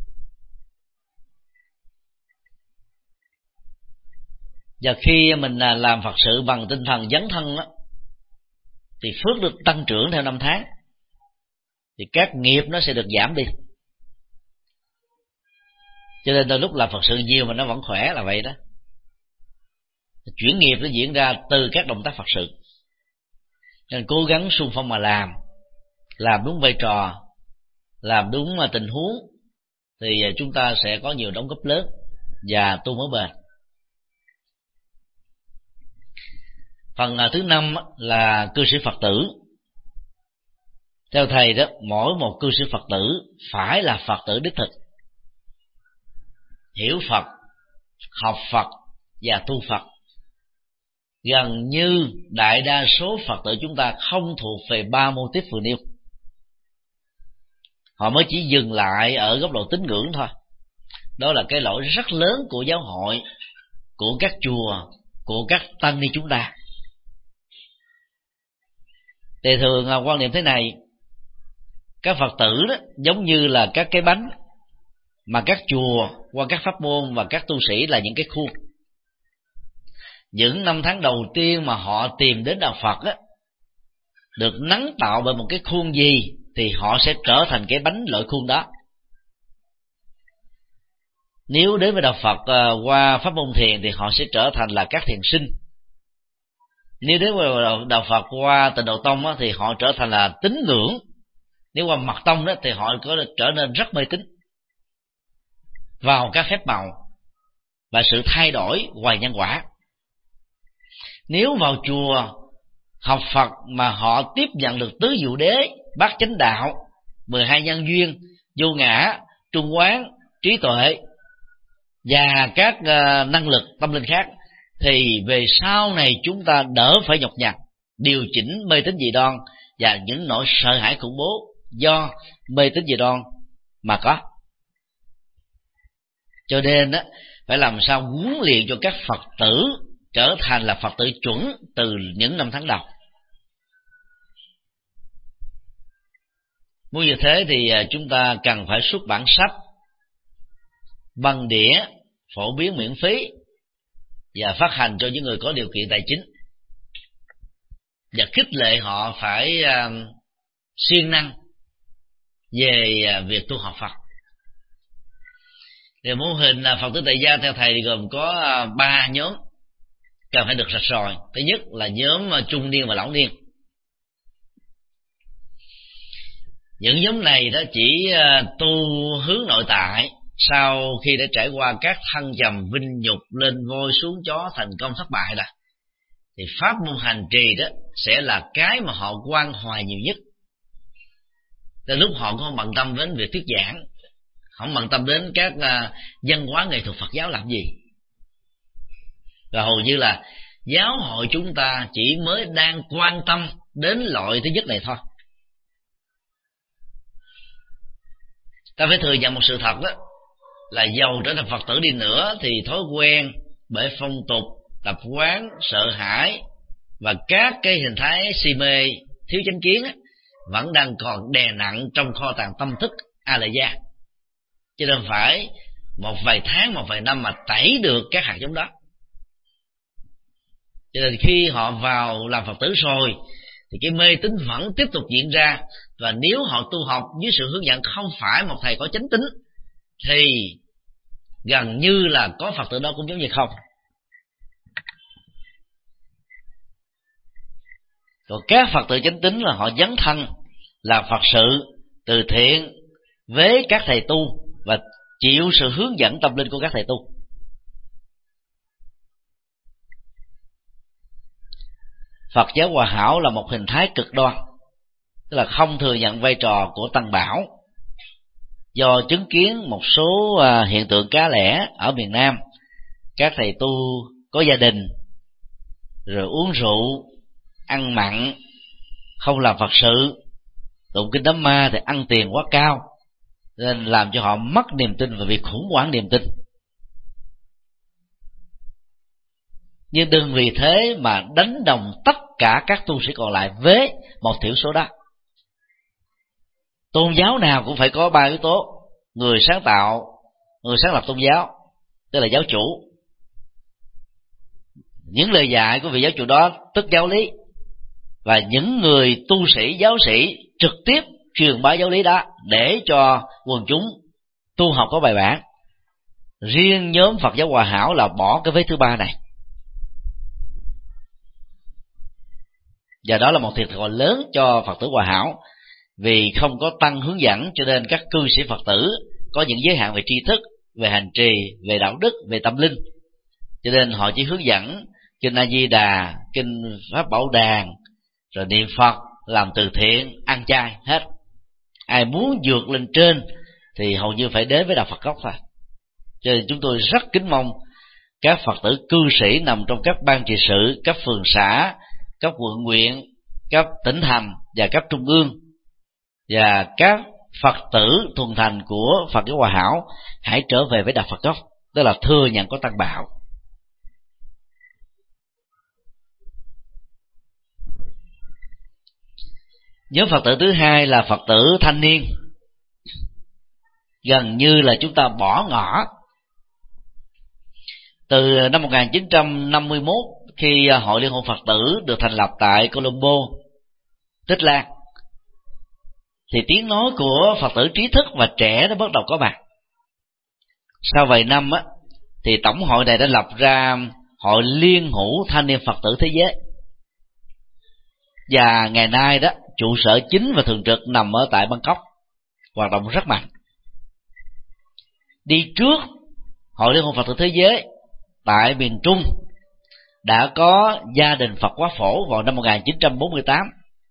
Và khi mình làm Phật sự bằng tinh thần dấn thân đó, thì phước được tăng trưởng theo năm tháng, thì các nghiệp nó sẽ được giảm đi. Cho nên đôi lúc làm Phật sự nhiều mà nó vẫn khỏe là vậy đó. Chuyển nghiệp nó diễn ra từ các động tác Phật sự. Nên cố gắng xung phong mà làm, làm đúng vai trò, làm đúng tình huống, thì chúng ta sẽ có nhiều đóng góp lớn và tu mới bền. Phần thứ năm là cư sĩ Phật tử. Theo thầy đó, mỗi một cư sĩ Phật tử phải là Phật tử đích thực, hiểu Phật, học Phật và tu Phật. Gần như đại đa số Phật tử chúng ta không thuộc về ba mô típ vừa nêu. Họ mới chỉ dừng lại ở góc độ tín ngưỡng thôi. Đó là cái lỗi rất lớn của giáo hội, của các chùa, của các tăng ni chúng ta. Thì thường quan niệm thế này: các Phật tử đó giống như là các cái bánh, mà các chùa qua các pháp môn và các tu sĩ là những cái khuôn. Những năm tháng đầu tiên mà họ tìm đến đạo Phật á, được nắng tạo bởi một cái khuôn gì thì họ sẽ trở thành cái bánh loại khuôn đó. Nếu đến với đạo Phật uh, qua pháp môn thiền thì họ sẽ trở thành là các thiền sinh. Nếu đến với đạo Phật qua Tịnh Độ Tông á, thì họ trở thành là tín ngưỡng. Nếu qua Mật Tông đó thì họ có trở nên rất mê tín vào các phép màu và sự thay đổi hoài nhân quả. Nếu vào chùa học Phật mà họ tiếp nhận được tứ diệu đế, bát chánh đạo, mười hai nhân duyên, vô ngã, trung quán, trí tuệ và các uh, năng lực tâm linh khác, thì về sau này chúng ta đỡ phải nhọc nhằn điều chỉnh mê tín dị đoan và những nỗi sợ hãi khủng bố do mê tín dị đoan mà có. Cho nên á, phải làm sao huấn luyện cho các Phật tử trở thành là Phật tử chuẩn từ những năm tháng đầu. Muốn như thế thì chúng ta cần phải xuất bản sách, băng đĩa phổ biến miễn phí và phát hành cho những người có điều kiện tài chính, và khích lệ họ phải uh, siêng năng về uh, việc tu học Phật. Thì mô hình là Phật tử tại gia theo thầy thì gồm có uh, ba nhóm cần phải được rạch ròi. Thứ nhất là nhóm uh, trung niên và lão niên. Những nhóm này đó chỉ uh, tu hướng nội tại sau khi đã trải qua các thăng trầm vinh nhục, lên voi xuống chó, thành công thất bại rồi, thì pháp môn hành trì đó sẽ là cái mà họ quan hoài nhiều nhất. Đến lúc họ không bận tâm đến việc thuyết giảng, không bận tâm đến các uh, văn hóa nghệ thuật Phật giáo làm gì. Và hầu như là giáo hội chúng ta chỉ mới đang quan tâm đến loại thứ nhất này thôi. Ta phải thừa nhận một sự thật đó, là giàu trở thành Phật tử đi nữa thì thói quen bởi phong tục, tập quán, sợ hãi và các cái hình thái si mê, thiếu chánh kiến á, vẫn đang còn đè nặng trong kho tàng tâm thức a la gia. Cho nên phải một vài tháng, một vài năm mà tẩy được các hạt giống đó. Cho nên khi họ vào làm Phật tử rồi thì cái mê tín vẫn tiếp tục diễn ra, và nếu họ tu học dưới sự hướng dẫn không phải một thầy có chánh tín thì gần như là có Phật tử đó cũng giống như không. Còn các Phật tử chánh tín là họ dấn thân làm Phật sự từ thiện với các thầy tu và chịu sự hướng dẫn tâm linh của các thầy tu. Phật giáo Hòa Hảo là một hình thái cực đoan, tức là không thừa nhận vai trò của Tăng Bảo, do chứng kiến một số hiện tượng cá lẻ ở miền Nam. Các thầy tu có gia đình, rồi uống rượu, ăn mặn, không làm Phật sự, tụng kinh đám ma thì ăn tiền quá cao, nên làm cho họ mất niềm tin và việc khủng hoảng niềm tin. Nhưng đừng vì thế mà đánh đồng tất cả các tu sĩ còn lại với một thiểu số đó. Tôn giáo nào cũng phải có ba yếu tố: người sáng tạo, người sáng lập tôn giáo, tức là giáo chủ, những lời dạy của vị giáo chủ đó tức giáo lý, và những người tu sĩ, giáo sĩ trực tiếp truyền bá giáo lý đó để cho quần chúng tu học có bài bản. Riêng nhóm Phật giáo Hòa Hảo là bỏ cái vế thứ ba này, và đó là một thiệt thòi lớn cho Phật tử Hòa Hảo, vì không có tăng hướng dẫn, cho nên các cư sĩ Phật tử có những giới hạn về tri thức, về hành trì, về đạo đức, về tâm linh, cho nên họ chỉ hướng dẫn kinh A Di Đà, kinh Pháp Bảo Đàn, rồi niệm Phật, làm từ thiện, ăn chay hết. Ai muốn vượt lên trên thì hầu như phải đến với đạo Phật gốc thôi. Cho nên chúng tôi rất kính mong các Phật tử cư sĩ nằm trong các ban trị sự, các phường xã, các quận huyện, các tỉnh thành và các trung ương, và các Phật tử thuần thành của Phật giáo Hòa Hảo hãy trở về với đạo Phật gốc, tức là thừa nhận có Tăng Bảo. Nhóm Phật tử thứ hai là Phật tử thanh niên. Gần như là chúng ta bỏ ngỏ. Từ năm một nghìn chín trăm năm mươi mốt, khi Hội Liên hội Phật tử được thành lập tại Colombo, Tích Lan, thì tiếng nói của Phật tử trí thức và trẻ nó bắt đầu có mặt. Sau vài năm á, thì tổng hội này đã lập ra Hội Liên hữu Thanh niên Phật tử Thế giới, và ngày nay đó trụ sở chính và thường trực nằm ở tại Bangkok, hoạt động rất mạnh. Đi trước Hội Liên hội Phật tử Thế giới tại miền Trung đã có gia đình Phật Quá Phổ vào năm một nghìn chín trăm bốn mươi tám.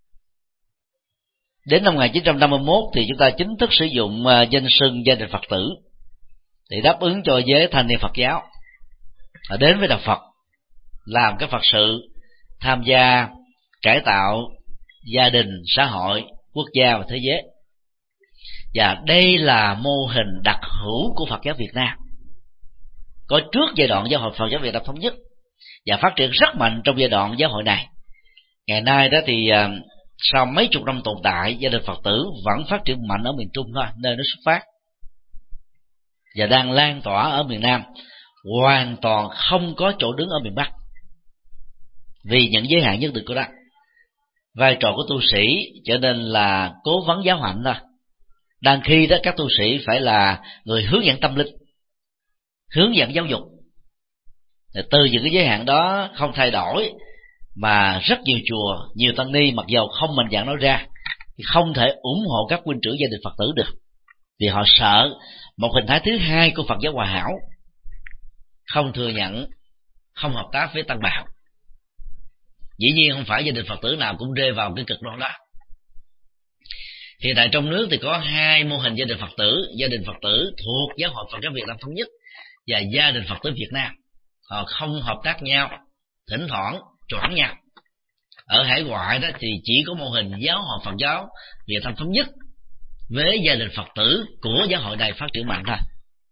Đến năm một nghìn chín trăm năm mươi mốt thì chúng ta chính thức sử dụng danh xưng gia đình Phật tử để đáp ứng cho giới thanh niên Phật giáo đến với đạo Phật, làm cái Phật sự, tham gia cải tạo gia đình, xã hội, quốc gia và thế giới. Và đây là mô hình đặc hữu của Phật giáo Việt Nam, có trước giai đoạn giáo hội Phật giáo Việt Nam thống nhất và phát triển rất mạnh trong giai đoạn giáo hội này. Ngày nay đó thì sau mấy chục năm tồn tại, gia đình Phật tử vẫn phát triển mạnh ở miền Trung thôi, nơi nó xuất phát, và đang lan tỏa ở miền Nam, hoàn toàn không có chỗ đứng ở miền Bắc vì những giới hạn nhất định của đó. Vai trò của tu sĩ trở nên là cố vấn giáo hạnh thôi, đang khi đó các tu sĩ phải là người hướng dẫn tâm linh, hướng dẫn giáo dục. Từ những cái giới hạn đó không thay đổi mà rất nhiều chùa, nhiều tăng ni mặc dầu không mạnh dạn nói ra thì không thể ủng hộ các huynh trưởng gia đình Phật tử được, vì họ sợ một hình thái thứ hai của Phật giáo hòa hảo, không thừa nhận, không hợp tác với tăng bào. Dĩ nhiên không phải gia đình Phật tử nào cũng rơi vào cái cực đoan đó. Hiện tại trong nước thì có hai mô hình gia đình Phật tử: gia đình Phật tử thuộc giáo hội Phật giáo Việt Nam thống nhất và gia đình Phật tử Việt Nam. Họ không hợp tác nhau, thỉnh thoảng choảng nhau. Ở hải ngoại đó thì chỉ có mô hình giáo hội Phật giáo Việt Nam thống nhất với gia đình Phật tử của giáo hội này phát triển mạnh thôi.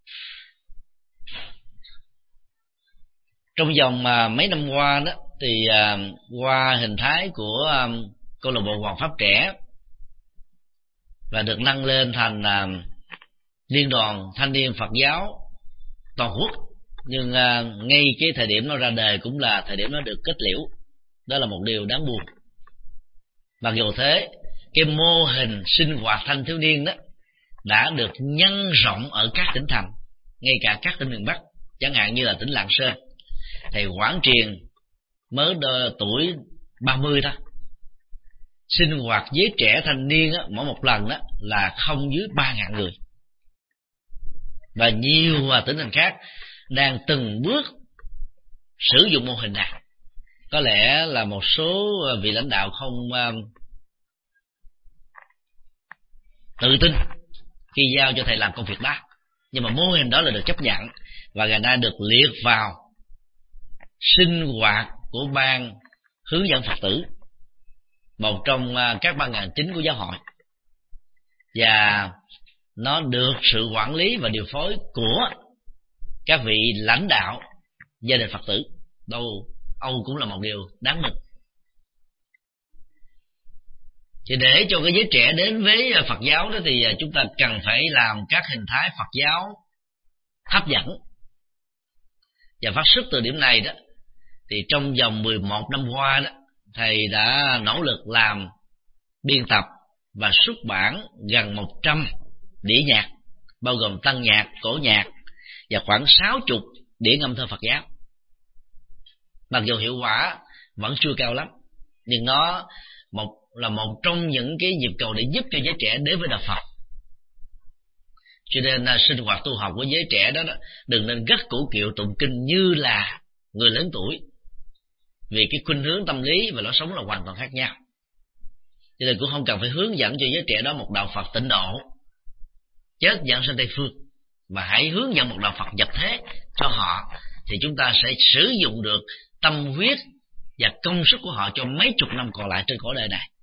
Trong vòng mấy năm qua đó thì qua hình thái của câu lạc bộ Hoàng Pháp Trẻ và được nâng lên thành liên đoàn thanh niên Phật giáo toàn quốc, nhưng ngay cái thời điểm nó ra đời cũng là thời điểm nó được kết liễu. Đó là một điều đáng buồn. Mặc dù thế, cái mô hình sinh hoạt thanh thiếu niên đó đã được nhân rộng ở các tỉnh thành, ngay cả các tỉnh miền Bắc, chẳng hạn như là tỉnh Lạng Sơn. Thầy Quảng Triền mới tuổi ba mươi thôi, sinh hoạt giới trẻ thanh niên á, mỗi một lần đó là không dưới ba ngàn người. Và nhiều tỉnh thành khác đang từng bước sử dụng mô hình này. Có lẽ là một số vị lãnh đạo không uh, tự tin khi giao cho thầy làm công việc đó, nhưng mà mô hình đó là được chấp nhận và ngày nay được liệt vào sinh hoạt của ban hướng dẫn Phật tử, một trong uh, các ban ngành chính của giáo hội, và nó được sự quản lý và điều phối của các vị lãnh đạo gia đình Phật tử. Đâu Âu cũng là một điều đáng mừng. Thì để cho cái giới trẻ đến với Phật giáo đó thì chúng ta cần phải làm các hình thái Phật giáo hấp dẫn. Và phát xuất từ điểm này đó thì trong vòng mười một năm qua đó, thầy đã nỗ lực làm, biên tập và xuất bản gần một trăm đĩa nhạc, bao gồm tăng nhạc, cổ nhạc và khoảng sáu mươi đĩa ngâm thơ Phật giáo. Mặc dù hiệu quả vẫn chưa cao lắm, nhưng nó một là một trong những cái nhịp cầu để giúp cho giới trẻ đến với đạo Phật. Cho nên sinh hoạt tu học của giới trẻ đó, đó đừng nên gắt củ kiệu tụng kinh như là người lớn tuổi, vì cái khuynh hướng tâm lý và lối sống là hoàn toàn khác nhau. Cho nên cũng không cần phải hướng dẫn cho giới trẻ đó một đạo Phật tịnh độ, chết dẫn sang Tây Phương, mà hãy hướng dẫn một đạo Phật nhập thế cho họ, thì chúng ta sẽ sử dụng được tâm huyết và công sức của họ cho mấy chục năm còn lại trên cõi đời này.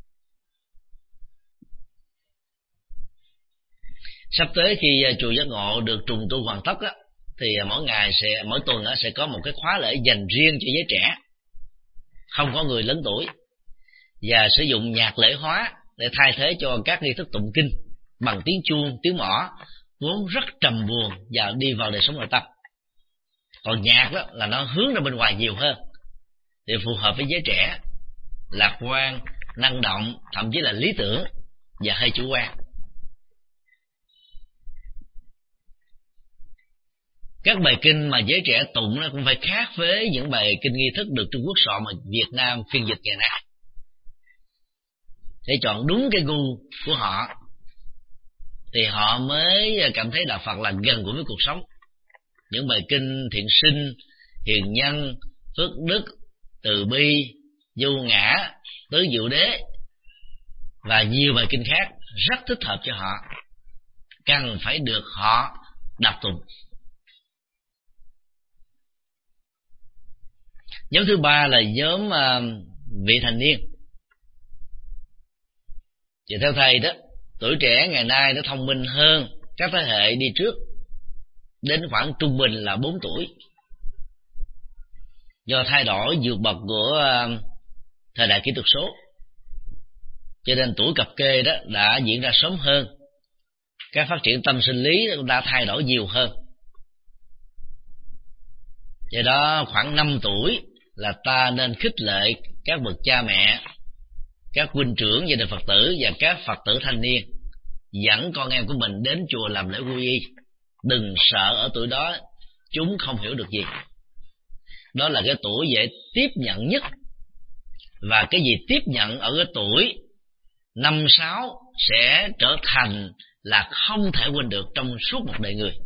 Sắp tới khi chùa Giác Ngộ được trùng tu hoàn tất á, thì mỗi ngày sẽ mỗi tuần á, sẽ có một cái khóa lễ dành riêng cho giới trẻ, không có người lớn tuổi, và sử dụng nhạc lễ hóa để thay thế cho các nghi thức tụng kinh bằng tiếng chuông, tiếng mõ vốn rất trầm buồn và đi vào đời sống nội tâm. Còn nhạc đó là nó hướng ra bên ngoài nhiều hơn để phù hợp với giới trẻ, lạc quan, năng động, thậm chí là lý tưởng và hơi chủ quan. Các bài kinh mà giới trẻ tụng nó cũng phải khác với những bài kinh nghi thức được Trung Quốc soạn mà Việt Nam phiên dịch ngày nay, để chọn đúng cái gu của họ thì họ mới cảm thấy đạo Phật là gần gũi với cuộc sống. Những bài kinh thiện sinh, hiền nhân, phước đức, từ bi, vô ngã, tứ diệu đế và nhiều bài kinh khác rất thích hợp cho họ, cần phải được họ đọc tụng. Nhóm thứ ba là nhóm uh, vị thành niên. Và theo thầy đó, tuổi trẻ ngày nay nó thông minh hơn các thế hệ đi trước, đến khoảng trung bình là bốn tuổi. Do thay đổi vượt bậc của uh, thời đại kỹ thuật số, cho nên tuổi cập kê đó đã diễn ra sớm hơn. Các phát triển tâm sinh lý cũng đã thay đổi nhiều hơn. Do đó khoảng năm tuổi là ta nên khích lệ các bậc cha mẹ, các huynh trưởng gia đình Phật tử và các Phật tử thanh niên dẫn con em của mình đến chùa làm lễ quy y. Đừng sợ ở tuổi đó chúng không hiểu được gì. Đó là cái tuổi dễ tiếp nhận nhất. Và cái gì tiếp nhận ở cái tuổi năm sáu sẽ trở thành là không thể quên được trong suốt một đời người.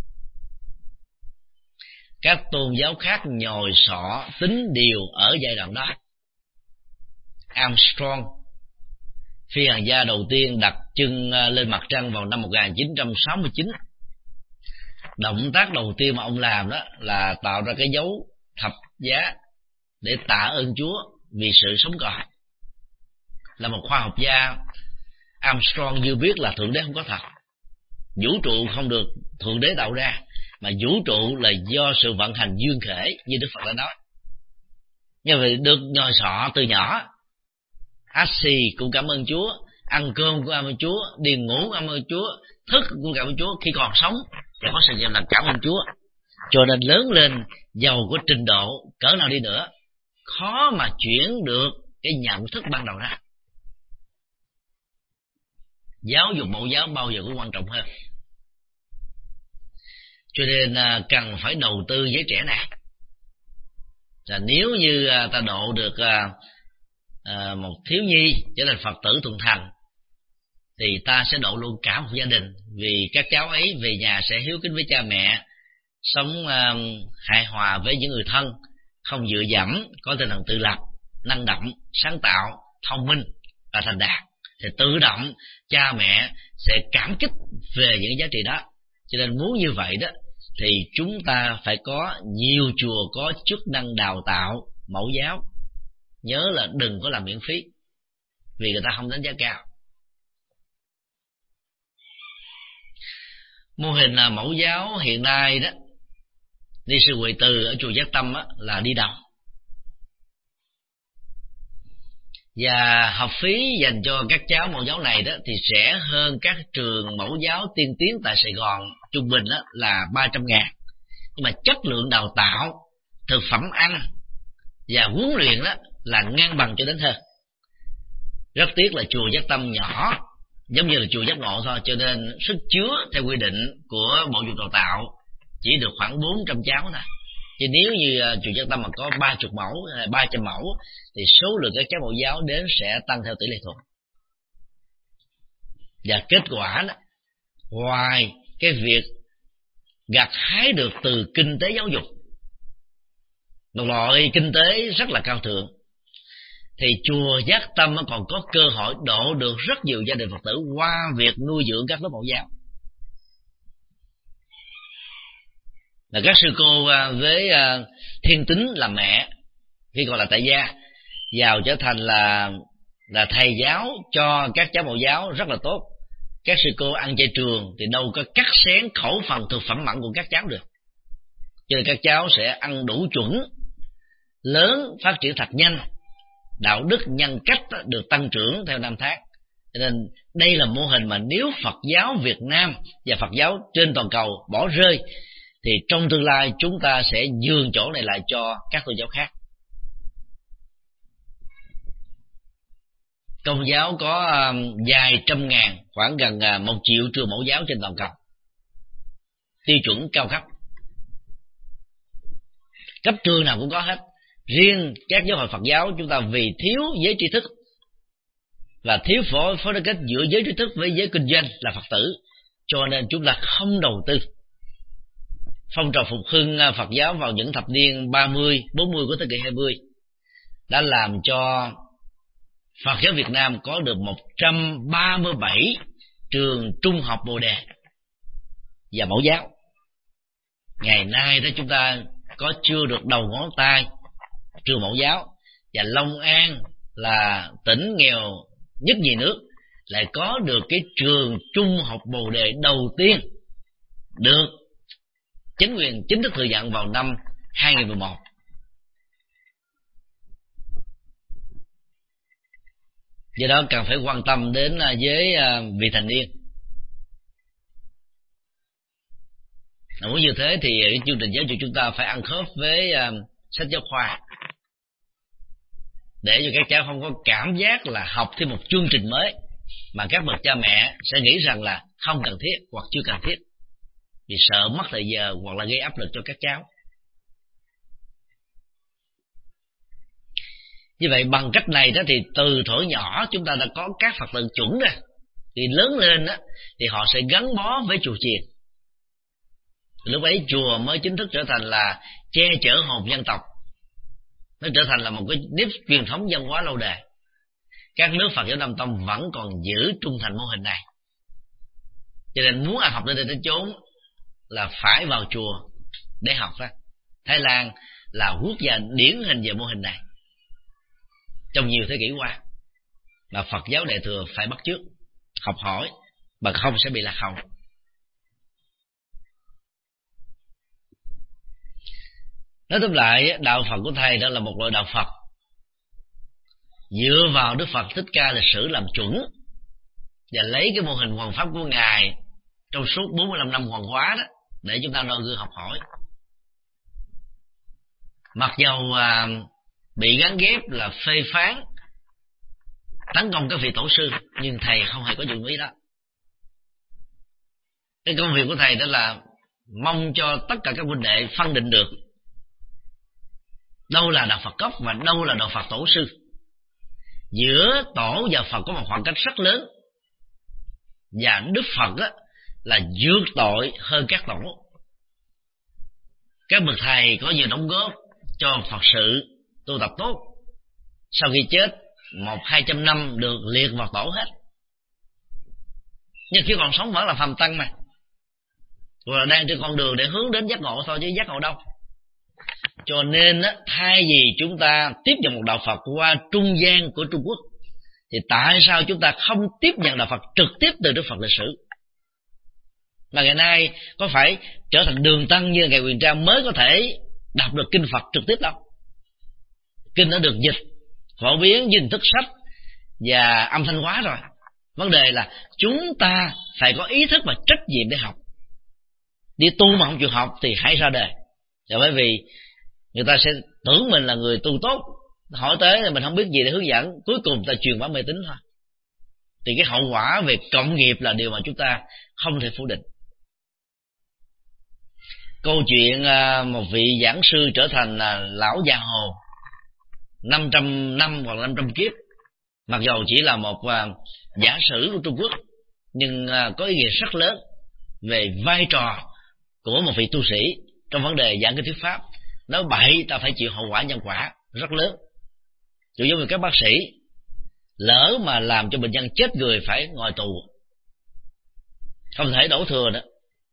Các tôn giáo khác nhồi sọ tính điều ở giai đoạn đó. Armstrong, phi hành gia đầu tiên đặt chân lên mặt trăng vào năm một nghìn chín trăm sáu mươi chín. Động tác đầu tiên mà ông làm đó là tạo ra cái dấu thập giá để tạ ơn Chúa vì sự sống còn. Là một khoa học gia, Armstrong như biết là Thượng Đế không có thật, vũ trụ không được Thượng Đế tạo ra, mà vũ trụ là do sự vận hành duyên khể như Đức Phật đã nói. Như vậy được nhồi sọ từ nhỏ, át xì cũng cảm ơn Chúa, ăn cơm cũng cảm ơn Chúa, đi ngủ cũng cảm ơn Chúa, thức cũng cảm ơn Chúa. Khi còn sống thì có sự làm cảm ơn Chúa. Cho nên lớn lên giàu có trình độ cỡ nào đi nữa, khó mà chuyển được cái nhận thức ban đầu ra. Giáo dục mẫu giáo bao giờ cũng quan trọng hơn. Cho nên cần phải đầu tư với trẻ này. Và nếu như ta độ được một thiếu nhi trở thành Phật tử thuần thành, thì ta sẽ độ luôn cả một gia đình. Vì các cháu ấy về nhà sẽ hiếu kính với cha mẹ, sống hài hòa với những người thân, không dựa dẫm, có tinh thần tự lập, năng động, sáng tạo, thông minh và thành đạt. Thì tự động cha mẹ sẽ cảm kích về những giá trị đó. Cho nên muốn như vậy đó thì chúng ta phải có nhiều chùa có chức năng đào tạo mẫu giáo. Nhớ là đừng có làm miễn phí, vì người ta không đánh giá cao. Mô hình mẫu giáo hiện nay đó, đi sư Huệ Từ ở chùa Giác Tâm á, là đi đầu. Và học phí dành cho các cháu mẫu giáo này đó thì rẻ hơn các trường mẫu giáo tiên tiến tại Sài Gòn, trung bình đó là ba trăm ngàn. Nhưng mà chất lượng đào tạo, thực phẩm ăn và huấn luyện đó là ngang bằng cho đến hơn. Rất tiếc là chùa Giác Tâm nhỏ, giống như là chùa Giác Ngộ thôi, cho nên sức chứa theo quy định của Bộ Giáo dục Đào tạo chỉ được khoảng bốn trăm cháu thôi. Chứ nếu như chùa Giác Tâm mà có ba mươi mẫu, ba trăm mẫu thì số lượng các cháu mẫu giáo đến sẽ tăng theo tỷ lệ thuận. Và kết quả đó, ngoài cái việc gặt hái được từ kinh tế giáo dục, một loại kinh tế rất là cao thượng, thì chùa Giác Tâm còn có cơ hội độ được rất nhiều gia đình Phật tử qua việc nuôi dưỡng các lớp mẫu giáo. Là các sư cô với thiên tính làm mẹ khi còn là tại gia, vào trở thành là là thầy giáo cho các cháu mẫu giáo rất là tốt. Các sư cô ăn chay trường thì đâu có cắt xén khẩu phần thực phẩm mặn của các cháu được, cho nên các cháu sẽ ăn đủ chuẩn, lớn, phát triển thật nhanh, đạo đức nhân cách được tăng trưởng theo năm tháng. Cho nên đây là mô hình mà nếu Phật giáo Việt Nam và Phật giáo trên toàn cầu bỏ rơi thì trong tương lai chúng ta sẽ nhường chỗ này lại cho các tôn giáo khác. Công giáo có um, vài trăm ngàn, khoảng gần uh, một triệu trường mẫu giáo trên toàn cầu, tiêu chuẩn cao cấp, cấp trường nào cũng có hết. Riêng các giáo hội Phật giáo chúng ta vì thiếu giới tri thức và thiếu phối phối kết giữa giới tri thức với giới kinh doanh là Phật tử, cho nên chúng ta không đầu tư phong trào phục hưng Phật giáo vào những thập niên ba mươi, bốn mươi của thế kỷ hai mươi đã làm cho Phật giáo Việt Nam có được một trăm ba mươi bảy trường trung học Bồ Đề và mẫu giáo. Ngày nay đó chúng ta có chưa được đầu ngón tay trường mẫu giáo, và Long An là tỉnh nghèo nhất nhì nước lại có được cái trường trung học Bồ Đề đầu tiên được chính quyền chính thức thừa nhận vào năm hai nghìn mười một. Do đó cần phải quan tâm đến với vị thành niên. Muốn như thế thì cái chương trình giáo dục chúng ta phải ăn khớp với sách giáo khoa, để cho các cháu không có cảm giác là học thêm một chương trình mới mà các bậc cha mẹ sẽ nghĩ rằng là không cần thiết hoặc chưa cần thiết, vì sợ mất thời giờ hoặc là gây áp lực cho các cháu. Như vậy bằng cách này đó thì từ thuở nhỏ chúng ta đã có các Phật tử chuẩn rồi, thì lớn lên đó thì họ sẽ gắn bó với chùa chiền. Lúc ấy chùa mới chính thức trở thành là che chở hồn dân tộc, nó trở thành là một cái nếp truyền thống văn hóa lâu đời. Các nước Phật giáo Nam Tông vẫn còn giữ trung thành mô hình này, cho nên muốn ăn học đến đây đến chốn là phải vào chùa để học đó. Thái Lan là quốc gia điển hình về mô hình này trong nhiều thế kỷ qua, mà Phật giáo Đại thừa phải bắt chước, học hỏi, bằng không sẽ bị lạc hậu. Nói tóm lại, đạo Phật của thầy đó là một loại đạo Phật dựa vào Đức Phật Thích Ca lịch sử làm chuẩn, và lấy cái mô hình hoàn pháp của Ngài trong suốt bốn mươi lăm năm hoàn hóa đó để chúng ta noi gương học hỏi. Mặc dầu à, bị gắn ghép là phê phán, tấn công các vị tổ sư, nhưng thầy không hề có dụng ý đó. Cái công việc của thầy đó là mong cho tất cả các huynh đệ phân định được đâu là đạo Phật gốc và đâu là đạo Phật tổ sư. Giữa tổ và Phật có một khoảng cách rất lớn, và Đức Phật á, là vượt tội hơn các tổ. Các bậc thầy có nhiều đóng góp cho Phật sự tu tập tốt, sau khi chết một hai trăm năm được liệt vào tổ hết, nhưng khi còn sống vẫn là phàm tăng mà, rồi là đang trên con đường để hướng đến giác ngộ thôi chứ giác ngộ đâu. Cho nên á, thay vì chúng ta tiếp nhận một đạo Phật qua trung gian của Trung Quốc, thì tại sao chúng ta không tiếp nhận đạo Phật trực tiếp từ Đức Phật lịch sử? Mà ngày nay có phải trở thành đường tăng như Ngài Huyền Trang mới có thể đọc được kinh Phật trực tiếp đâu. Kinh đã được dịch, phổ biến với hình thức sách và âm thanh hóa rồi. Vấn đề là chúng ta phải có ý thức và trách nhiệm để học. Đi tu mà không chịu học thì hãy ra đời. Và bởi vì người ta sẽ tưởng mình là người tu tốt, hỏi tới thì mình không biết gì để hướng dẫn, cuối cùng ta truyền bá mê tín thôi. Thì cái hậu quả về cộng nghiệp là điều mà chúng ta không thể phủ định. Câu chuyện một vị giảng sư trở thành lão già hồ năm trăm năm hoặc năm trăm kiếp, mặc dầu chỉ là một giả sử của Trung Quốc, nhưng có ý nghĩa rất lớn về vai trò của một vị tu sĩ trong vấn đề giảng kinh thuyết pháp. Nói bậy ta phải chịu hậu quả nhân quả rất lớn. Chủ giống như các bác sĩ, lỡ mà làm cho bệnh nhân chết người phải ngồi tù, không thể đổ thừa nữa.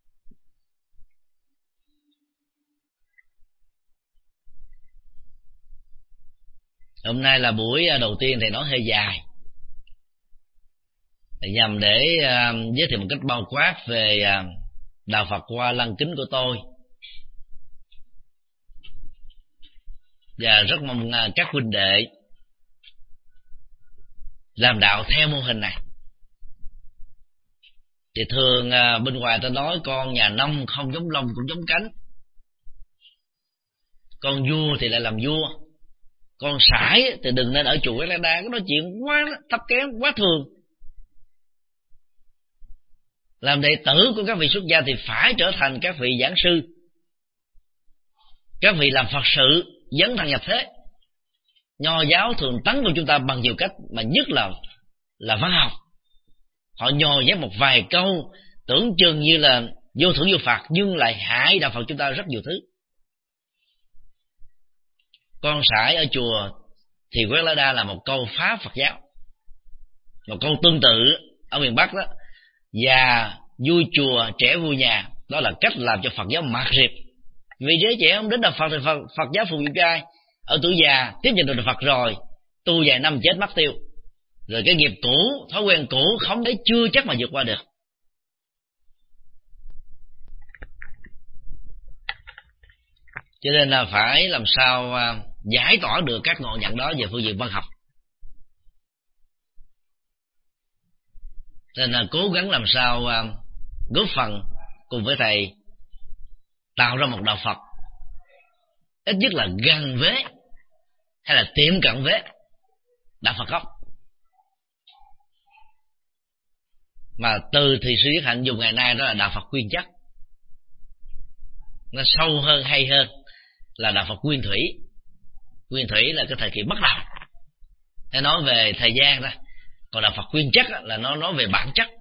Hôm nay là buổi đầu tiên thầy nói hơi dài, nhằm để uh, giới thiệu một cách bao quát về uh, đạo Phật qua lăng kính của tôi, và rất mong uh, các huynh đệ làm đạo theo mô hình này. Thì thường uh, bên ngoài ta nói con nhà nông không giống lông cũng giống cánh, con vua thì lại làm vua, con sải thì đừng nên ở chùa Quán La Đa, cái nói chuyện quá thấp kém, quá thường. Làm đệ tử của các vị xuất gia thì phải trở thành các vị giảng sư, các vị làm Phật sự, dấn thân nhập thế. Nho giáo thường tấn công chúng ta bằng nhiều cách, mà nhất là là văn học. Họ nhồi nhét một vài câu tưởng chừng như là vô thưởng vô phạt, nhưng lại hại đạo Phật chúng ta rất nhiều thứ. Con sải ở chùa thì quét lá đa là một câu phá Phật giáo. Một câu tương tự ở miền Bắc đó, già vui chùa trẻ vui nhà, đó là cách làm cho Phật giáo mạt riệp. Vì giới trẻ không đến đạo Phật thì Phật, Phật giáo phục vụ cho ai? Ở tuổi già tiếp nhận được đạo Phật rồi, tu vài năm chết mất tiêu, rồi cái nghiệp cũ, thói quen cũ không đấy chưa chắc mà vượt qua được. Cho nên là phải làm sao giải tỏa được các ngộ nhận đó về phương diện văn học. Cho nên là cố gắng làm sao góp phần cùng với thầy tạo ra một đạo Phật ít nhất là gần với hay là tiệm cận với đạo Phật gốc. Mà từ thì sư Viết Hạnh dùng ngày nay đó là đạo Phật nguyên chất, nó sâu hơn hay hơn là đạo Phật nguyên thủy. Nguyên thủy là cái thời kỳ bắt đầu, để nói về thời gian đó. Còn đạo Phật nguyên chất là nó nói về bản chất.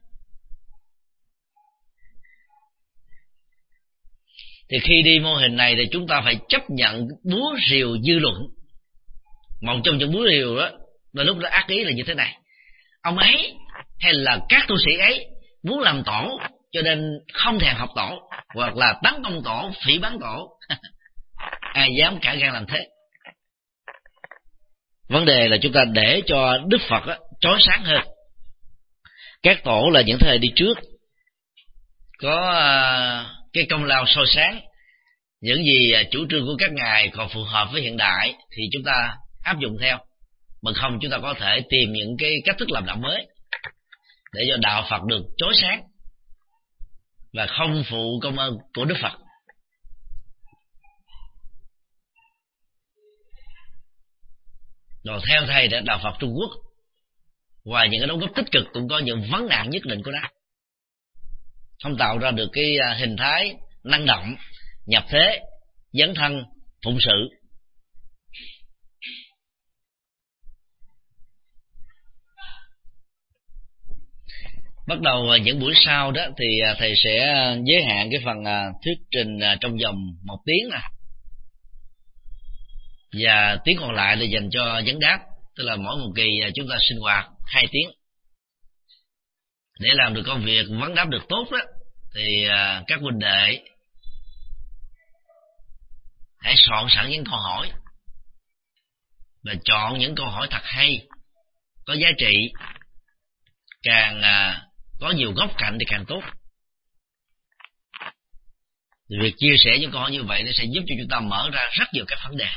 Thì khi đi mô hình này thì chúng ta phải chấp nhận búa rìu dư luận. Một trong những búa rìu đó là lúc đó ác ý là như thế này: ông ấy hay là các tu sĩ ấy muốn làm tổ cho nên không thèm học tổ, hoặc là tấn công tổ, phỉ báng tổ. Ai dám cả gan làm thế? Vấn đề là chúng ta để cho Đức Phật á, chói sáng hơn. Các tổ là những thế hệ đi trước có uh, cái công lao soi sáng. Những gì chủ trương của các ngài còn phù hợp với hiện đại thì chúng ta áp dụng theo, mà không chúng ta có thể tìm những cái cách thức làm đạo mới để cho đạo Phật được chói sáng và không phụ công ơn của Đức Phật. Rồi theo thầy đã đạo Phật Trung Quốc, ngoài những cái đóng góp tích cực cũng có những vấn nạn nhất định của nó, không tạo ra được cái hình thái năng động, nhập thế, dấn thân, phụng sự. Bắt đầu những buổi sau đó thì thầy sẽ giới hạn cái phần thuyết trình trong vòng một tiếng nè, và tiếng còn lại là dành cho vấn đáp, tức là mỗi một kỳ chúng ta sinh hoạt hai tiếng. Để làm được công việc vấn đáp được tốt đó thì các huynh đệ hãy soạn sẵn những câu hỏi và chọn những câu hỏi thật hay, có giá trị, càng có nhiều góc cạnh thì càng tốt. Thì việc chia sẻ những câu hỏi như vậy nó sẽ giúp cho chúng ta mở ra rất nhiều các vấn đề.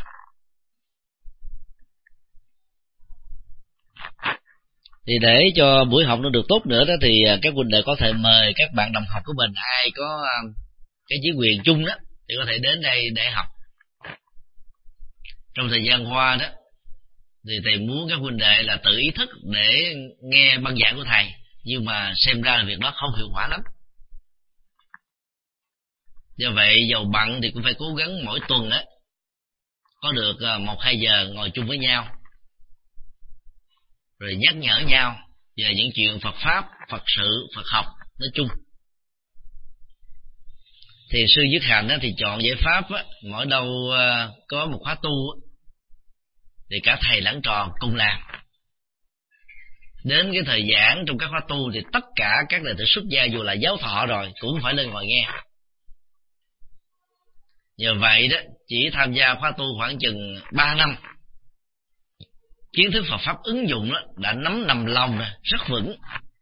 Thì để cho buổi học nó được tốt nữa đó thì các huynh đệ có thể mời các bạn đồng học của mình, ai có cái chỉ quyền chung đó thì có thể đến đây để học. Trong thời gian qua đó thì thầy muốn các huynh đệ là tự ý thức để nghe băng giảng của thầy, nhưng mà xem ra là việc đó không hiệu quả lắm. Do vậy dầu bận thì cũng phải cố gắng mỗi tuần đó có được một hai giờ ngồi chung với nhau, rồi nhắc nhở nhau về những chuyện Phật Pháp, Phật sự, Phật học nói chung. Thì sư Dứt Hành đó thì chọn giải pháp á, mỗi đâu có một khóa tu á, thì cả thầy lẫn trò cùng làm. Đến cái thời giảng trong các khóa tu thì tất cả các đệ tử xuất gia dù là giáo thọ rồi cũng phải lên ngồi nghe. Nhờ vậy đó, chỉ tham gia khóa tu khoảng chừng ba năm, kiến thức Phật Pháp ứng dụng đó đã nắm nằm lòng rồi, rất vững.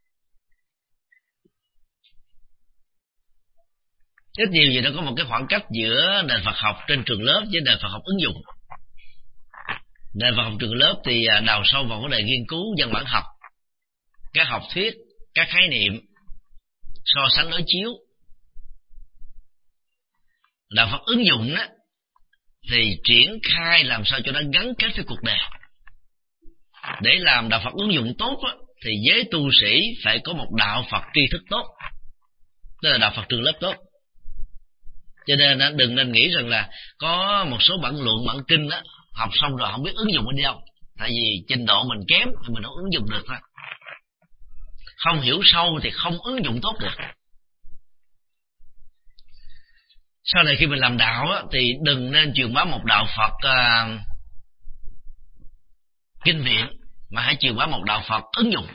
Ít nhiều gì đó có một cái khoảng cách giữa nền Phật học trên trường lớp với nền Phật học ứng dụng. Nền Phật học trường lớp thì đào sâu vào vấn đề nghiên cứu văn bản học, các học thuyết, các khái niệm, so sánh đối chiếu. Đạo Phật ứng dụng đó thì triển khai làm sao cho nó gắn kết với cuộc đời. Để làm đạo Phật ứng dụng tốt đó, thì giới tu sĩ phải có một đạo Phật tri thức tốt, tức là đạo Phật trường lớp tốt. Cho nên đừng nên nghĩ rằng là có một số bản luận, bản kinh đó, học xong rồi không biết ứng dụng ở đi đâu. Tại vì trình độ mình kém thì mình không ứng dụng được thôi. Không hiểu sâu thì không ứng dụng tốt được. Sau này khi mình làm đạo á, thì đừng nên truyền bá một đạo Phật uh, kinh viện, mà hãy truyền bá một đạo Phật ứng dụng.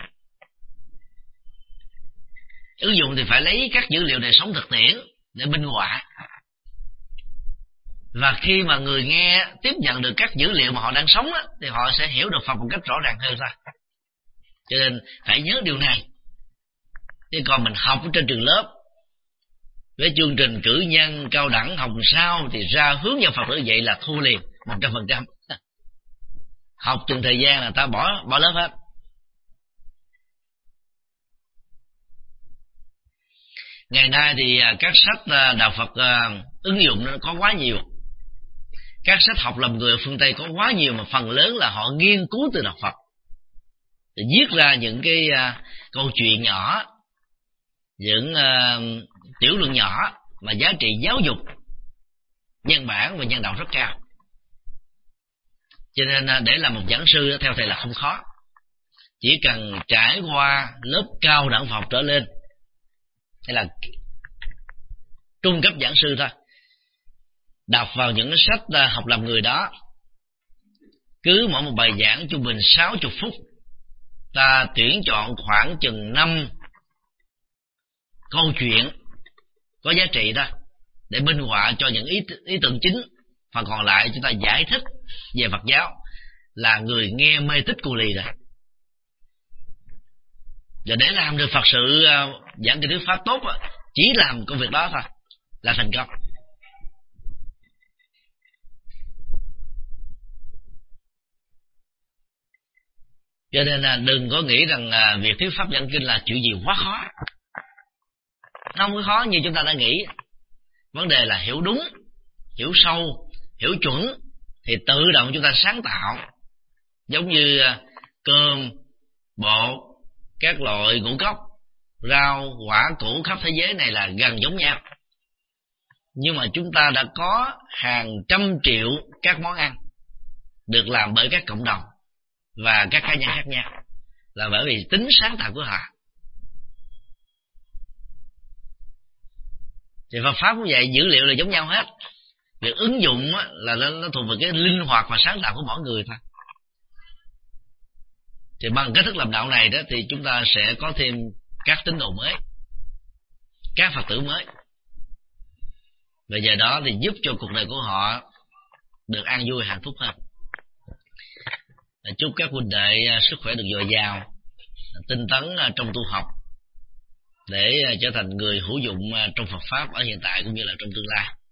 Ứng dụng thì phải lấy các dữ liệu đời sống thực tiễn để minh họa. Và khi mà người nghe tiếp nhận được các dữ liệu mà họ đang sống á, thì họ sẽ hiểu được Phật một cách rõ ràng hơn thôi. Cho nên phải nhớ điều này. Chứ còn mình học ở trên trường lớp với chương trình cử nhân cao đẳng học sao thì ra hướng dẫn Phật tử vậy là thua liền một trăm phần trăm. Học từng thời gian là ta bỏ bỏ lớp hết. Ngày nay thì các sách đạo Phật ứng dụng nó có quá nhiều. Các sách học làm người ở phương Tây có quá nhiều, mà phần lớn là họ nghiên cứu từ đạo Phật để viết ra những cái uh, câu chuyện nhỏ, những uh, tiểu luận nhỏ mà giá trị giáo dục, nhân bản và nhân đạo rất cao. Cho nên uh, để làm một giảng sư theo thầy là không khó, chỉ cần trải qua lớp cao đẳng Phật trở lên hay là trung cấp giảng sư thôi, đọc vào những cái sách học làm người đó, cứ mỗi một bài giảng trung bình sáu mươi phút, ta tuyển chọn khoảng chừng năm câu chuyện có giá trị đó để minh họa cho những ý, ý tưởng chính, phần còn lại chúng ta giải thích về Phật giáo là người nghe mê tích cu lì rồi. Và để làm được Phật sự giảng kinh thuyết pháp tốt, chỉ làm công việc đó thôi là thành công. Cho nên là đừng có nghĩ rằng à, việc thuyết pháp giảng kinh là chuyện gì quá khó. Nó không có khó như chúng ta đã nghĩ. Vấn đề là hiểu đúng, hiểu sâu, hiểu chuẩn thì tự động chúng ta sáng tạo. Giống như à, cơm, bột, các loại ngũ cốc, rau, quả, củ khắp thế giới này là gần giống nhau. Nhưng mà chúng ta đã có hàng trăm triệu các món ăn được làm bởi các cộng đồng và các cá nhân khác nhau, là bởi vì tính sáng tạo của họ. Thì Phật pháp cũng vậy, dữ liệu là giống nhau hết. Việc ứng dụng là nó thuộc về cái linh hoạt và sáng tạo của mỗi người thôi. Thì bằng cách thức làm đạo này đó thì chúng ta sẽ có thêm các tín đồ mới, các Phật tử mới. Và giờ đó thì giúp cho cuộc đời của họ được an vui hạnh phúc hơn. Chúc các huynh đệ sức khỏe được dồi dào, tinh tấn trong tu học để trở thành người hữu dụng trong Phật pháp ở hiện tại cũng như là trong tương lai.